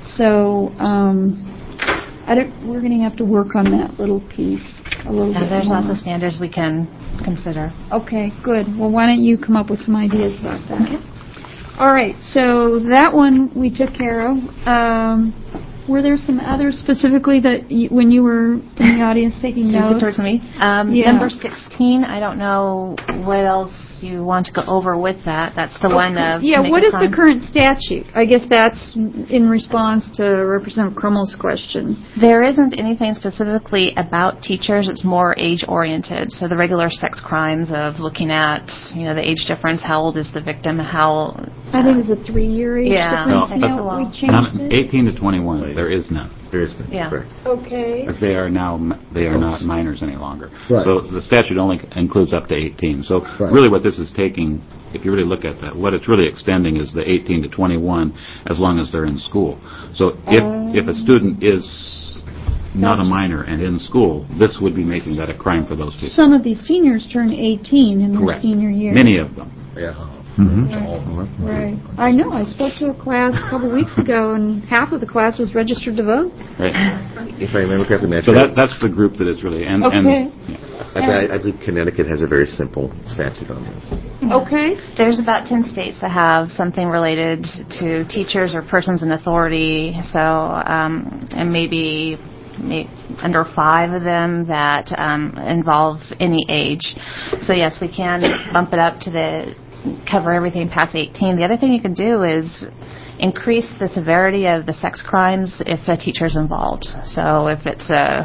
So um, I don't, we're going to have to work on that little piece. A little Yeah, bit there's more. lots of standards we can consider. Okay, good. Well, why don't you come up with some ideas about that? Okay. All right, so that one we took care of. Um, were there some others specifically that you, when you were in the audience taking So notes? towards me. Um, Yeah. Number sixteen, I don't know what else you want to go over with that. That's the one of... Yeah, make what a is the crime. current statute? I guess that's in response to Representative Krummel's question. There isn't anything specifically about teachers. It's more age-oriented. So the regular sex crimes of looking at, you know, the age difference, how old is the victim, how... I think it's a three-year age Yeah. difference. No, Now, that's a we lot. changed None, it. eighteen to twenty-one, there is none. There is Yeah. correct. Okay. Because they are now, they are not minors any longer. Right. So the statute only includes up to eighteen. So Right. really what this is taking, if you really look at that, what it's really extending is the eighteen to twenty-one as long as they're in school. So if, if a student is not a minor and in school, this would be making that a crime for those people. Some of these seniors turn eighteen in their Correct. senior year. Many of them. Yeah. Mm-hmm. Right. I know. I spoke to a class a couple weeks ago, and half of the class was registered to vote. Right. If I remember correctly, Madam So Chair, that, that's the group that it's really, and, Okay. and yeah. I, I believe Connecticut has a very simple statute on this. Okay. There's about ten states that have something related to teachers or persons in authority. So, um, and maybe, maybe under five of them that um, involve any age. So yes, we can bump it up to the cover everything past eighteen. The other thing you can do is increase the severity of the sex crimes if a teacher's involved. So if it's a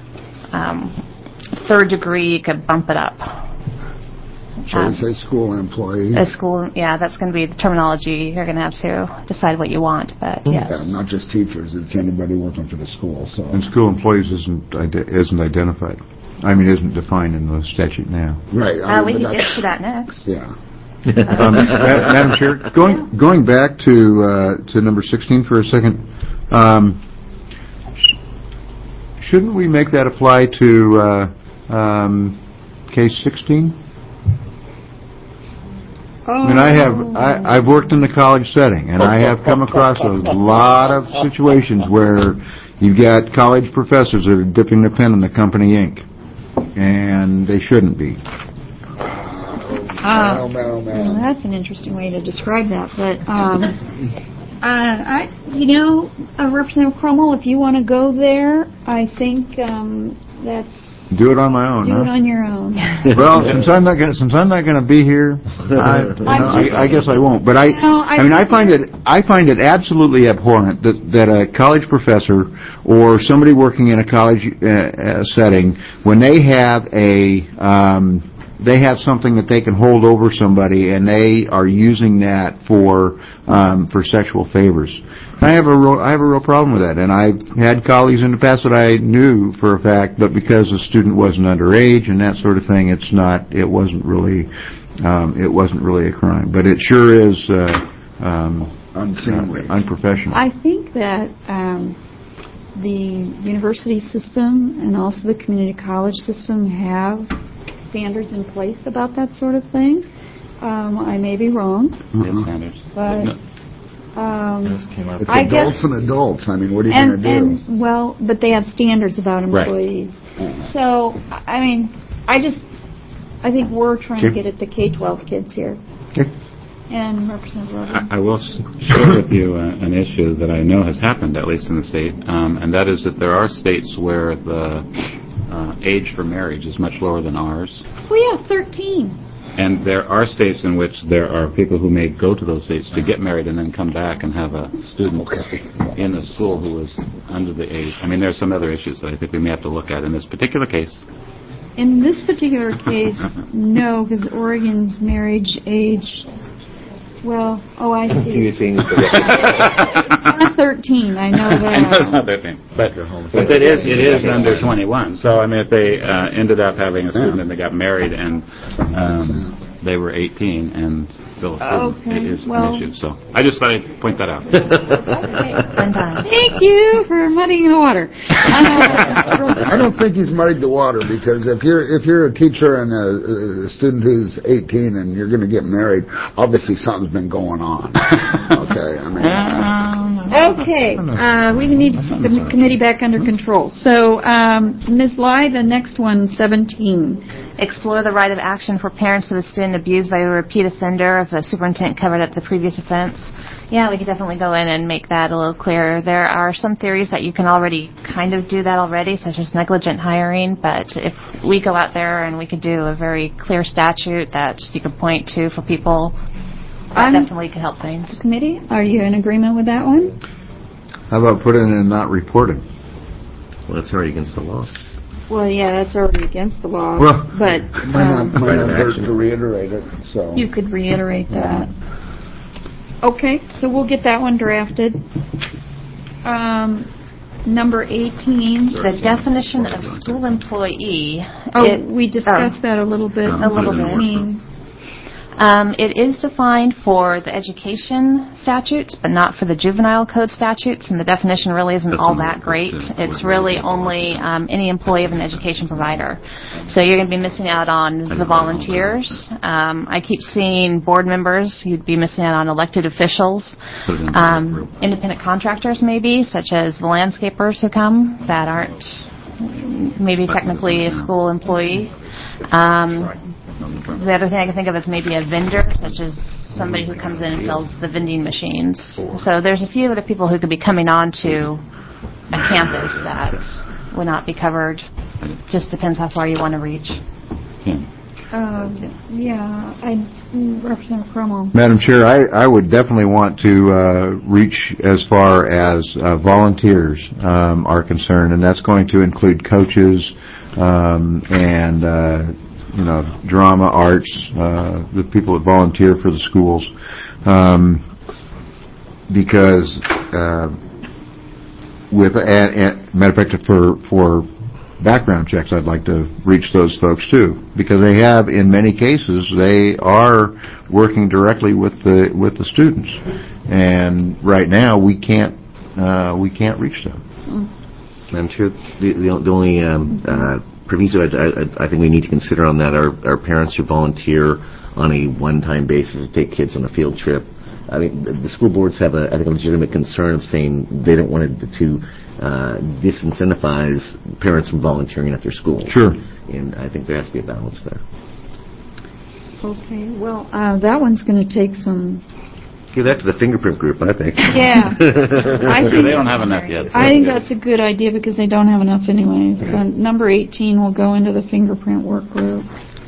um, third degree, you could bump it up. Shall Um, we say school employee? A school, yeah, that's going to be the terminology. You're going to have to decide what you want, but yes. Yeah, not just teachers, it's anybody working for the school, so. And school employees isn't ide- isn't identified. I mean, isn't defined in the statute now. Right. Uh, I we mean, can but get that's- to that next. Yeah. Um, Ma- Madam Chair, going going back to uh, to number sixteen for a second, um, sh- shouldn't we make that apply to uh, um, case sixteen? Oh. I mean, I have I, I've worked in the college setting, and I have come across a lot of situations where you've got college professors that are dipping the pen in the company ink, and they shouldn't be. Uh, Mel, Mel, Mel. well, that's an interesting way to describe that. But, um, uh, I, you know, uh, Representative Crummel, if you want to go there, I think um, that's Do it on my own, do huh? it on your own. Well, since I'm not going since I'm not going to be here, I, you know, I, I guess I won't. But I, No, I- I mean, I find it I find it absolutely abhorrent that that a college professor or somebody working in a college uh, uh, setting, when they have a um, they have something that they can hold over somebody, and they are using that for um, for sexual favors. I have a real, I have a real problem with that, and I've had colleagues in the past that I knew for a fact, but because the student wasn't underage and that sort of thing, it's not, it wasn't really, um, it wasn't really a crime. But it sure is uh, um, Unseemly. uh, unprofessional. I think that um, the university system and also the community college system have standards in place about that sort of thing. Um, I may be wrong, Yes, standards. but um, It's I adults guess, and adults. I mean, what are you and, going to do? and well, but they have standards about Right. employees. So I mean, I just I think we're trying to get at the K twelve kids here. Okay. And Representative Rubin. I I will s- share with you uh, an issue that I know has happened, at least in the state, um, and that is that there are states where the uh, age for marriage is much lower than ours. Oh yeah, thirteen. And there are states in which there are people who may go to those states to get married and then come back and have a student in the school who is under the age. I mean, there are some other issues that I think we may have to look at in this particular case. In this particular case, no, because Oregon's marriage age, well, oh, I see. It's not thirteen, I know that. I know it's not thirteen, but, but it is, it is under twenty-one. So, I mean, if they uh, ended up having a student and they got married and um, they were eighteen and still a student, Okay, it is well- an issue. So, I just thought I'd point that out. Fun time. Thank you for muddying the water. I don't think he's muddied the water, because if you're if you're a teacher and a, a student who's eighteen and you're going to get married, obviously something's been going on. Okay, I mean. Okay, uh, we need the committee back under control. So, um, Miz Lai, the next one, seventeen. Explore the right of action for parents of a student abused by a repeat offender if the superintendent covered up the previous offense. Yeah, we could definitely go in and make that a little clearer. There are some theories that you can already kind of do that already, such as negligent hiring, but if we go out there and we could do a very clear statute that you could point to for people, that I'm- definitely could help things. Committee, are you in agreement with that one? How about putting in not reporting? Well, that's already against the law. Well, yeah, that's already against the law, Well- but Might not, um, might Right not of hurt action. to reiterate it, so. you could reiterate that. Okay, so we'll get that one drafted. Um, number eighteen. The definition of school employee. Oh, it- we discussed that a little bit. A little bit. seventeen. Um, it is defined for the education statutes, but not for the juvenile code statutes, and the definition really isn't all that great. It's really only um, any employee of an education provider. So you're going to be missing out on the volunteers. Um, I keep seeing board members. You'd be missing out on elected officials, um, independent contractors maybe, such as the landscapers who come that aren't maybe technically a school employee. Um, The other thing I can think of is maybe a vendor, such as somebody who comes in and fills the vending machines. So there's a few other people who could be coming on to a campus that would not be covered. Just depends how far you want to reach. Uh, yeah, I, Representative Crummell. Madam Chair, I, I would definitely want to uh, reach as far as uh, volunteers um, are concerned, and that's going to include coaches um, and, uh, you know, drama, arts, uh, the people that volunteer for the schools, um, because uh, with, and, and, matter of fact, for, for background checks, I'd like to reach those folks too, because they have, in many cases, they are working directly with the with the students, and right now we can't uh, we can't reach them. Madam Chair, the, the, the only um, uh, proviso I, I, I think we need to consider on that are, are parents who volunteer on a one-time basis to take kids on a field trip. I mean, the, the school boards have, a, I think, a legitimate concern of saying they don't want it to uh, disincentivize parents from volunteering at their schools. Sure. And I think there has to be a balance there. Okay, well, uh, that one's going to take some, Give that to the fingerprint group, I think. yeah. I think, They don't have enough yet. so I think it's- that's a good idea because they don't have enough anyways. So number eighteen will go into the fingerprint work group.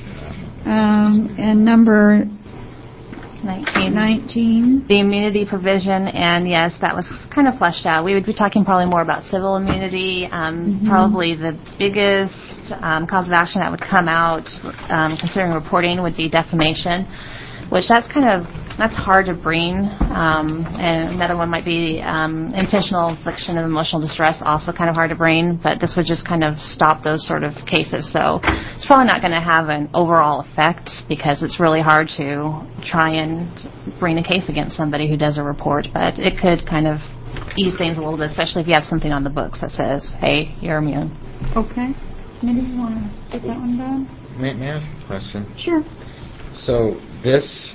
Um, and number nineteen. nineteen. The immunity provision, and yes, that was kind of fleshed out. We would be talking probably more about civil immunity. Um, Mhm. Probably the biggest um, cause of action that would come out, um, considering reporting, would be defamation, which that's kind of that's hard to bring. Um, and another one might be um, intentional infliction of emotional distress, also kind of hard to bring. But this would just kind of stop those sort of cases. So it's probably not going to have an overall effect because it's really hard to try and bring a case against somebody who does a report. But it could kind of ease things a little bit, especially if you have something on the books that says, "Hey, you're immune." Okay. Maybe you want to get that one done? May, may I ask a question? Sure. So this,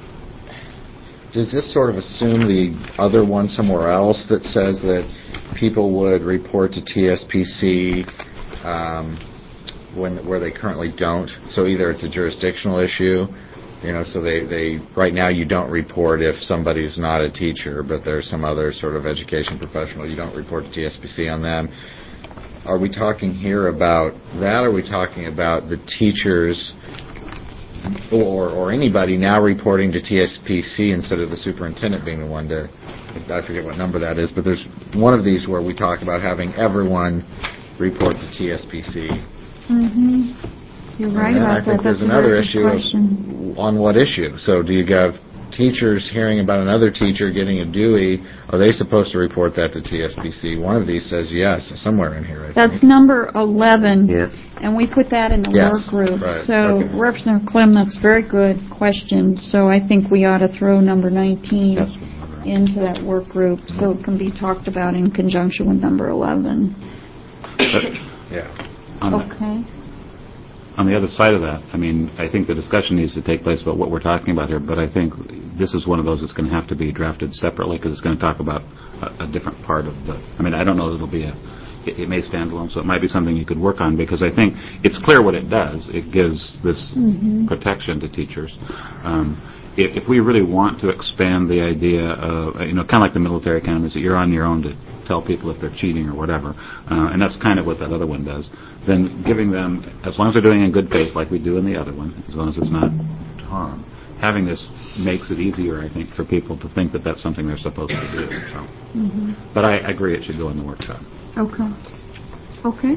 does this sort of assume the other one somewhere else that says that people would report to T S P C um, when where they currently don't? So either it's a jurisdictional issue, you know, so they, they right now you don't report if somebody's not a teacher, but there's some other sort of education professional, you don't report to T S P C on them. Are we talking here about that, or are we talking about the teachers or or anybody now reporting to T S P C instead of the superintendent being the one to, I forget what number that is, but there's one of these where we talk about having everyone report to T S P C. Mm-hmm. You're right and about I think that. there's That's a another very good issue question. of, on what issue. So do you have teachers hearing about another teacher getting a Dewey? Are they supposed to report that to T S P C? One of these says yes, somewhere in here. I That's think. number eleven, Yeah. and we put that in the Yes, work group. right, So, okay. Representative Clem, that's a very good question. So I think we ought to throw number nineteen That's what we're- into that work group so it can be talked about in conjunction with number eleven. Yeah. On the- Okay. On the other side of that, I mean, I think the discussion needs to take place about what we're talking about here, but I think this is one of those that's going to have to be drafted separately because it's going to talk about a, a different part of the, I mean, I don't know that it'll be a, it, it may stand alone, so it might be something you could work on because I think it's clear what it does. It gives this Mhm. protection to teachers. Um, if, if we really want to expand the idea of, you know, kind of like the military academies, that you're on your own to tell people if they're cheating or whatever, uh, and that's kind of what that other one does, then giving them, as long as they're doing it in good faith like we do in the other one, as long as it's not harm, having this makes it easier, I think, for people to think that that's something they're supposed to do. So. Mhm. But I agree it should go in the workshop. Okay. Okay.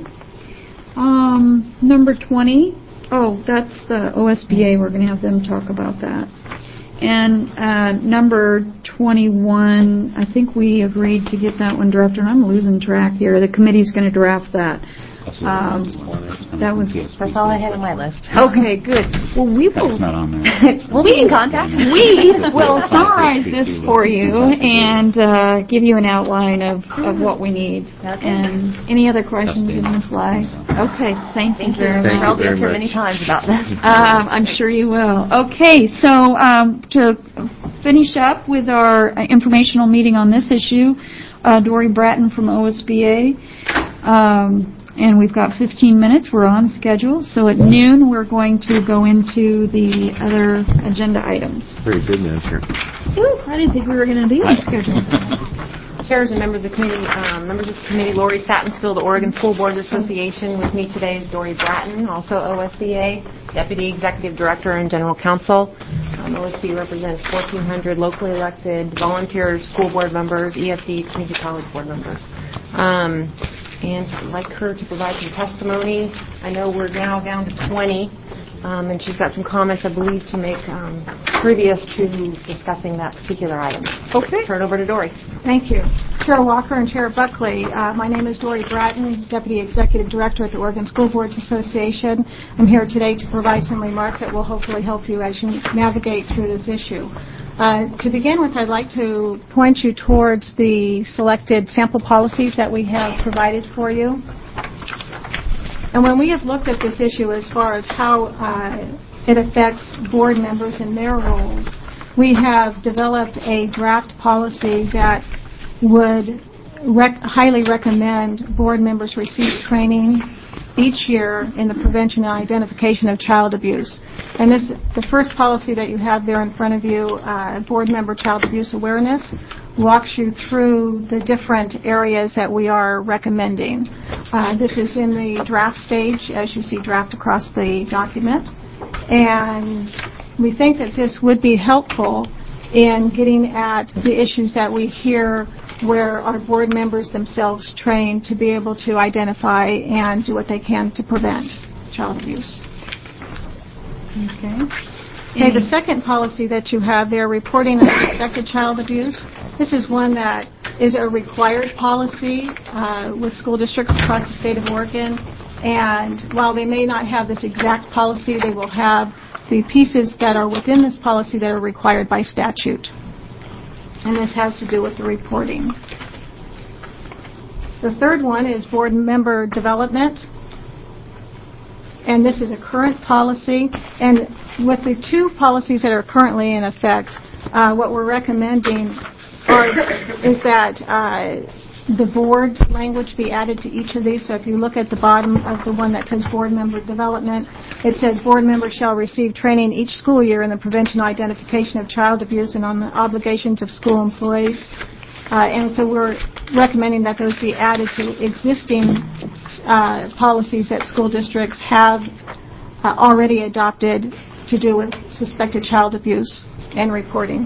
Um, number twenty. Oh, that's the O S B A. We're going to have them talk about that. And uh, number twenty-one, I think we agreed to get that one drafted. And I'm losing track here. The committee's going to draft that. Um, that was. That's all I had on my list. Okay, good. Well, we will. That's not on there. We'll be in contact. We will summarize this for you and uh, give you an outline of, of what we need. Okay. And any other questions, Miz Lai? Okay, thank you Thank you. very Thank much. you I'll be very up here much. many times about this. Um, I'm sure you will. Okay, so um, to finish up with our uh, informational meeting on this issue, uh, Dory Bratton from O S B A. Um, and we've got fifteen minutes. We're on schedule. So at noon, we're going to go into the other agenda items. Very good, Madam Chair. Ooh, I didn't think we were going to be on schedule. Chairs and members of the committee, um, members of the committee, Lori Sattensfield, the Oregon School Boards Association. With me today is Dory Bratton, also O S B A, Deputy Executive Director and General Counsel. Um, O S B represents fourteen hundred locally elected volunteer school board members, E S D, community college board members. Um, and I'd like her to provide some testimony. I know we're now down to twenty, um, and she's got some comments, I believe, to make um, previous to discussing that particular item. Okay. Turn it over to Dory. Thank you. Chair Walker and Chair Buckley, uh, my name is Dory Bratton, Deputy Executive Director at the Oregon School Boards Association. I'm here today to provide some remarks that will hopefully help you as you navigate through this issue. Uh, to begin with, I'd like to point you towards the selected sample policies that we have provided for you. And when we have looked at this issue as far as how uh, it affects board members and their roles, we have developed a draft policy that would rec- highly recommend board members receive training each year in the prevention and identification of child abuse. And this, the first policy that you have there in front of you, uh, Board Member Child Abuse Awareness, walks you through the different areas that we are recommending. Uh, this is in the draft stage, as you see draft across the document. And we think that this would be helpful in getting at the issues that we hear where our board members themselves train to be able to identify and do what they can to prevent child abuse. Okay. Okay, the second policy that you have there, reporting of suspected child abuse, this is one that is a required policy uh, with school districts across the state of Oregon. And while they may not have this exact policy, they will have the pieces that are within this policy that are required by statute. And this has to do with the reporting. The third one is board member development. and this is a current policy. And with the two policies that are currently in effect, uh, what we're recommending are, is that uh, the board language be added to each of these. So if you look at the bottom of the one that says board member development, it says board members shall receive training each school year in the prevention and identification of child abuse and on the obligations of school employees. Uh, and so we're recommending that those be added to existing uh, policies that school districts have uh, already adopted to do with suspected child abuse and reporting.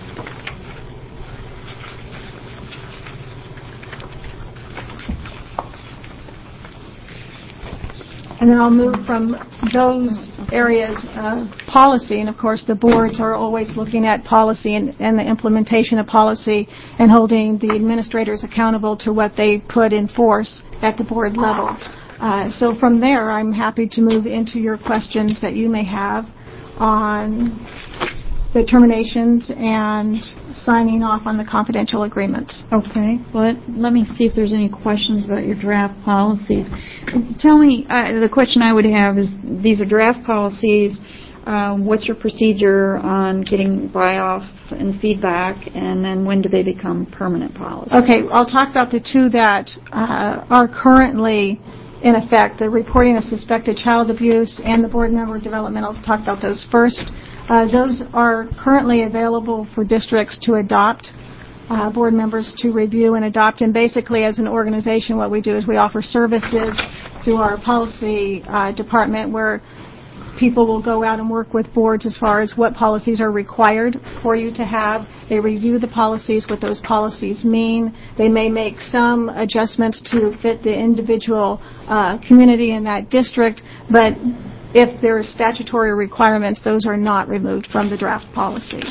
And then I'll move from those areas of policy, and of course the boards are always looking at policy and, and the implementation of policy and holding the administrators accountable to what they put in force at the board level. Uh, so from there, I'm happy to move into your questions that you may have on the terminations and signing off on the confidential agreements. Okay. Well, let, let me see if there's any questions about your draft policies. Tell me, uh, the question I would have is, these are draft policies. Uh, what's your procedure on getting buy-off and feedback, and then when do they become permanent policies? Okay. I'll talk about the two that uh, are currently in effect, the reporting of suspected child abuse and the board member development. I'll talk about those first. Uh, those are currently available for districts to adopt, uh, board members to review and adopt. And basically, as an organization, what we do is we offer services through our policy uh, department where people will go out and work with boards as far as what policies are required for you to have. They review the policies, what those policies mean. They may make some adjustments to fit the individual uh, community in that district, but if there are statutory requirements, those are not removed from the draft policies.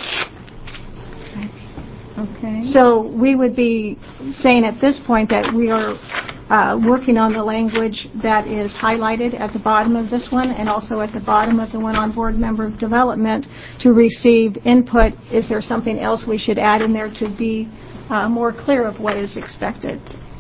Okay. So we would be saying at this point that we are uh, working on the language that is highlighted at the bottom of this one and also at the bottom of the one on board member development to receive input. Is there something else we should add in there to be uh, more clear of what is expected?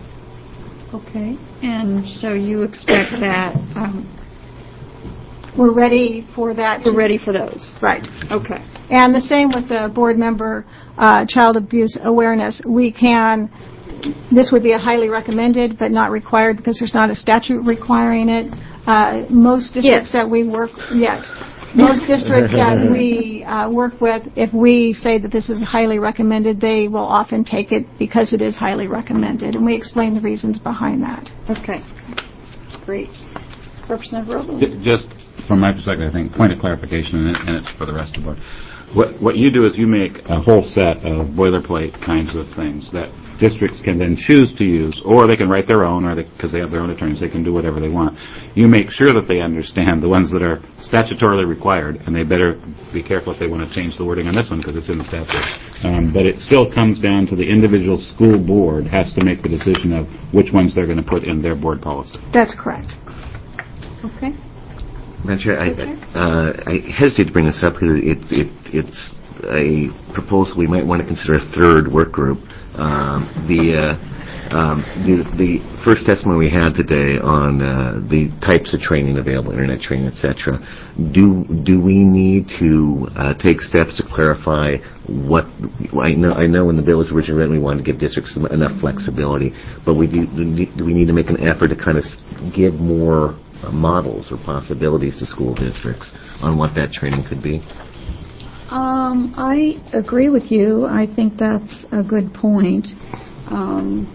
Okay. And so you expect that... Um, We're ready for that. We're ready for those. Right. Okay. And the same with the board member uh, child abuse awareness. We can, this would be a highly recommended but not required because there's not a statute requiring it. Uh, most districts yes. that we work, yet, most districts that we uh, work with, if we say that this is highly recommended, they will often take it because it is highly recommended. And we explain the reasons behind that. Okay. Great. Representative Robles. Just from my perspective, I think, point of clarification, and, it, and it's for the rest of the board. What, what you do is you make a whole set of boilerplate kinds of things that districts can then choose to use, or they can write their own, or because they, they have their own attorneys, they can do whatever they want. You make sure that they understand the ones that are statutorily required, and they better be careful if they want to change the wording on this one because it's in the statute. Um, but it still comes down to the individual school board has to make the decision of which ones they're going to put in their board policy. That's correct. Okay. Madam Chair, I, uh, I hesitate to bring this up because it, it, it's a proposal we might want to consider a third work group. Um, the, uh, um, the the first testimony we had today on uh, the types of training available, internet training, et cetera. Do do we need to uh, take steps to clarify what I know? I know when the bill was originally written, we wanted to give districts enough flexibility, but we do do we need to make an effort to kind of give more models or possibilities to school districts on what that training could be? Um, I agree with you. I think that's a good point. Um,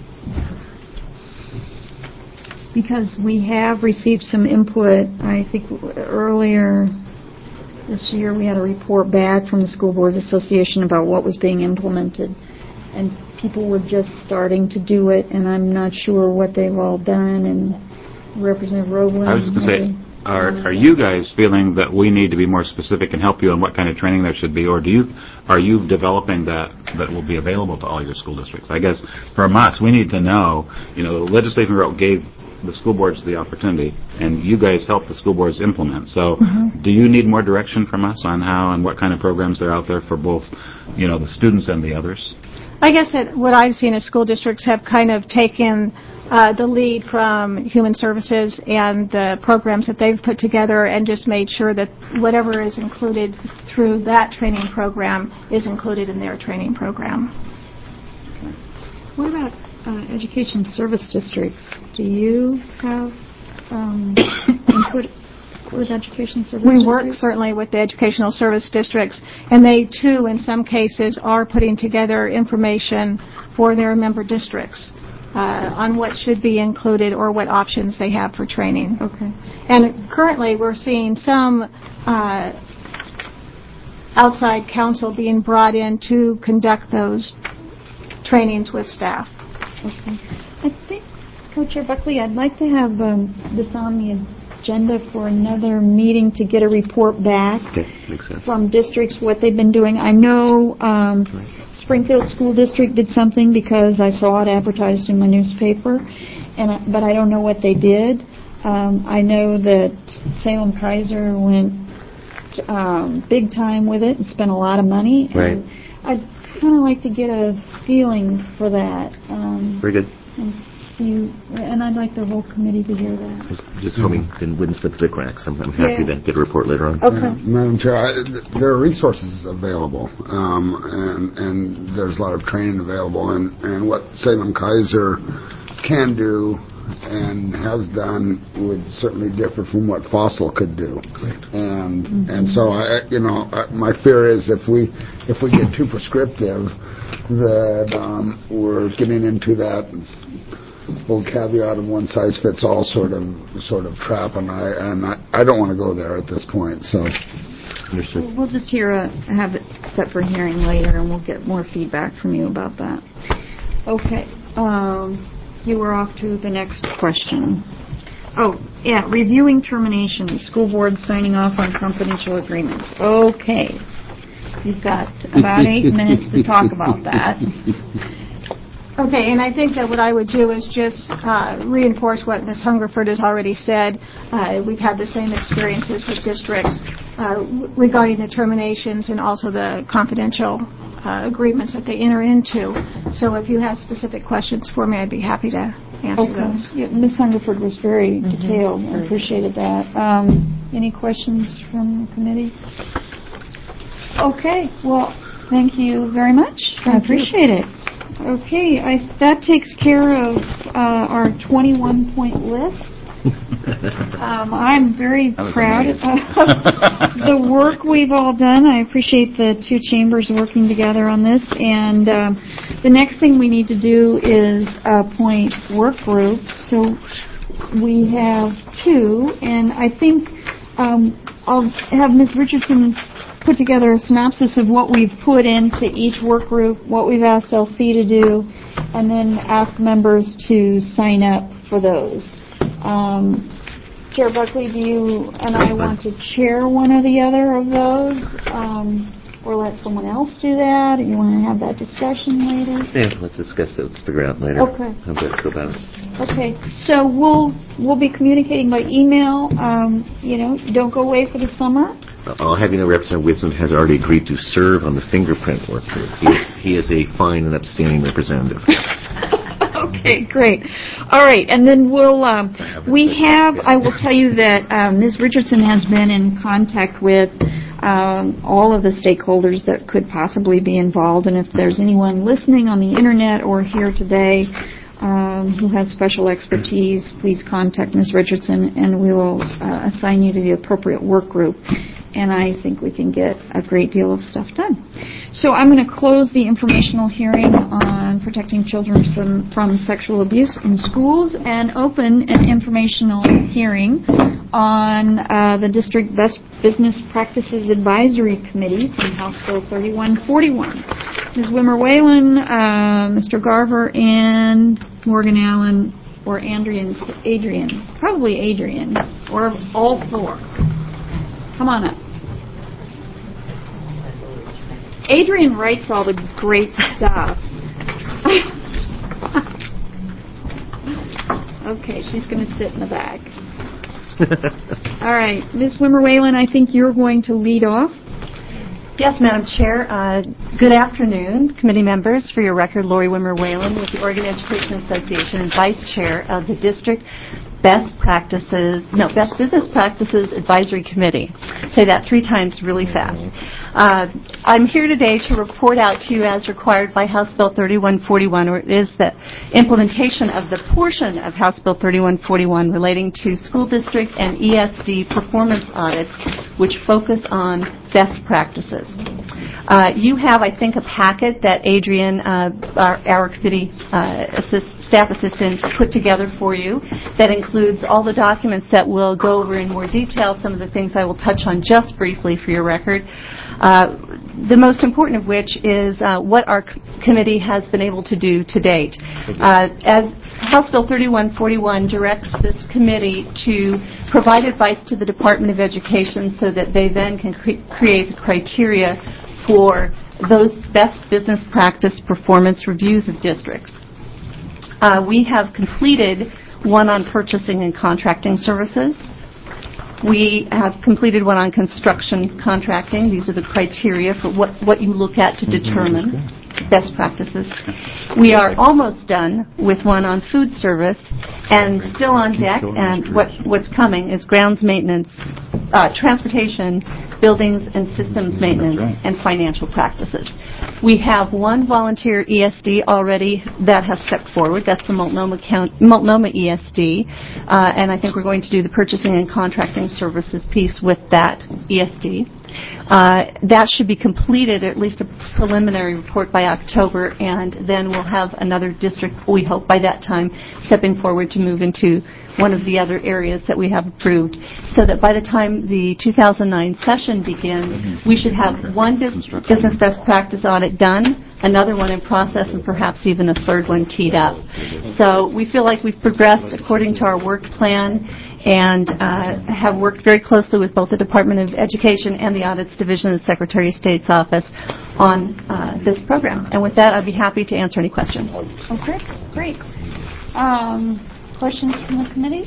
because we have received some input. I think earlier this year we had a report back from the School Boards Association about what was being implemented, and people were just starting to do it, and I'm not sure what they've all done. And Representative Roblin. I was going to say, are are you guys feeling that we need to be more specific and help you on what kind of training there should be, or do you are you developing that that will be available to all your school districts? I guess from us, we need to know. You know, the legislation we wrote gave the school boards the opportunity, and you guys help the school boards implement. So, mm-hmm. do you need more direction from us on how and what kind of programs are out there for both, you know, the students and the others? I guess that what I've seen is school districts have kind of taken uh, the lead from Human Services and the programs that they've put together and just made sure that whatever is included through that training program is included in their training program. What about uh, education service districts? Do you have um, input with education service We districts? work certainly with the educational service districts, and they too, in some cases, are putting together information for their member districts uh, on what should be included or what options they have for training. Okay. And currently, we're seeing some uh, outside counsel being brought in to conduct those trainings with staff. Okay. I think, Co-Chair Buckley, I'd like to have um, this on the agenda for another meeting to get a report back Okay, makes sense. from districts, what they've been doing. I know um, Springfield School District did something because I saw it advertised in my newspaper, and I, but I don't know what they did. Um, I know that Salem Kaiser went um, big time with it and spent a lot of money. Right. And I'd kind of like to get a feeling for that. Um, Very good. and see, and I'd like the whole committee to hear that. Just, just hoping it wouldn't slip through the cracks. I'm, I'm happy Yeah. to get a report later on. Okay. Uh, Madam Chair, I, th- there are resources available, um, and, and there's a lot of training available, and, and what Salem Kaiser can do and has done would certainly differ from what Fossil could do. Correct. And mm-hmm. and so I, you know, I, my fear is if we if we get too prescriptive, that um, we're getting into that old caveat of one size fits all sort of sort of trap, and I and I, I don't want to go there at this point. So. Understood. We'll just hear a, have it set for hearing later, and we'll get more feedback from you about that. Okay. Um, you were off to the next question. Oh, yeah, reviewing terminations, school board signing off on confidential agreements. Okay. You've got about eight minutes to talk about that. Okay, and I think that what I would do is just uh, reinforce what Miz Hungerford has already said. Uh, we've had the same experiences with districts uh, w- regarding the terminations and also the confidential uh, agreements that they enter into. So if you have specific questions for me, I'd be happy to answer Okay. those. Yeah, Miz Hungerford was very mm-hmm. detailed. I appreciated that. Um, any questions from the committee? Okay, well, thank you very much. Thank I appreciate you. it. Okay, I, that takes care of uh, our twenty-one point list. um, I'm very proud of the work we've all done. I appreciate the two chambers working together on this. And um, the next thing we need to do is appoint work groups. So we have two, and I think um, I'll have Miz Richardson put together a synopsis of what we've put into each work group, what we've asked L C to do, and then ask members to sign up for those. Um, Chair Buckley, do you and I want to chair one or the other of those, um, or let someone else do that? Or you want to have that discussion later? Yeah, let's discuss it. Let's figure it out later. Okay. How let's go about it. Okay, so we'll we'll be communicating by email. Um, you know, don't go away for the summer. I'll have you know, Representative Wisdom has already agreed to serve on the fingerprint work group. He is, he is a fine and upstanding representative. Okay, great. All right, and then we'll, um, we have, I will tell you that um, Miz Richardson has been in contact with um, all of the stakeholders that could possibly be involved, and if there's anyone listening on the Internet or here today um, who has special expertise, please contact Miz Richardson, and we will uh, assign you to the appropriate work group. And I think we can get a great deal of stuff done. So I'm going to close the informational hearing on protecting children from, from sexual abuse in schools and open an informational hearing on uh, the District Best Business Practices Advisory Committee from House Bill thirty-one forty-one. Miz Wimmer Whalen, uh, Mister Garver, and Morgan Allen, or Andrian, Adrian, probably Adrian, or all four. Come on up. Adrian writes all the great stuff. Okay, she's going to sit in the back. All right, Miz Wimmer Whalen, I think you're going to lead off. Yes, Madam Chair. Uh, good afternoon, committee members. For your record, Lori Wimmer Whalen with the Oregon Education Association and Vice Chair of the District Best Practices, no, Best Business Practices Advisory Committee. Say that three times really fast. Uh, I'm here today to report out to you as required by House Bill thirty-one forty-one, or it is the implementation of the portion of House Bill thirty-one forty-one relating to school district and E S D performance audits, which focus on best practices. Uh, you have, I think, a packet that Adrian, uh, our, our committee uh, assist, staff assistant, put together for you that includes all the documents that will go over in more detail some of the things I will touch on just briefly for your record. Uh, the most important of which is uh, what our c- committee has been able to do to date. Uh, as House Bill thirty-one forty-one directs this committee to provide advice to the Department of Education so that they then can cre- create the criteria for those best business practice performance reviews of districts. Uh, we have completed one on purchasing and contracting services. We have completed one on construction contracting. These are the criteria for what, what you look at to determine best practices. We are almost done with one on food service, and still on deck, and what, what's coming is grounds maintenance, uh, transportation, buildings and systems maintenance, and financial practices. We have one volunteer E S D already that has stepped forward. That's the Multnomah, Count- Multnomah E S D, uh, and I think we're going to do the purchasing and contracting services piece with that E S D. Uh, that should be completed, at least a preliminary report, by October, and then we'll have another district, we hope, by that time, stepping forward to move into one of the other areas that we have approved, so that by the time the two thousand nine session begins, we should have one bus- business best practice audit done, another one in process, and perhaps even a third one teed up. So we feel like we've progressed according to our work plan, and uh, have worked very closely with both the Department of Education and the Audits Division of the Secretary of State's office on uh, this program. And with that, I'd be happy to answer any questions. Okay, great. Um, questions from the committee?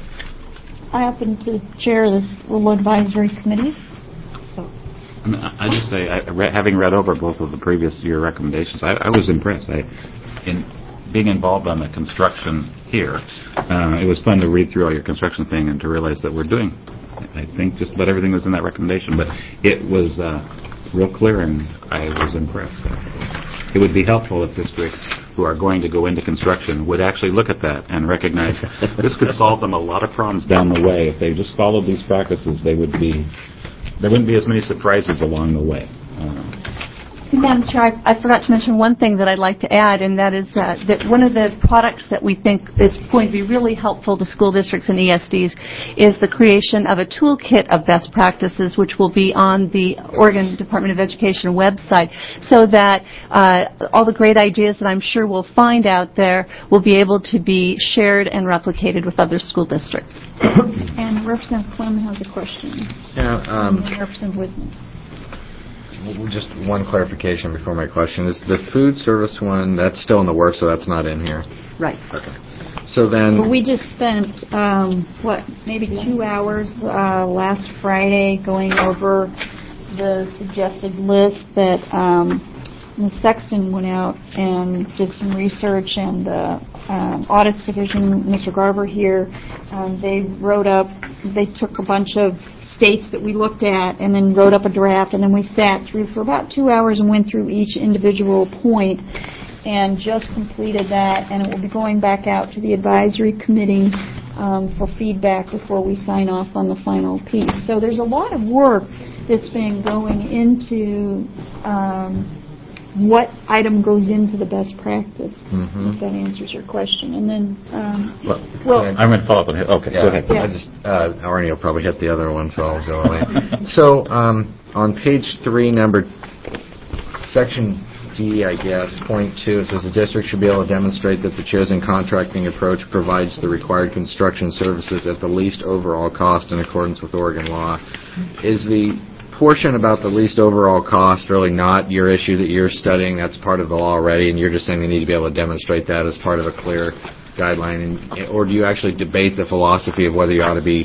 I happen to chair this little advisory committee. So. I, mean, I I just say, I, re- having read over both of the previous year recommendations, I, I was impressed. I, in being involved on the construction here, uh, it was fun to read through all your construction thing and to realize that we're doing, I think, just about everything was in that recommendation. But it was uh, real clear, and I was impressed. It would be helpful if districts who are going to go into construction would actually look at that and recognize this could solve them a lot of problems down the way. If they just followed these practices, they would be, there wouldn't be as many surprises along the way. Um, Madam Chair, I, I forgot to mention one thing that I'd like to add, and that is uh, that one of the products that we think is going to be really helpful to school districts and E S Ds is the creation of a toolkit of best practices, which will be on the Oregon Department of Education website, so that uh, all the great ideas that I'm sure we'll find out there will be able to be shared and replicated with other school districts. And Representative Clem has a question. Yeah, um, and Representative Wisnick. Just one clarification before my question. Is the food service one, that's still in the works, so that's not in here? Right. Okay. So then... But we just spent, um, what, maybe two hours uh, last Friday going over the suggested list that um, Miz Sexton went out and did some research, and the um, Audits Division, Mister Garber here, um, they wrote up, they took a bunch of states that we looked at and then wrote up a draft, and then we sat through for about two hours and went through each individual point and just completed that, and it will be going back out to the advisory committee um, for feedback before we sign off on the final piece. So there's a lot of work that's been going into um, what item goes into the best practice, mm-hmm. if that answers your question. And then, um, well, well I'm going to follow up on it. Okay, yeah, go ahead. Yeah. I just, uh, Arnie will probably hit the other one, so I'll go away. So, um, on page three, number, section D, I guess, point two, it says the district should be able to demonstrate that the chosen contracting approach provides the required construction services at the least overall cost in accordance with Oregon law. Is the portion about the least overall cost really not your issue that you're studying? That's part of the law already, and you're just saying they need to be able to demonstrate that as part of a clear guideline, and, or do you actually debate the philosophy of whether you ought to be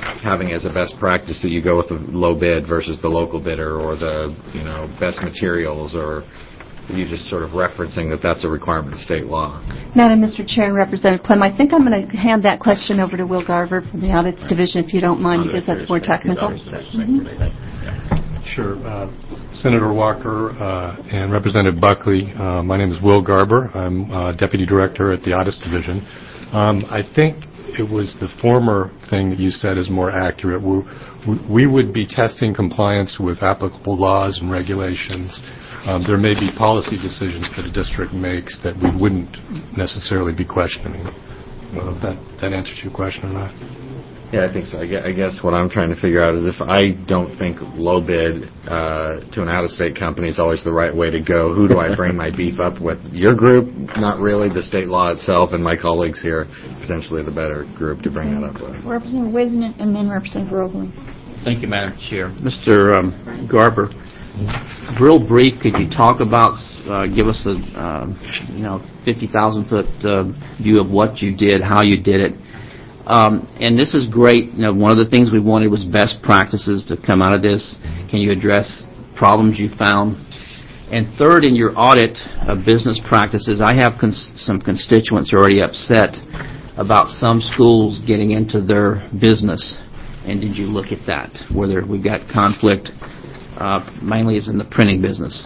having as a best practice that you go with the low bid versus the local bidder, or the, you know, best materials, or are you just sort of referencing that that's a requirement of state law? Madam Mister Chair and Representative Clem, I think I'm going to hand that question over to Will Garver from the Audits Division, if you don't mind, because that's more technical. Mm-hmm. Sure. Uh, Senator Walker uh, and Representative Buckley, uh, my name is Will Garber. I'm uh, Deputy Director at the Audits Division. Um, I think it was the former thing that you said is more accurate. We, we would be testing compliance with applicable laws and regulations. Um, there may be policy decisions that a district makes that we wouldn't necessarily be questioning. Uh, that, that answers your question or not? Yeah, I think so. I guess, I guess what I'm trying to figure out is if I don't think low bid uh, to an out-of-state company is always the right way to go, who do I bring my beef up with? Your group? Not really. The state law itself, and my colleagues here, potentially the better group to bring that up with. Representative Wisnet and then Representative Roebling. Thank you, Madam Chair. Mister Um, Garber, real brief, could you talk about, uh, give us a uh, you know fifty thousand foot uh, view of what you did, how you did it? Um, and this is great. You know, one of the things we wanted was best practices to come out of this. Can you address problems you found? And third, in your audit of business practices, I have cons- some constituents already upset about some schools getting into their business. And did you look at that? Whether we've got conflict, uh, mainly is in the printing business.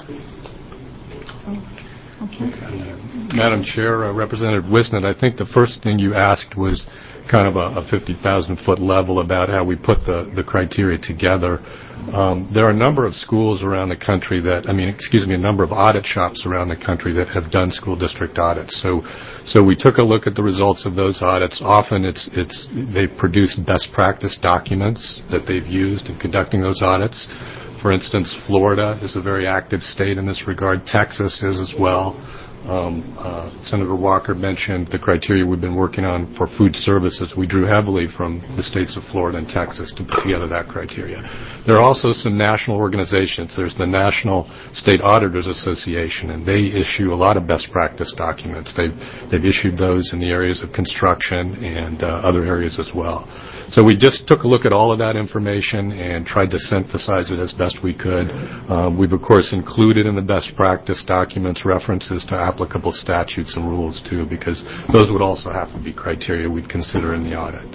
Okay. Madam Chair, uh, Representative Wisnet, I think the first thing you asked was kind of a, a fifty thousand foot level about how we put the, the criteria together. Um, there are a number of schools around the country that, I mean, excuse me, a number of audit shops around the country that have done school district audits. So, so we took a look at the results of those audits. Often it's, it's, they've produced best practice documents that they've used in conducting those audits. For instance, Florida is a very active state in this regard. Texas is as well. Um, uh, Senator Walker mentioned the criteria we've been working on for food services. We drew heavily from the states of Florida and Texas to put together that criteria. There are also some national organizations. There's the National State Auditors Association, and they issue a lot of best practice documents. They've, they've issued those in the areas of construction and uh, other areas as well. So we just took a look at all of that information and tried to synthesize it as best we could. Um, we've, of course, included in the best practice documents references to applicable statutes and rules, too, because those would also have to be criteria we'd consider in the audit.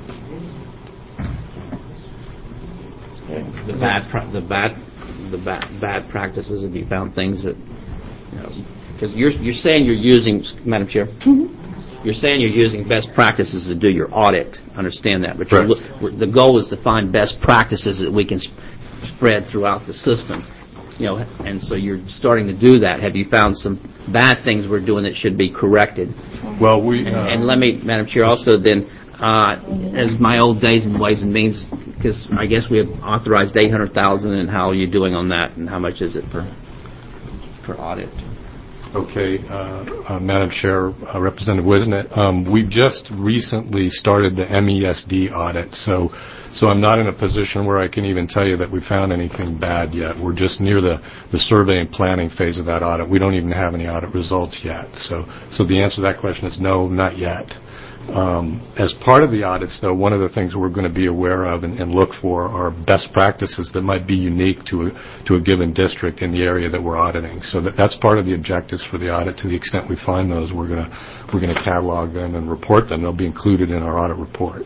The bad, pra- the bad, the bad, bad practices. Have you found things that, you know, because you're you're saying you're using, Madam Chair, mm-hmm. you're saying you're using best practices to do your audit. Understand that, but you're, the goal is to find best practices that we can sp- spread throughout the system. You know, and so you're starting to do that. Have you found some bad things we're doing that should be corrected? Well, we uh, and, and let me, Madam Chair, also then, uh, as my old days in Ways and Means, because I guess we have authorized eight hundred thousand, and how are you doing on that, and how much is it per per audit? Okay, uh, uh, Madam Chair, uh, Representative Wisnet, um, we've just recently started the M E S D audit, so so I'm not in a position where I can even tell you that we found anything bad yet. We're just near the, the survey and planning phase of that audit. We don't even have any audit results yet. So so the answer to that question is no, not yet. Um, as part of the audits, though, one of the things we're going to be aware of and, and look for are best practices that might be unique to a, to a given district in the area that we're auditing. So that, that's part of the objectives for the audit. To the extent we find those, we're going to we're going to catalog them and report them. They'll be included in our audit report.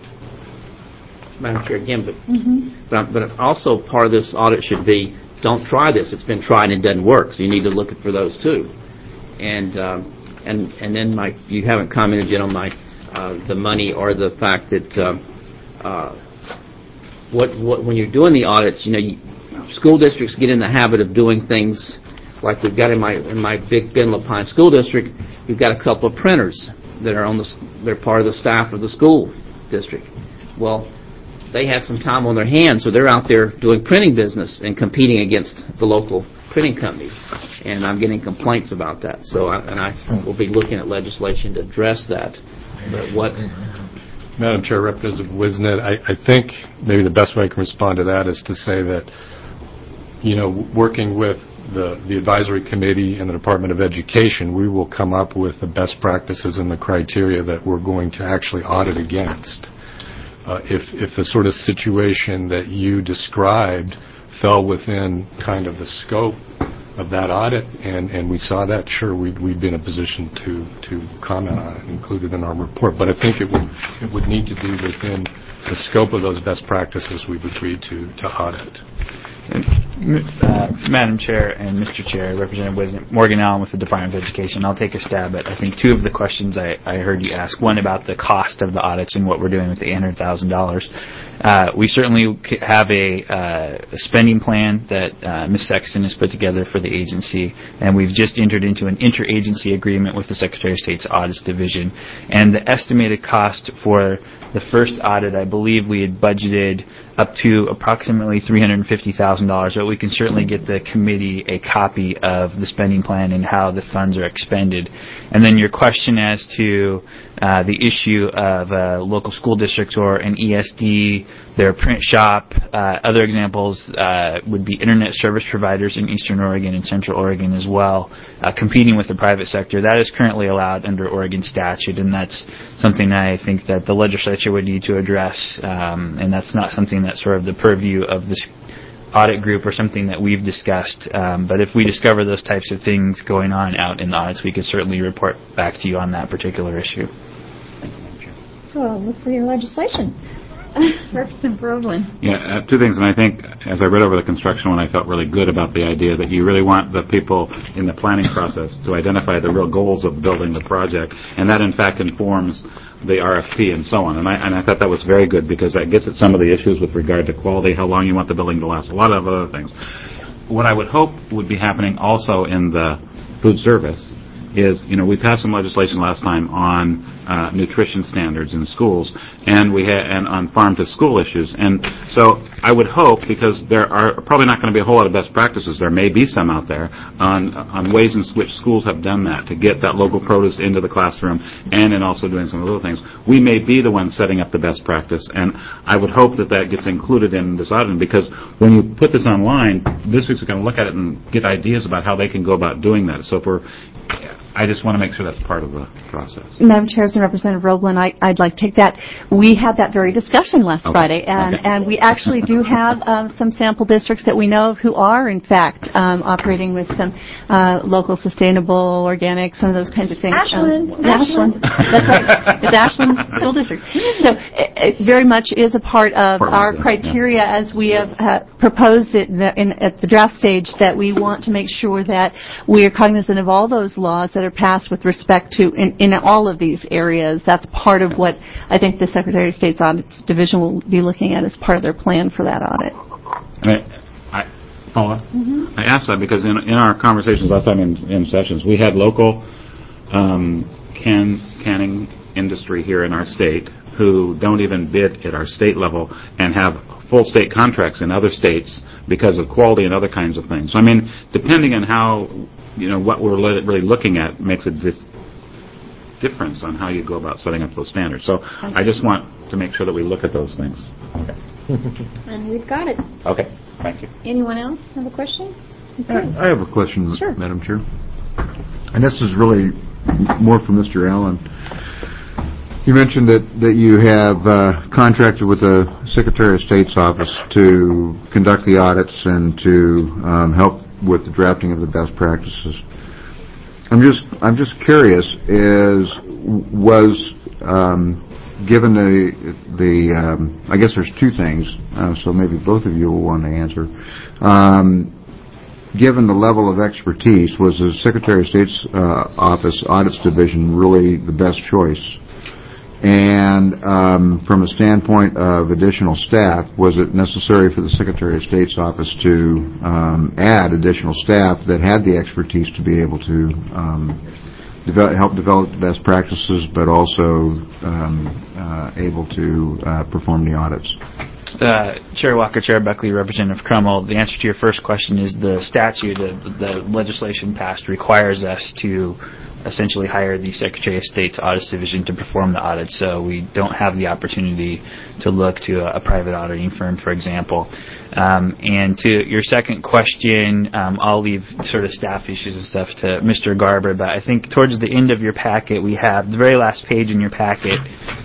Madam Chair, again, but, mm-hmm. but but also part of this audit should be, don't try this. It's been tried and it doesn't work. So you need to look for those too. And um, and and then my you haven't commented yet on my. Uh, the money or the fact that uh, uh, what, what when you're doing the audits, you know, you, school districts get in the habit of doing things like we've got in my in my Big Bend La Pine school district. We've got a couple of printers that are on the they're part of the staff of the school district. Well, they have some time on their hands, so they're out there doing printing business and competing against the local printing companies. And I'm getting complaints about that. So I, and I will be looking at legislation to address that. But what? Madam Chair, Representative Wisnet, I, I think maybe the best way I can respond to that is to say that, you know, working with the, the advisory committee and the Department of Education, we will come up with the best practices and the criteria that we're going to actually audit against. uh, if if the sort of situation that you described fell within kind of the scope of that audit, and, and we saw that, sure, we'd, we'd be in a position to, to comment on it, include it in our report. But I think it would it would need to be within the scope of those best practices we've agreed to, to audit. Uh, Madam Chair and Mister Chair, Representative Morgan Allen with the Department of Education. I'll take a stab at, I think, two of the questions I, I heard you ask. One about the cost of the audits and what we're doing with the eight hundred thousand dollars. Uh, we certainly have a, uh, a spending plan that uh, Miz Sexton has put together for the agency, and we've just entered into an interagency agreement with the Secretary of State's Audits Division. And the estimated cost for the first audit, I believe we had budgeted up to approximately three hundred fifty thousand dollars, but we can certainly get the committee a copy of the spending plan and how the funds are expended. And then your question as to uh, the issue of a local school district or an E S D, their print shop, uh, other examples uh, would be internet service providers in Eastern Oregon and Central Oregon as well, uh, competing with the private sector. That is currently allowed under Oregon statute, and that's something I think that the legislature would need to address, um, and that's not something that's sort of the purview of this audit group or something that we've discussed. Um, but if we discover those types of things going on out in the audits, we could certainly report back to you on that particular issue. So I'll look for your legislation. Representative Roblin. Yeah, uh, two things, and I think as I read over the construction one, I felt really good about the idea that you really want the people in the planning process to identify the real goals of building the project, and that in fact informs the R F P and so on. And I, and I thought that was very good because that gets at some of the issues with regard to quality, how long you want the building to last, a lot of other things. What I would hope would be happening also in the food service is, you know, we passed some legislation last time on uh, nutrition standards in schools, and we ha- and on farm-to-school issues. And so I would hope, because there are probably not going to be a whole lot of best practices, there may be some out there, on on ways in which schools have done that to get that local produce into the classroom, and in also doing some of the other things. We may be the ones setting up the best practice, and I would hope that that gets included in this audit, because when you put this online, districts are going to look at it and get ideas about how they can go about doing that. So if we're I just want to make sure that's part of the process. Madam Chair and Representative Roblin, I, I'd like to take that. We had that very discussion last Okay. Friday, and, Okay. and we actually do have um, some sample districts that we know of who are, in fact, um, operating with some uh, local sustainable, organic, some of those kinds of things. Ashland. Um, Ashland. That's right. It's Ashland School District. So it, it very much is a part of Part of our it, yeah. criteria as we have uh, proposed it in the, in, at the draft stage, that we want to make sure that we are cognizant of all those laws that are passed with respect to in, in all of these areas. That's part of what I think the Secretary of State's Audits Division will be looking at as part of their plan for that audit. I, I, Paula, mm-hmm. I asked that because in, in our conversations last time in, in sessions, we had local um, can canning industry here in our state who don't even bid at our state level and have full state contracts in other states because of quality and other kinds of things. So, I mean, depending on how, you know, what we're really looking at makes a dif- difference on how you go about setting up those standards. So okay. I just want to make sure that we look at those things. Okay. And we've got it. Okay. Thank you. Anyone else have a question? Okay. I have a question, sure. Madam Chair. And this is really more for Mister Allen. You mentioned that, that you have uh, contracted with the Secretary of State's office to conduct the audits and to um, help with the drafting of the best practices. I'm just I'm just curious, is was um, given the the um, I guess there's two things, uh, so maybe both of you will want to answer. Um, given the level of expertise, was the Secretary of State's uh, office audits division really the best choice? And um, from a standpoint of additional staff, was it necessary for the Secretary of State's office to um, add additional staff that had the expertise to be able to um, develop, help develop the best practices, but also um, uh, able to uh, perform the audits? Uh, Chair Walker, Chair Buckley, Representative Crummell, the answer to your first question is the statute, uh, the legislation passed requires us to essentially hire the Secretary of State's Audits Division to perform the audit, so we don't have the opportunity to look to a, a private auditing firm, for example. Um, and to your second question, um, I'll leave sort of staff issues and stuff to Mister Garber, but I think towards the end of your packet, we have the very last page in your packet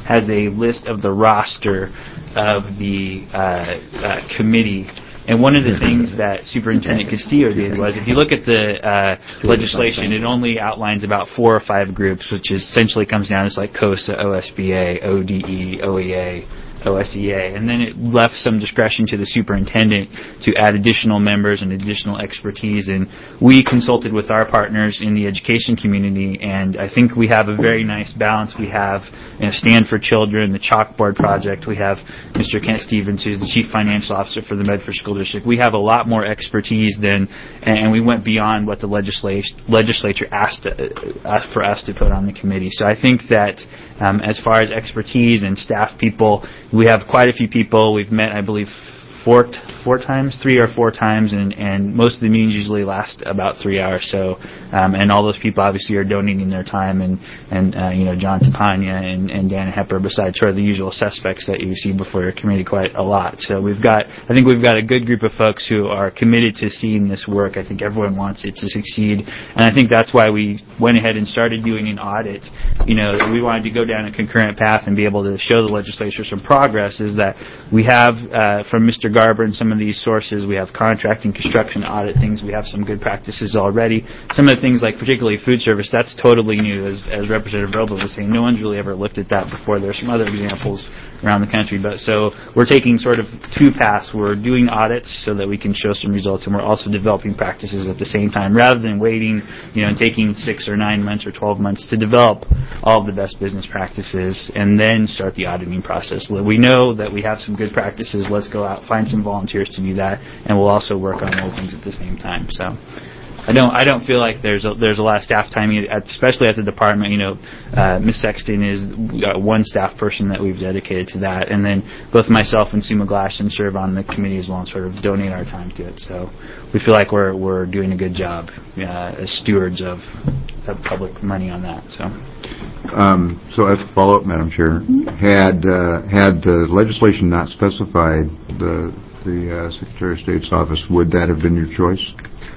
has a list of the roster of the uh, uh, committee. And one of the things that Superintendent Castillo did was, if you look at the uh, legislation, it only outlines about four or five groups, which is essentially comes down to like COSA, O S B A, O D E, O E A, O S E A, and then it left some discretion to the superintendent to add additional members and additional expertise. And we consulted with our partners in the education community, and I think we have a very nice balance. We have you know, Stand for Children, the Chalkboard Project. We have Mister Kent Stevens, who's the Chief Financial Officer for the Medford School District. We have a lot more expertise than, and we went beyond what the legislation, legislature asked, uh, asked for us to put on the committee. So I think that um, as far as expertise and staff people, we have quite a few people. We've met, I believe, four t- four times, three or four times, and, and most of the meetings usually last about three hours. So, um, and all those people obviously are donating their time, and and uh, you know John Tapania and, and Dan Hepper, besides sort of the usual suspects that you see before your committee, quite a lot. So we've got, I think we've got a good group of folks who are committed to seeing this work. I think everyone wants it to succeed, and I think that's why we went ahead and started doing an audit. You know, we wanted to go down a concurrent path and be able to show the legislature some progress. Is that we have uh, from Mister Garber and some of these sources, we have contracting, construction, audit things. We have some good practices already. Some of the things like particularly food service, that's totally new, as, as Representative Robo was saying. No one's really ever looked at that before. There's some other examples around the country. But so we're taking sort of two paths. We're doing audits so that we can show some results, and we're also developing practices at the same time, rather than waiting, you know, and taking six or nine months or twelve months to develop all of the best business practices and then start the auditing process. We know that we have some good practices. Let's go out, find some volunteers to do that, and we'll also work on other things at the same time. So I don't I don't feel like there's a, there's a lot of staff time, especially at the department. You know, uh, Miz Sexton is uh, one staff person that we've dedicated to that, and then both myself and Sue McGlashan serve on the committee as well and sort of donate our time to it. So we feel like we're we're doing a good job uh, as stewards of, of public money on that. So. Um, so as a follow-up, Madam Chair, had uh, had the legislation not specified the the uh, Secretary of State's office, would that have been your choice?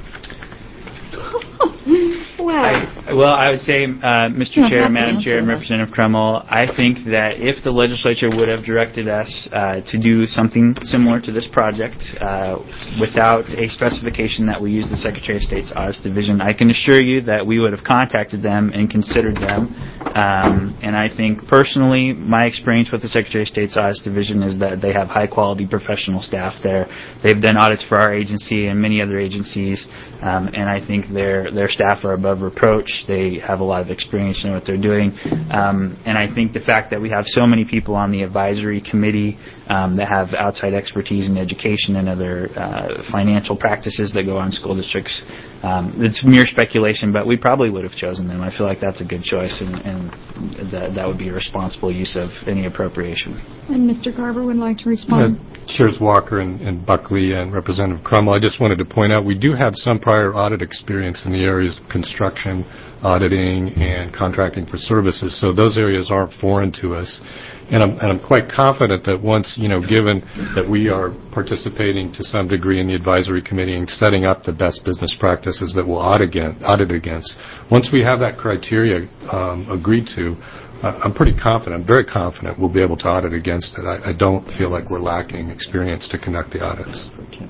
I, well, I would say, uh, Mister Chair, Madam Chair, and Representative Crummell, I think that if the legislature would have directed us uh, to do something similar to this project uh, without a specification that we use the Secretary of State's Audit Division, I can assure you that we would have contacted them and considered them. Um, and I think personally, my experience with the Secretary of State's Audit Division is that they have high-quality professional staff there. They've done audits for our agency and many other agencies, um, and I think their their staff are above reproach. They have a lot of experience in what they're doing. Um, and I think the fact that we have so many people on the advisory committee um, that have outside expertise in education and other uh, financial practices that go on school districts, um, it's mere speculation, but we probably would have chosen them. I feel like that's a good choice, and, and that, that would be a responsible use of any appropriation. And Mister Garber would like to respond. Yeah, Chairs Walker and, and Buckley and Representative Crummell, I just wanted to point out we do have some prior audit experience in the areas of construction, auditing, and contracting for services, so those areas aren't foreign to us. And I'm, and I'm quite confident that once, you know, given that we are participating to some degree in the advisory committee and setting up the best business practices that we'll audit against, audit against once we have that criteria um, agreed to, uh, I'm pretty confident, I'm very confident we'll be able to audit against it. I, I don't feel like we're lacking experience to conduct the audits. Okay.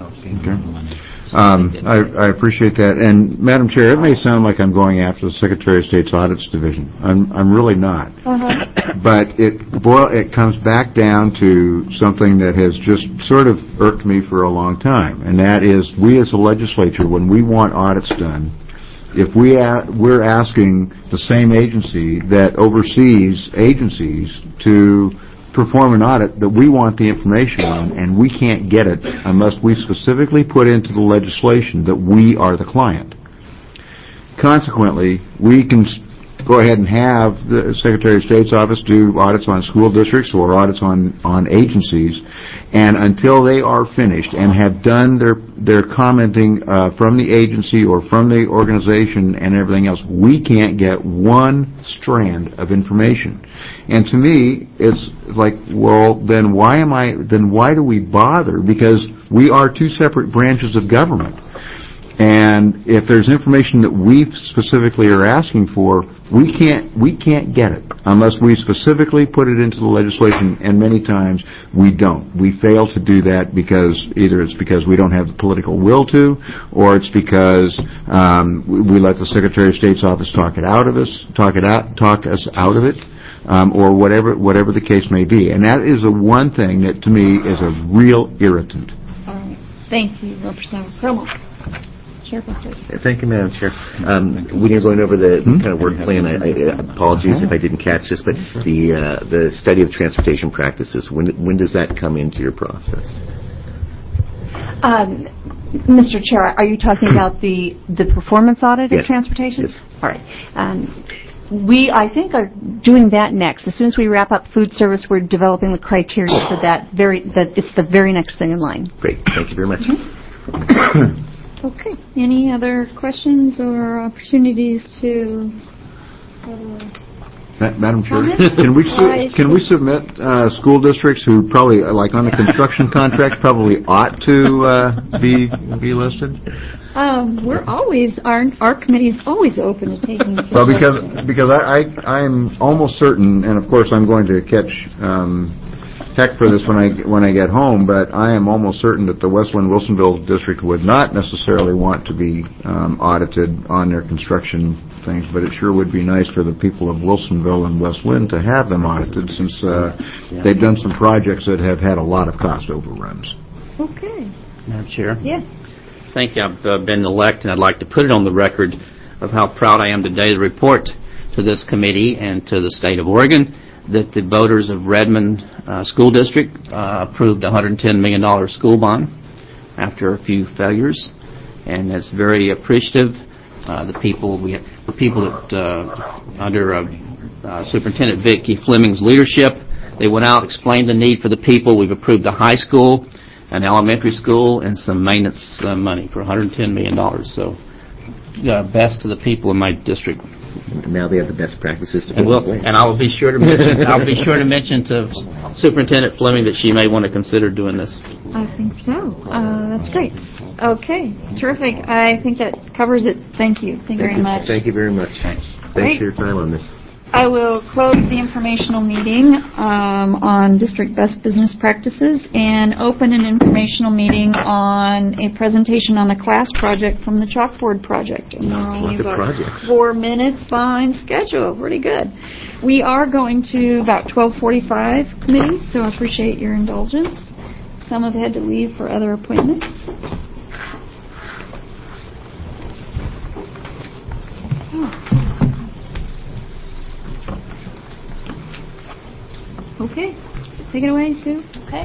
Um, I, I appreciate that. And, Madam Chair, it may sound like I'm going after the Secretary of State's Audits Division. I'm, I'm really not. Uh-huh. But it boil, it comes back down to something that has just sort of irked me for a long time, and that is we as a legislature, when we want audits done, if we a, we're asking the same agency that oversees agencies to perform an audit that we want the information on, and we can't get it unless we specifically put into the legislation that we are the client. Consequently, we can go ahead and have the Secretary of State's office do audits on school districts or audits on, on agencies, and until they are finished and have done their their commenting uh, from the agency or from the organization and everything else, we can't get one strand of information. And to me, it's like, well, then why am I? Then why do we bother? Because we are two separate branches of government. And if there's information that we specifically are asking for, we can't we can't get it unless we specifically put it into the legislation, and many times we don't. We fail to do that because either it's because we don't have the political will to, or it's because um, we, we let the Secretary of State's office talk it out of us, talk it out, talk us out of it. Um, or whatever whatever the case may be. And that is the one thing that, to me, is a real irritant. All right. Thank you, Representative Cromwell. Chair Buckley. Thank you, Madam Chair. Um, when you're going over the hmm? kind of work plan, I, I apologies if I didn't catch this, but the uh, the study of transportation practices, when when does that come into your process? Um, Mister Chair, are you talking about the, the performance audit yes. of transportation? Yes. All right. Um, We, I think, are doing that next. As soon as we wrap up food service, we're developing the criteria for that. Very, that it's the very next thing in line. Great. Thank you very much. Mm-hmm. Okay. Any other questions or opportunities to? Uh, Ma- Madam Chair, can we su- can we submit uh, school districts who probably, like on a construction contract, probably ought to uh, be be listed? Um, we're always our our committee is always open to taking. Well, because because I, I I'm almost certain, and of course I'm going to catch um, heck for this when I when I get home, but I am almost certain that the Westland Wilsonville district would not necessarily want to be um, audited on their construction things, but it sure would be nice for the people of Wilsonville and West Lynn to have them audited, since uh, they've done some projects that have had a lot of cost overruns. Okay. Madam Chair. Yes. Thank you. I've uh, been elected, and I'd like to put it on the record of how proud I am today to report to this committee and to the state of Oregon that the voters of Redmond uh, School District uh, approved a one hundred ten million dollars school bond after a few failures, and that's very appreciative. Uh, the people we the people that uh, under uh, uh, Superintendent Vicki Fleming's leadership, they went out, explained the need for the people. We've approved a high school, an elementary school, and some maintenance uh, money for one hundred ten million dollars. So, uh, best to the people in my district. Now they have the best practices to and, we'll, and I will be sure to mention, I'll be sure to mention to Superintendent Fleming that she may want to consider doing this. I think so. Uh, that's great. Okay, terrific. I think that covers it. Thank you. Thank, Thank you very you. much. Thank you very much. Thanks, Thanks for your time on this. I will close the informational meeting um, on district best business practices and open an informational meeting on a presentation on a class project from the chalkboard project. And we're only Lots of about projects. four minutes behind schedule. Pretty good. We are going to about twelve forty-five committee, so I appreciate your indulgence. Some have had to leave for other appointments. Okay. Take it away, Sue. Okay.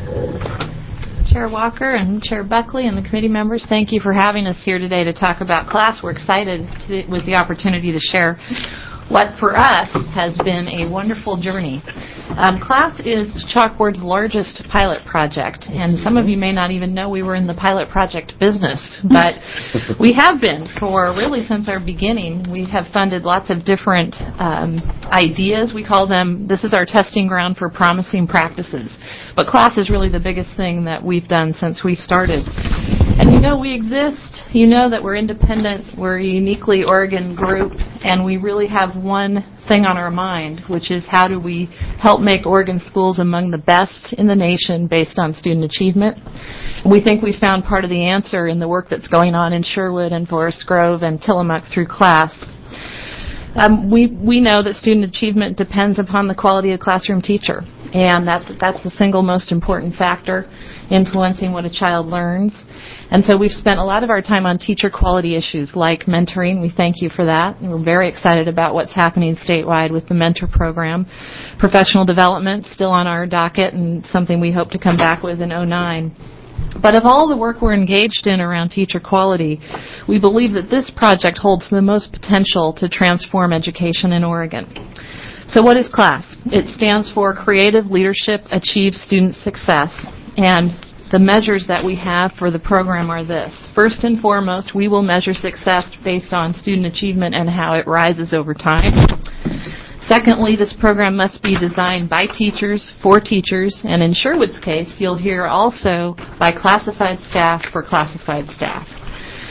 Chair Walker and Chair Buckley and the committee members, thank you for having us here today to talk about class. We're excited to, with the opportunity to share what for us has been a wonderful journey. Um, class is Chalkboard's largest pilot project, and some of you may not even know we were in the pilot project business, but we have been for really since our beginning. We have funded lots of different um, ideas. We call them, this is our testing ground for promising practices. But class is really the biggest thing that we've done since we started. And you know we exist. You know that we're independent. We're a uniquely Oregon group, and we really have one thing on our mind, which is how do we help make Oregon schools among the best in the nation based on student achievement. We think we found part of the answer in the work that's going on in Sherwood and Forest Grove and Tillamook through class. Um, we we know that student achievement depends upon the quality of classroom teacher, and that's, that's the single most important factor influencing what a child learns. And so we've spent a lot of our time on teacher quality issues like mentoring. We thank you for that. And we're very excited about what's happening statewide with the mentor program. Professional development, still on our docket and something we hope to come back with in oh nine. But of all the work we're engaged in around teacher quality, we believe that this project holds the most potential to transform education in Oregon. So what is CLASS? It stands for Creative Leadership Achieves Student Success. And the measures that we have for the program are this. First and foremost, we will measure success based on student achievement and how it rises over time. Secondly, this program must be designed by teachers, for teachers, and in Sherwood's case, you'll hear also by classified staff for classified staff.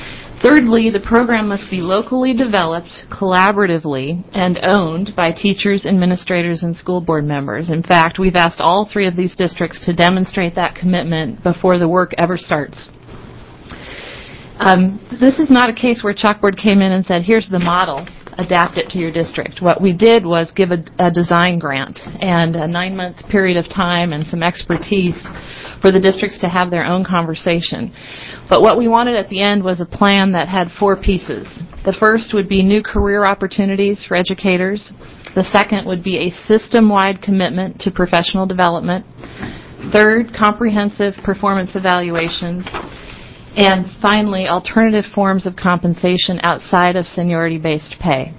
Thirdly, the program must be locally developed, collaboratively, and owned by teachers, administrators, and school board members. In fact, we've asked all three of these districts to demonstrate that commitment before the work ever starts. Um, this is not a case where Chalkboard came in and said, here's the model, adapt it to your district. What we did was give a, a design grant and a nine-month period of time and some expertise for the districts to have their own conversation. But what we wanted at the end was a plan that had four pieces. The first would be new career opportunities for educators. The second would be a system-wide commitment to professional development. Third, comprehensive performance evaluations. And finally, alternative forms of compensation outside of seniority-based pay.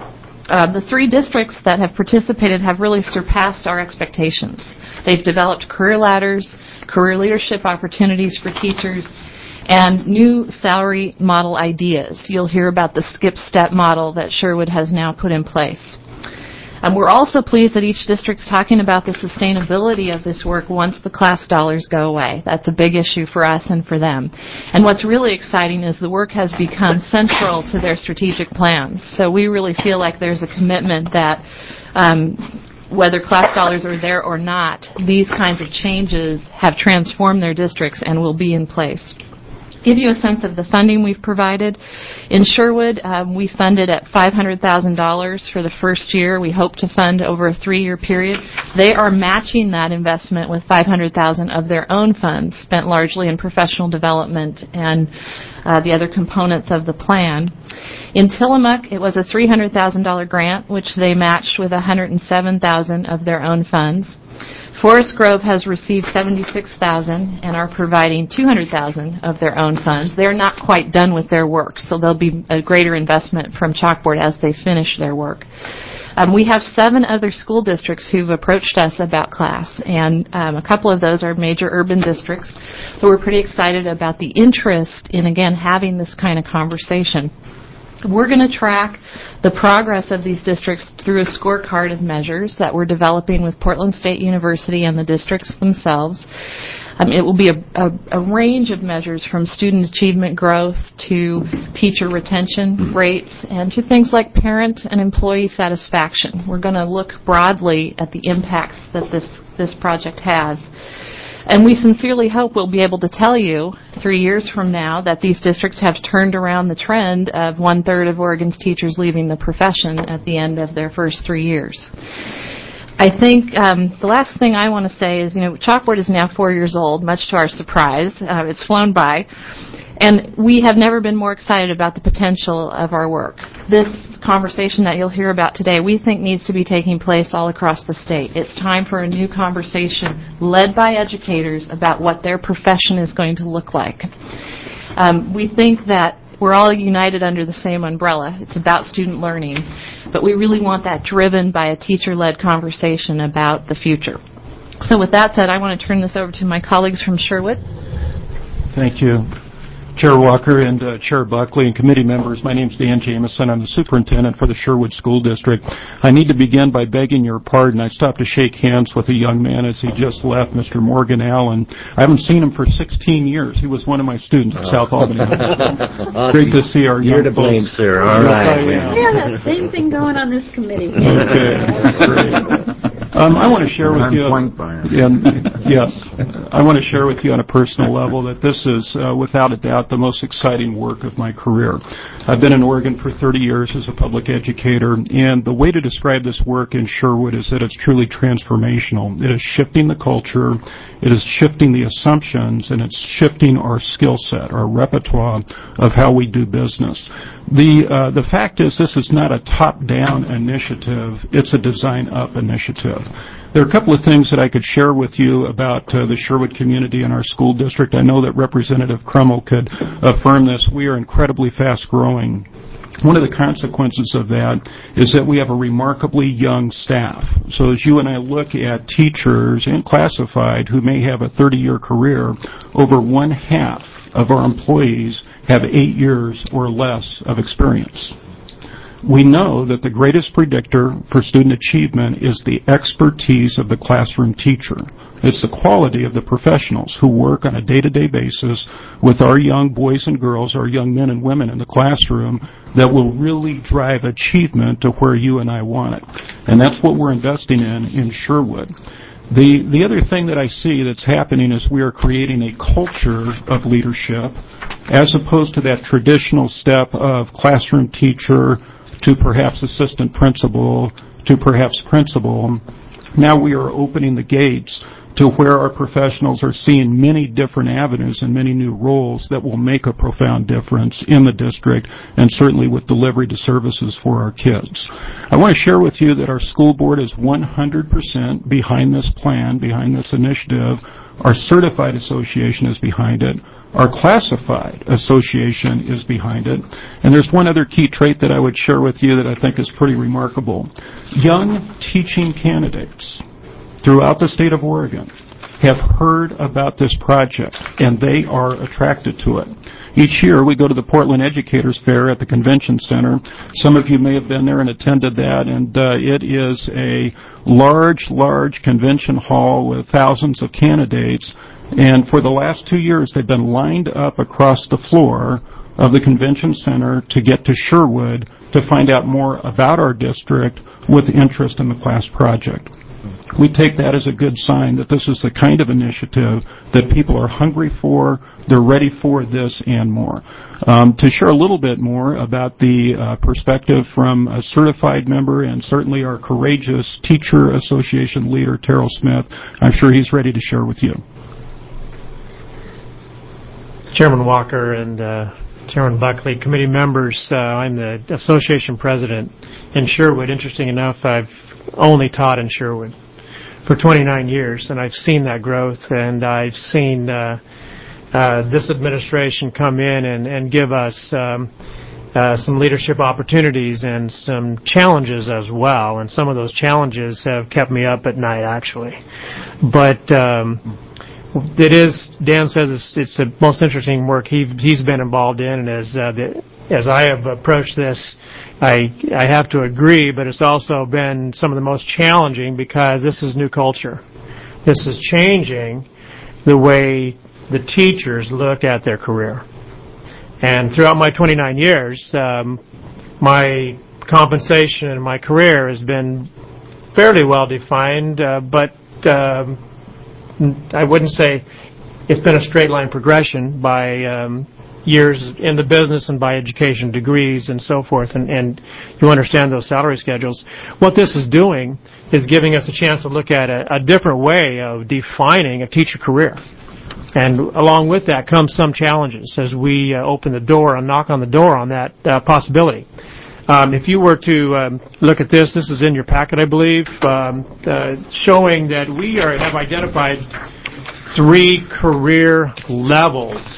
Uh, the three districts that have participated have really surpassed our expectations. They've developed career ladders, career leadership opportunities for teachers, and new salary model ideas. You'll hear about the skip-step model that Sherwood has now put in place. Um, we're also pleased that each district's talking about the sustainability of this work once the class dollars go away. That's a big issue for us and for them. And what's really exciting is the work has become central to their strategic plans. So we really feel like there's a commitment that um, whether class dollars are there or not, these kinds of changes have transformed their districts and will be in place. Give you a sense of the funding we've provided. In Sherwood, um, we funded at five hundred thousand dollars for the first year. We hope to fund over a three-year period. They are matching that investment with five hundred thousand dollars of their own funds, spent largely in professional development and uh, the other components of the plan. In Tillamook, it was a three hundred thousand dollars grant, which they matched with one hundred seven thousand dollars of their own funds. Forest Grove has received seventy-six thousand dollars and are providing two hundred thousand dollars of their own funds. They're not quite done with their work, so there'll be a greater investment from Chalkboard as they finish their work. Um, we have seven other school districts who've approached us about class, and um, a couple of those are major urban districts, so we're pretty excited about the interest in, again, having this kind of conversation. We're going to track the progress of these districts through a scorecard of measures that we're developing with Portland State University and the districts themselves. Um, it will be a, a, a range of measures from student achievement growth to teacher retention rates and to things like parent and employee satisfaction. We're going to look broadly at the impacts that this, this project has. And we sincerely hope we'll be able to tell you three years from now that these districts have turned around the trend of one-third of Oregon's teachers leaving the profession at the end of their first three years. I think um, the last thing I want to say is, you know, Chalkboard is now four years old, much to our surprise. Uh, it's flown by. And we have never been more excited about the potential of our work. This conversation that you'll hear about today, we think needs to be taking place all across the state. It's time for a new conversation led by educators about what their profession is going to look like. Um, we think that we're all united under the same umbrella. It's about student learning, but we really want that driven by a teacher-led conversation about the future. So with that said, I want to turn this over to my colleagues from Sherwood. Thank you. Chair Walker and uh, Chair Buckley and committee members, my name is Dan Jameson. I'm the superintendent for the Sherwood School District. I need to begin by begging your pardon. I stopped to shake hands with a young man as he just left, Mister Morgan Allen. I haven't seen him for sixteen years. He was one of my students at South Albany High School. Great to see our young You're to blame, folks. sir. All Yes, right. I am. We have that same thing going on this committee. Okay, great. Um, I want to share with I'm you, flanked by him. and, yes, I want to share with you on a personal level that this is, uh, without a doubt, the most exciting work of my career. I've been in Oregon for thirty years as a public educator, and the way to describe this work in Sherwood is that it's truly transformational. It is shifting the culture, it is shifting the assumptions, and it's shifting our skill set, our repertoire of how we do business. The uh, the fact is, this is not a top-down initiative, it's a design-up initiative. There are a couple of things that I could share with you about uh, the Sherwood community and our school district. I know that Representative Crummell could affirm this. We are incredibly fast-growing. One of the consequences of that is that we have a remarkably young staff. So as you and I look at teachers and classified who may have a thirty-year career, over one half of our employees have eight years or less of experience. We know that the greatest predictor for student achievement is the expertise of the classroom teacher. It's the quality of the professionals who work on a day-to-day basis with our young boys and girls, our young men and women in the classroom that will really drive achievement to where you and I want it. And that's what we're investing in in Sherwood. The, the other thing that I see that's happening is we are creating a culture of leadership as opposed to that traditional step of classroom teacher to perhaps assistant principal to perhaps principal. Now we are opening the gates to where our professionals are seeing many different avenues and many new roles that will make a profound difference in the district and certainly with delivery to services for our kids. I want to share with you that our school board is one hundred percent behind this plan, behind this initiative. Our certified association is behind it. Our classified association is behind it. And there's one other key trait that I would share with you that I think is pretty remarkable. Young teaching candidates throughout the state of Oregon have heard about this project, and they are attracted to it. Each year, we go to the Portland Educators Fair at the Convention Center. Some of you may have been there and attended that, and uh, it is a large, large convention hall with thousands of candidates, and for the last two years, they've been lined up across the floor of the Convention Center to get to Sherwood to find out more about our district with interest in the class project. We take that as a good sign that this is the kind of initiative that people are hungry for, they're ready for this and more. Um, to share a little bit more about the uh, perspective from a certified member and certainly our courageous Teacher Association leader, Terrell Smith, I'm sure he's ready to share with you. Chairman Walker and uh, Chairman Buckley, committee members, uh, I'm the association president in Sherwood. Interesting enough, I've only taught in Sherwood for twenty-nine years, and I've seen that growth, and I've seen uh, uh, this administration come in and, and give us um, uh, some leadership opportunities and some challenges as well, and some of those challenges have kept me up at night, actually. But um, it is, Dan says it's, it's the most interesting work he, he's been involved in, and as uh, the, as I have approached this, I I have to agree, but it's also been some of the most challenging because this is new culture. This is changing the way the teachers look at their career. And throughout my twenty-nine years, um, my compensation in my career has been fairly well defined, uh, but um, I wouldn't say it's been a straight line progression by um, years in the business and by education degrees and so forth, and, and you understand those salary schedules. What this is doing is giving us a chance to look at a, a different way of defining a teacher career. And along with that comes some challenges as we uh, open the door and knock on the door on that uh, possibility. Um, if you were to um, look at this, this is in your packet, I believe, um, uh, showing that we are, have identified three career levels.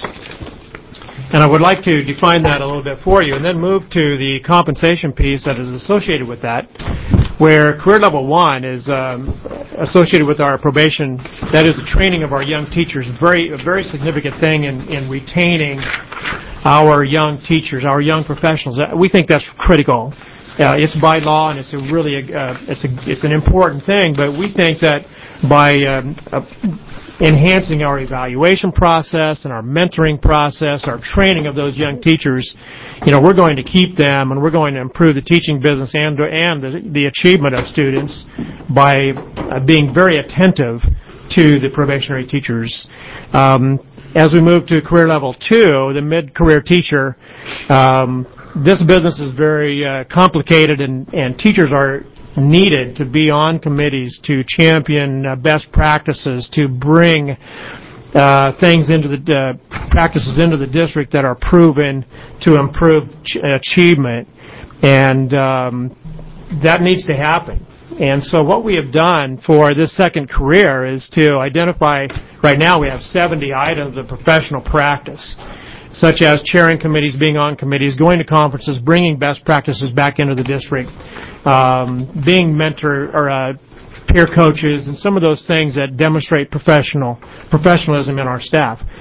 And I would like to define that a little bit for you and then move to the compensation piece that is associated with that, where career level one is um, associated with our probation. That is the training of our young teachers, very, a very significant thing in, in retaining our young teachers, our young professionals. We think that's critical. Uh, it's by law, and it's a really uh, it's a it's an important thing. But we think that by um, uh, enhancing our evaluation process and our mentoring process, our training of those young teachers, you know, we're going to keep them, and we're going to improve the teaching business and and the, the achievement of students by uh, being very attentive to the probationary teachers. Um, as we move to career level two, the mid-career teacher, um, this business is very uh, complicated, and, and teachers are needed to be on committees to champion uh, best practices, to bring uh, things into the uh, practices into the district that are proven to improve ch- achievement, and um, that needs to happen. And so what we have done for this second career is to identify, right now we have seventy items of professional practice, such as chairing committees, being on committees, going to conferences, bringing best practices back into the district, um, being mentor or uh, peer coaches, and some of those things that demonstrate professional professionalism in our staff.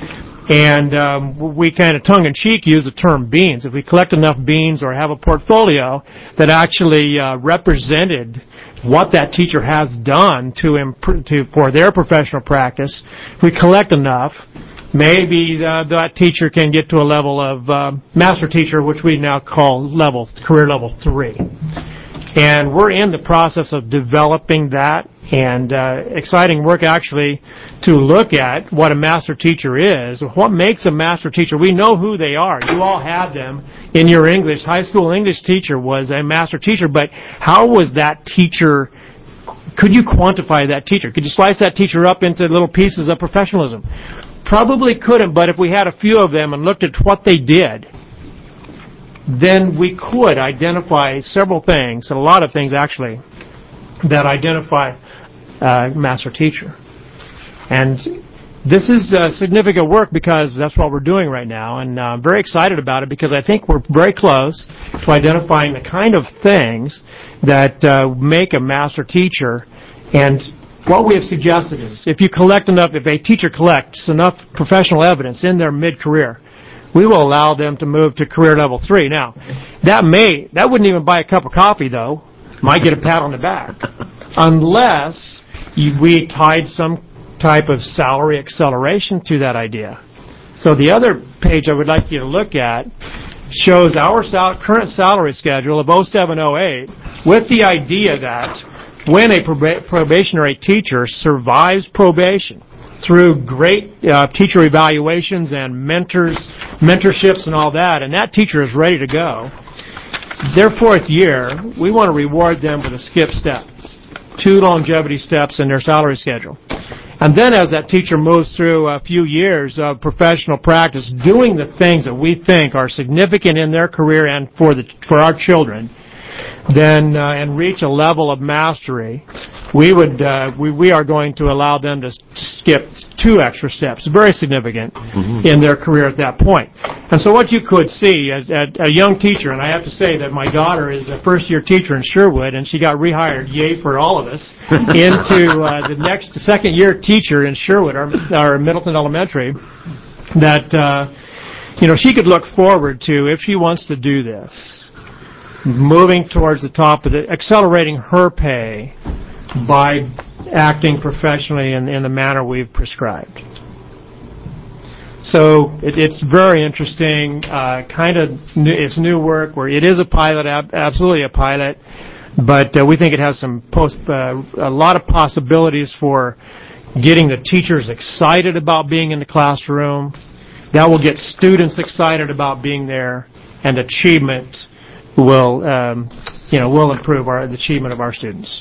And um, we kind of tongue-in-cheek use the term beans. If we collect enough beans or have a portfolio that actually uh, represented what that teacher has done to, imp- to for their professional practice, if we collect enough, maybe uh, that teacher can get to a level of uh, master teacher, which we now call level career level three. And we're in the process of developing that, and uh, exciting work actually to look at what a master teacher is. What makes a master teacher? We know who they are. You all had them in your English. High school English teacher was a master teacher, but how was that teacher, could you quantify that teacher? Could you slice that teacher up into little pieces of professionalism? Probably couldn't, but if we had a few of them and looked at what they did, then we could identify several things, and a lot of things actually, that identify uh, master teacher. And this is uh, significant work because that's what we're doing right now, and uh, I'm very excited about it because I think we're very close to identifying the kind of things that uh, make a master teacher. And what we have suggested is if you collect enough, if a teacher collects enough professional evidence in their mid-career, we will allow them to move to career level three. Now, that may, that wouldn't even buy a cup of coffee, though. Might get a pat on the back. Unless you, we tied some type of salary acceleration to that idea. So the other page I would like you to look at shows our sal- current salary schedule of oh seven oh eight with the idea that when a proba- probationary teacher survives probation, through great uh, teacher evaluations and mentors, mentorships and all that, and that teacher is ready to go, their fourth year, we want to reward them with a skip step, two longevity steps in their salary schedule. And then as that teacher moves through a few years of professional practice, doing the things that we think are significant in their career and for the for our children, then uh, and reach a level of mastery, we would uh, we we are going to allow them to skip two extra steps, very significant mm-hmm. in their career at that point. And so what you could see as a young teacher, and I have to say that my daughter is a first-year teacher in Sherwood, and she got rehired, yay for all of us, into uh, the next second-year teacher in Sherwood, our, our Middleton Elementary, that uh, you know she could look forward to if she wants to do this. Moving towards the top of it, accelerating her pay by acting professionally in, in the manner we've prescribed. So it, it's very interesting, uh, kind of, new, it's new work where it is a pilot, ab- absolutely a pilot, but uh, we think it has some post, uh, a lot of possibilities for getting the teachers excited about being in the classroom. That will get students excited about being there, and achievement will, um, you know, will improve our the achievement of our students.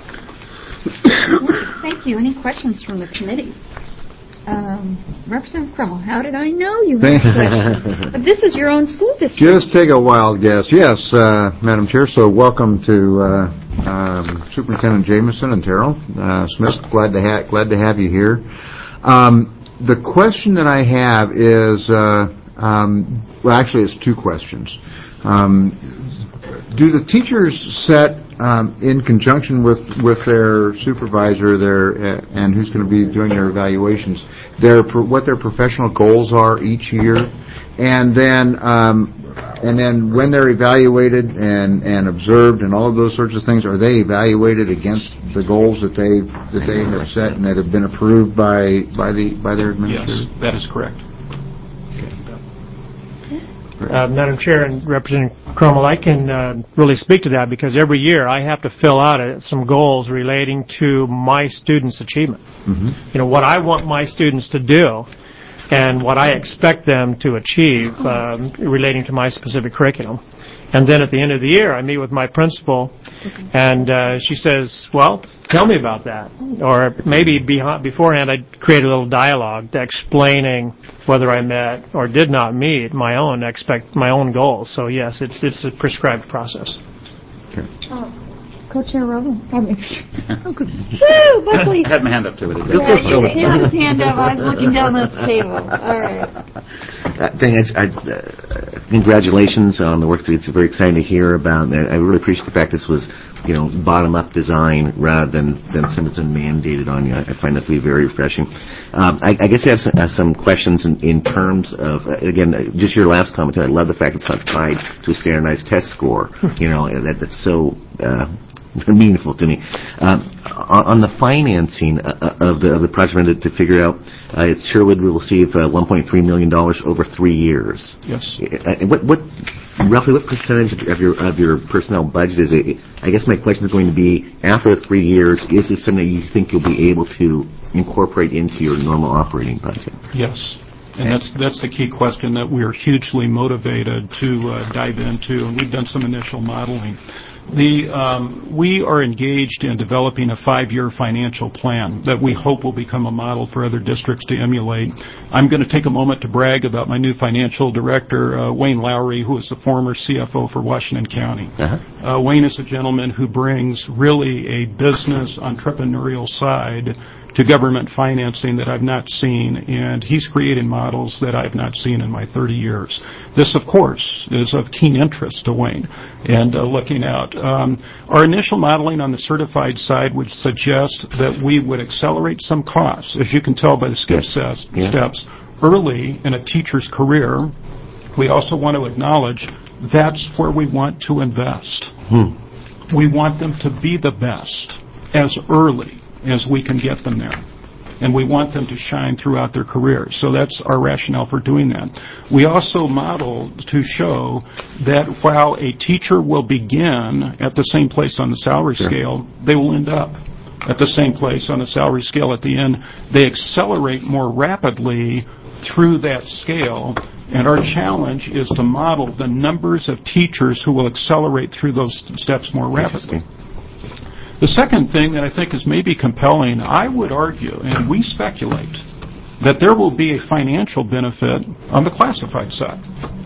Thank you. Any questions from the committee? Um, Representative Crummell, how did I know you had questions? But this is your own school district. Just take a wild guess. Yes, uh, Madam Chair, so welcome to uh, um, Superintendent Jamison and Terrell uh, Smith. Glad to, ha- glad to have you here. Um, the question that I have is, uh, um, well, actually it's two questions. Um, do the teachers set, um, in conjunction with, with their supervisor, their uh, and who's going to be doing their evaluations, their what their professional goals are each year, and then um, and then when they're evaluated and, and observed and all of those sorts of things, are they evaluated against the goals that they that they have set and that have been approved by by the by their administrators? Yes, that is correct. Uh, Madam Chair and Representative Crummell, I can uh, really speak to that because every year I have to fill out uh, some goals relating to my students' achievement. Mm-hmm. You know, what I want my students to do and what I expect them to achieve um, relating to my specific curriculum. And then at the end of the year, I meet with my principal, and uh, she says, well, tell me about that. Or maybe behind, beforehand, I'd create a little dialogue explaining whether I met or did not meet my own expect my own goals. So, yes, it's it's a prescribed process. Okay. Uh, Co-Chair Rowland. I mean, oh, good. Woo, Buckley. I had my hand up to it. Yeah, you had his hand up. I was looking down at the table. All right. Uh, thing is, I, uh, congratulations on the work. It's very exciting to hear about. I really appreciate the fact this was, you know, bottom-up design rather than, than something's been mandated on you. I, I find that to be very refreshing. Um, I, I guess I have some, uh, some questions in, in terms of, uh, again, uh, just your last comment. I love the fact it's not tied to a standardized test score. You know, that, that's so uh, meaningful to me. Um, on the financing of the of the project, to, to figure out, uh, it's Sherwood will receive uh, one point three million dollars over three years. Yes. Uh, what what roughly what percentage of your of your personnel budget is it? I guess my question is going to be, after the three years, is this something that you think you'll be able to incorporate into your normal operating budget? Yes. And that's that's the key question that we're hugely motivated to uh, dive into, and we've done some initial modeling. The um, we are engaged in developing a five-year financial plan that we hope will become a model for other districts to emulate. I'm going to take a moment to brag about my new financial director, uh, Wayne Lowry, who is the former C F O for Washington County. Uh-huh. Uh, Wayne is a gentleman who brings really a business entrepreneurial side to government financing that I've not seen, and he's creating models that I've not seen in my thirty years. This, of course, is of keen interest to Wayne, and uh, looking out. Um, our initial modeling on the certified side would suggest that we would accelerate some costs, as you can tell by the skip yes. yeah. steps, early in a teacher's career. We also want to acknowledge that's where we want to invest. Hmm. We want them to be the best as early as we can get them there. And we want them to shine throughout their careers. So that's our rationale for doing that. We also model to show that while a teacher will begin at the same place on the salary sure. scale, they will end up at the same place on the salary scale at the end. They accelerate more rapidly through that scale, and our challenge is to model the numbers of teachers who will accelerate through those steps more rapidly. The second thing that I think is maybe compelling, I would argue, and we speculate, that there will be a financial benefit on the classified side.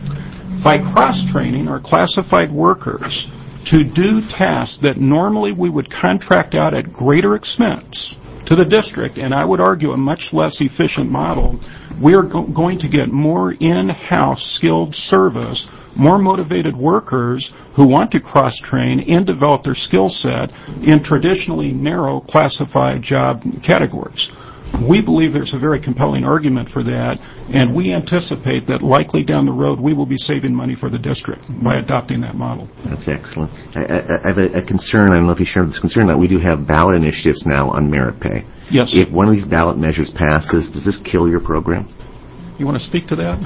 By cross-training our classified workers to do tasks that normally we would contract out at greater expense to the district, and I would argue a much less efficient model, we are go- going to get more in-house skilled service, more motivated workers who want to cross-train and develop their skill set in traditionally narrow classified job categories. We believe there's a very compelling argument for that, and we anticipate that likely down the road we will be saving money for the district by adopting that model. That's excellent. I, I, I have a, a concern, I don't know if you share this concern, that we do have ballot initiatives now on merit pay. Yes. If one of these ballot measures passes, does this kill your program? You want to speak to that?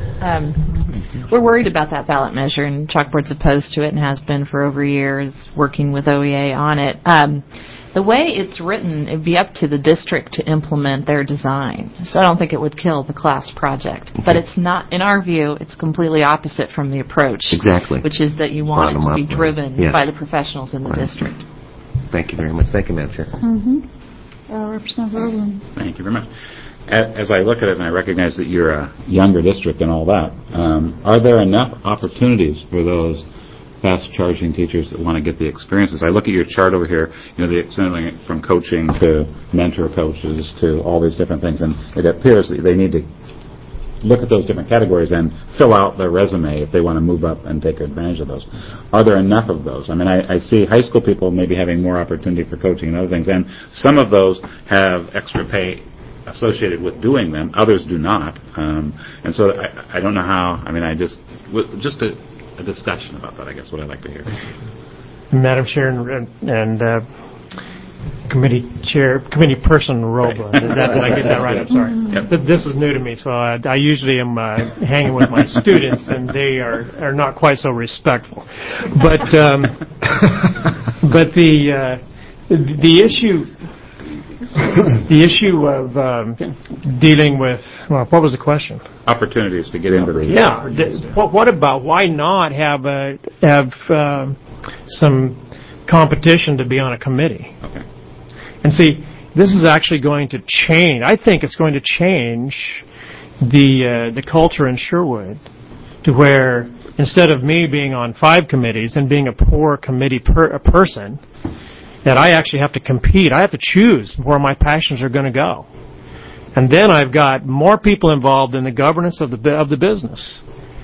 Um, we're worried about that ballot measure, and Chalkboard's opposed to it and has been for over years, working with O E A on it. Um, the way it's written, it would be up to the district to implement their design. So I don't think it would kill the class project. Okay. But it's not, in our view, it's completely opposite from the approach. Exactly. Which is that you want Bottom it to up, be driven yes. by the professionals in the right. district. Thank you very much. Thank you, Madam Chair. Mm-hmm. Uh, Representative Erwin. Thank you very much. As I look at it and I recognize that you're a younger district and all that, um, are there enough opportunities for those fast-charging teachers that want to get the experiences? I look at your chart over here, you know, the extending from coaching to mentor coaches to all these different things, and it appears that they need to look at those different categories and fill out their resume if they want to move up and take advantage of those. Are there enough of those? I mean, I, I see high school people maybe having more opportunity for coaching and other things, and some of those have extra pay associated with doing them. Others do not. Um, and so I, I don't know how, I mean, I just, just a, a discussion about that, I guess, what I'd like to hear. Madam Chair and, and uh, Committee Chair, Committee Person Roba. Right. Is that, did I get that right? I'm sorry. Yep. This is new to me, so I, I usually am uh, hanging with my students, and they are, are not quite so respectful. But um, but the uh, the issue the issue of um, dealing with, well, what was the question? Opportunities to get into the yeah. D- what, what about why not have a, have uh, some competition to be on a committee? Okay. And see, this is actually going to change. I think it's going to change the uh, the culture in Sherwood to where instead of me being on five committees and being a poor committee per, a person, that I actually have to compete. I have to choose where my passions are going to go. And then I've got more people involved in the governance of the bu- of the business.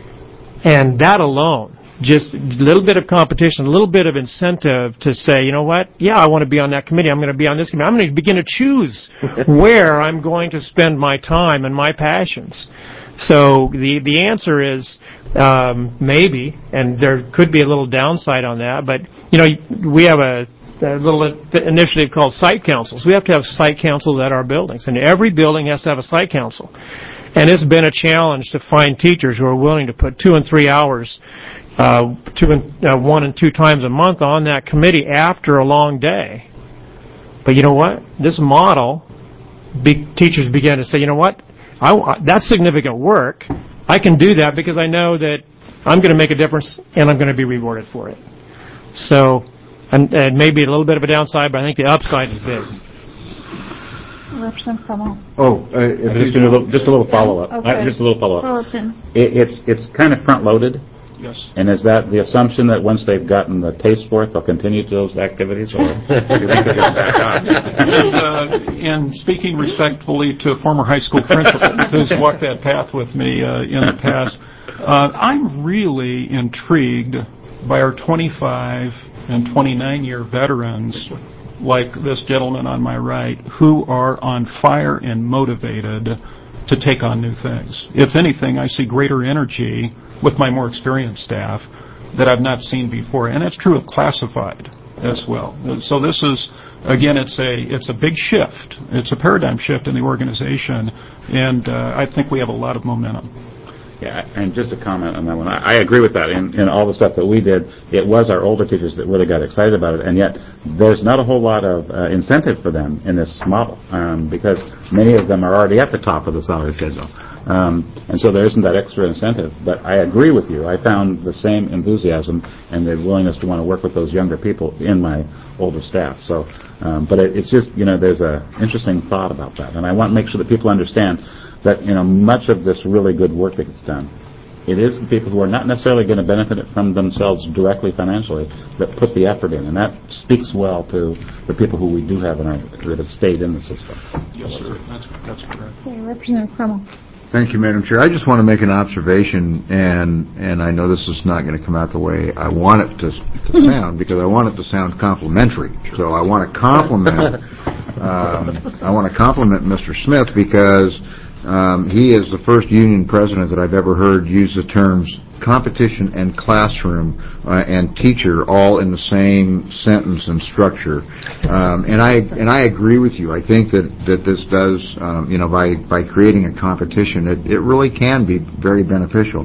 And that alone, just a little bit of competition, a little bit of incentive to say, you know what, yeah, I want to be on that committee, I'm going to be on this committee, I'm going to begin to choose where I'm going to spend my time and my passions. So the the answer is um, maybe, and there could be a little downside on that, but, you know, we have a, a little initiative called site councils. We have to have site councils at our buildings, and every building has to have a site council. And it's been a challenge to find teachers who are willing to put two and three hours, uh, two and uh, one and two times a month on that committee after a long day. But you know what? This model, be, teachers began to say, you know what? I, that's significant work. I can do that because I know that I'm going to make a difference and I'm going to be rewarded for it. So, and, and maybe a little bit of a downside, but I think the upside is big. Representative Crummell. Oh, uh, just, a little, just a little follow-up. Okay. Uh, just a little follow-up. Fullerton. It, it's it's kind of front-loaded. Yes. And is that the assumption that once they've gotten the taste for it, they'll continue those activities, or do you think they'll get back on? And, uh, and speaking respectfully to a former high school principal who's walked that path with me uh, in the past, uh, I'm really intrigued by our twenty-five and twenty-nine year veterans, like this gentleman on my right, who are on fire and motivated to take on new things. If anything, I see greater energy with my more experienced staff that I've not seen before, and that's true of classified as well. So this is, again, it's a it's a big shift. It's a paradigm shift in the organization, and uh, I think we have a lot of momentum. Yeah, and just a comment on that one. I, I agree with that. In, in all the stuff that we did, it was our older teachers that really got excited about it, and yet there's not a whole lot of uh, incentive for them in this model um, because many of them are already at the top of the salary schedule. Um, and so there isn't that extra incentive. But I agree with you. I found the same enthusiasm and the willingness to want to work with those younger people in my older staff. So, um, but it, it's just, you know, there's an interesting thought about that. And I want to make sure that people understand that, you know, much of this really good work that gets done, it is the people who are not necessarily going to benefit it from themselves directly financially that put the effort in. And that speaks well to the people who we do have in our, that have stayed in the system. Yes, sir. That's, that's correct. Okay, Representative Crummell. Thank you, Madam Chair. I just want to make an observation, and and I know this is not going to come out the way I want it to, to sound, because I want it to sound complimentary. So I want to compliment, um, I want to compliment Mister Smith because um, he is the first union president that I've ever heard use the terms competition and classroom uh, and teacher all in the same sentence and structure. Um, and I and I agree with you. I think that, that this does, um, you know, by, by creating a competition, it, it really can be very beneficial.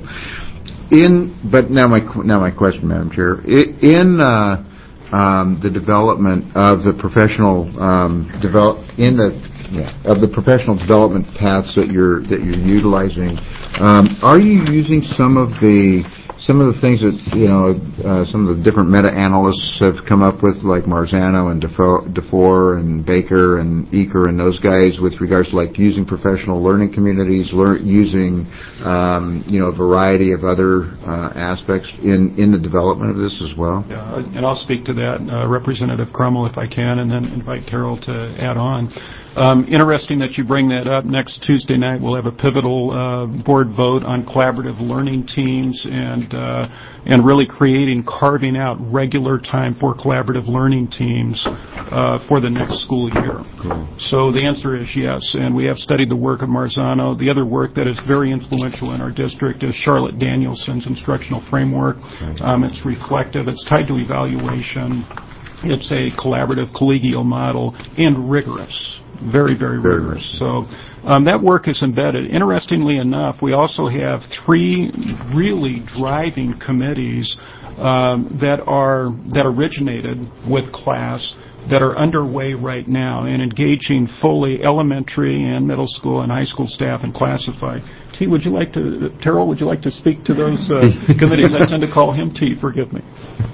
In but now my now my question, Madam Chair, in uh, um, the development of the professional um, develop in the Yeah, of the professional development paths that you're that you're utilizing, um, are you using some of the some of the things that you know uh, some of the different meta-analysts have come up with, like Marzano and Defo- DeFore and Baker and Eaker and those guys, with regards to like using professional learning communities, lear- using um, you know a variety of other uh, aspects in in the development of this as well? Yeah, and I'll speak to that, uh, Representative Crummell, if I can, and then invite Carol to add on. Um, interesting that you bring that up. Next Tuesday night, we'll have a pivotal uh, board vote on collaborative learning teams and uh, and really creating, carving out regular time for collaborative learning teams uh, for the next school year. Cool. So the answer is yes, and we have studied the work of Marzano. The other work that is very influential in our district is Charlotte Danielson's instructional framework. Um, it's reflective. It's tied to evaluation. It's a collaborative collegial model and rigorous. Very, very rigorous. So um, that work is embedded. Interestingly enough, we also have three really driving committees um, that are that originated with class that are underway right now and engaging fully elementary and middle school and high school staff and classified. T, would you like to, Terrell, would you like to speak to those uh, committees? I tend to call him T, forgive me.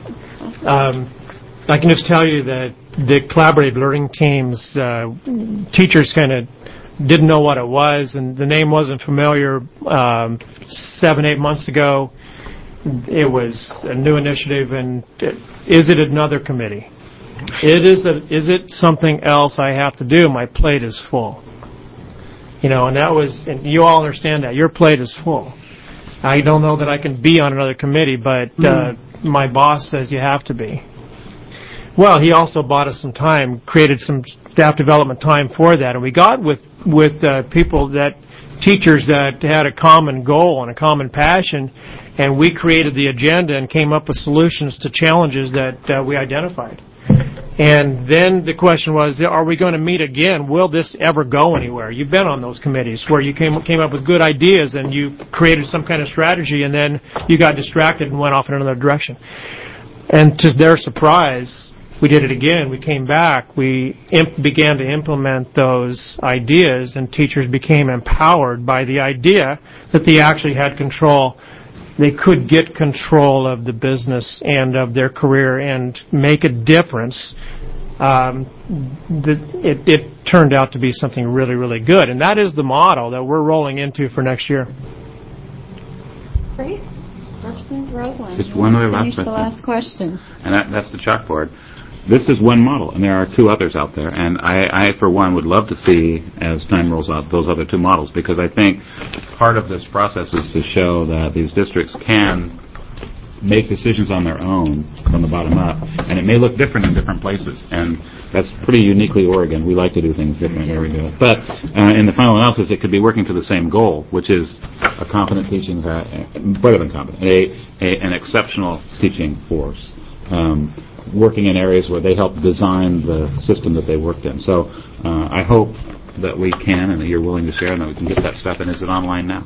Um, I can just tell you that the collaborative learning teams, uh, teachers kind of didn't know what it was, and the name wasn't familiar um, seven, eight months ago. It was a new initiative, and it, is it another committee? It is. A, is it something else I have to do? My plate is full. You know, and that was, and you all understand that. Your plate is full. I don't know that I can be on another committee, but uh, my boss says you have to be. Well, he also bought us some time, created some staff development time for that, and we got with with uh, people that, teachers that had a common goal and a common passion, and we created the agenda and came up with solutions to challenges that uh, we identified. And then the question was, are we going to meet again? Will this ever go anywhere? You've been on those committees where you came came up with good ideas and you created some kind of strategy, and then you got distracted and went off in another direction. And to their surprise, we did it again. We came back. We imp- began to implement those ideas, and teachers became empowered by the idea that they actually had control. They could get control of the business and of their career and make a difference. Um, the, it, it turned out to be something really, really good. And that is the model that we're rolling into for next year. Great. Representative Roseland. Just one other last Finish the question. last question. And that, that's the chalkboard. This is one model, and there are two others out there. And I, I, for one, would love to see, as time rolls out, those other two models, because I think part of this process is to show that these districts can make decisions on their own from the bottom up, and it may look different in different places, and that's pretty uniquely Oregon. We like to do things different where we do it. But uh, in the final analysis, it could be working to the same goal, which is a competent teaching, uh, better than competent, a, a, an exceptional teaching force. Um, working in areas where they helped design the system that they worked in. So uh, I hope that we can, and that you're willing to share, and that we can get that stuff. And is it online now?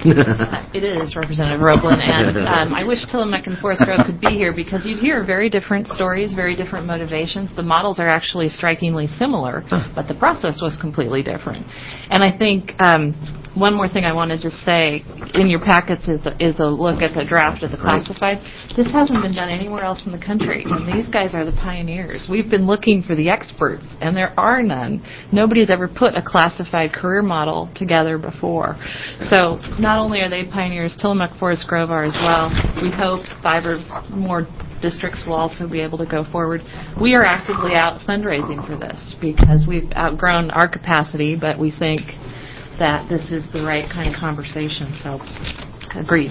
It is, Representative Roeblen, and um, I wish Tillamook and Forest Grove could be here, because you'd hear very different stories, very different motivations. The models are actually strikingly similar, but the process was completely different. And I think um, one more thing I want to just say, in your packets is a, is a look at the draft of the classified. This hasn't been done anywhere else in the country, and these guys are the pioneers. We've been looking for the experts, and there are none. Nobody's ever put a classified career model together before. So not only are they pioneers, Tillamook, Forest Grove are as well. We hope five or more districts will also be able to go forward. We are actively out fundraising for this because we've outgrown our capacity, but we think that this is the right kind of conversation. So, agreed.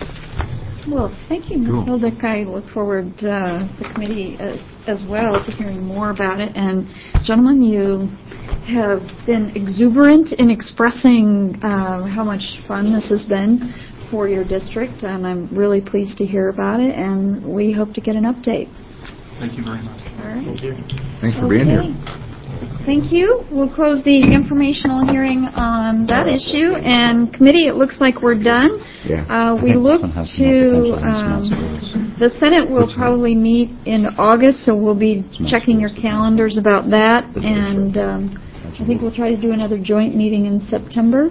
Well, thank you, Miz Cool. Hildick. I look forward, uh, the committee uh, as well, to hearing more about it. And, gentlemen, you have been exuberant in expressing uh, how much fun this has been for your district, and I'm really pleased to hear about it, and we hope to get an update. Thank you very much. All right. Thank you. Thanks for Okay. being here. Thank you. We'll close the informational hearing on that issue. And committee, it looks like we're done. Yeah. Uh, we look to, um, the Senate will probably meet in August, so we'll be checking your calendars about that. And um, I think we'll try to do another joint meeting in September.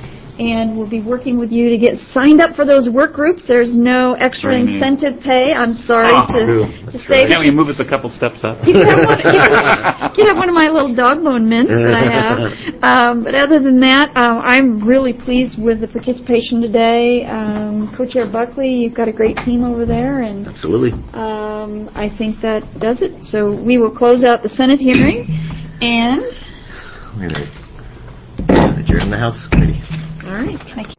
And we'll be working with you to get signed up for those work groups. There's no extra Training. incentive pay. I'm sorry Oh, to, to say. Can't we move us a couple steps up? You can have one, you can, you can have one of my little dog bone mints that I have. Um, but other than that, um, I'm really pleased with the participation today. Um, Co-Chair Buckley, you've got a great team over there, and Absolutely. um, I think that does it. So we will close out the Senate hearing, and We're going to adjourn the House Committee. all right. Thank you.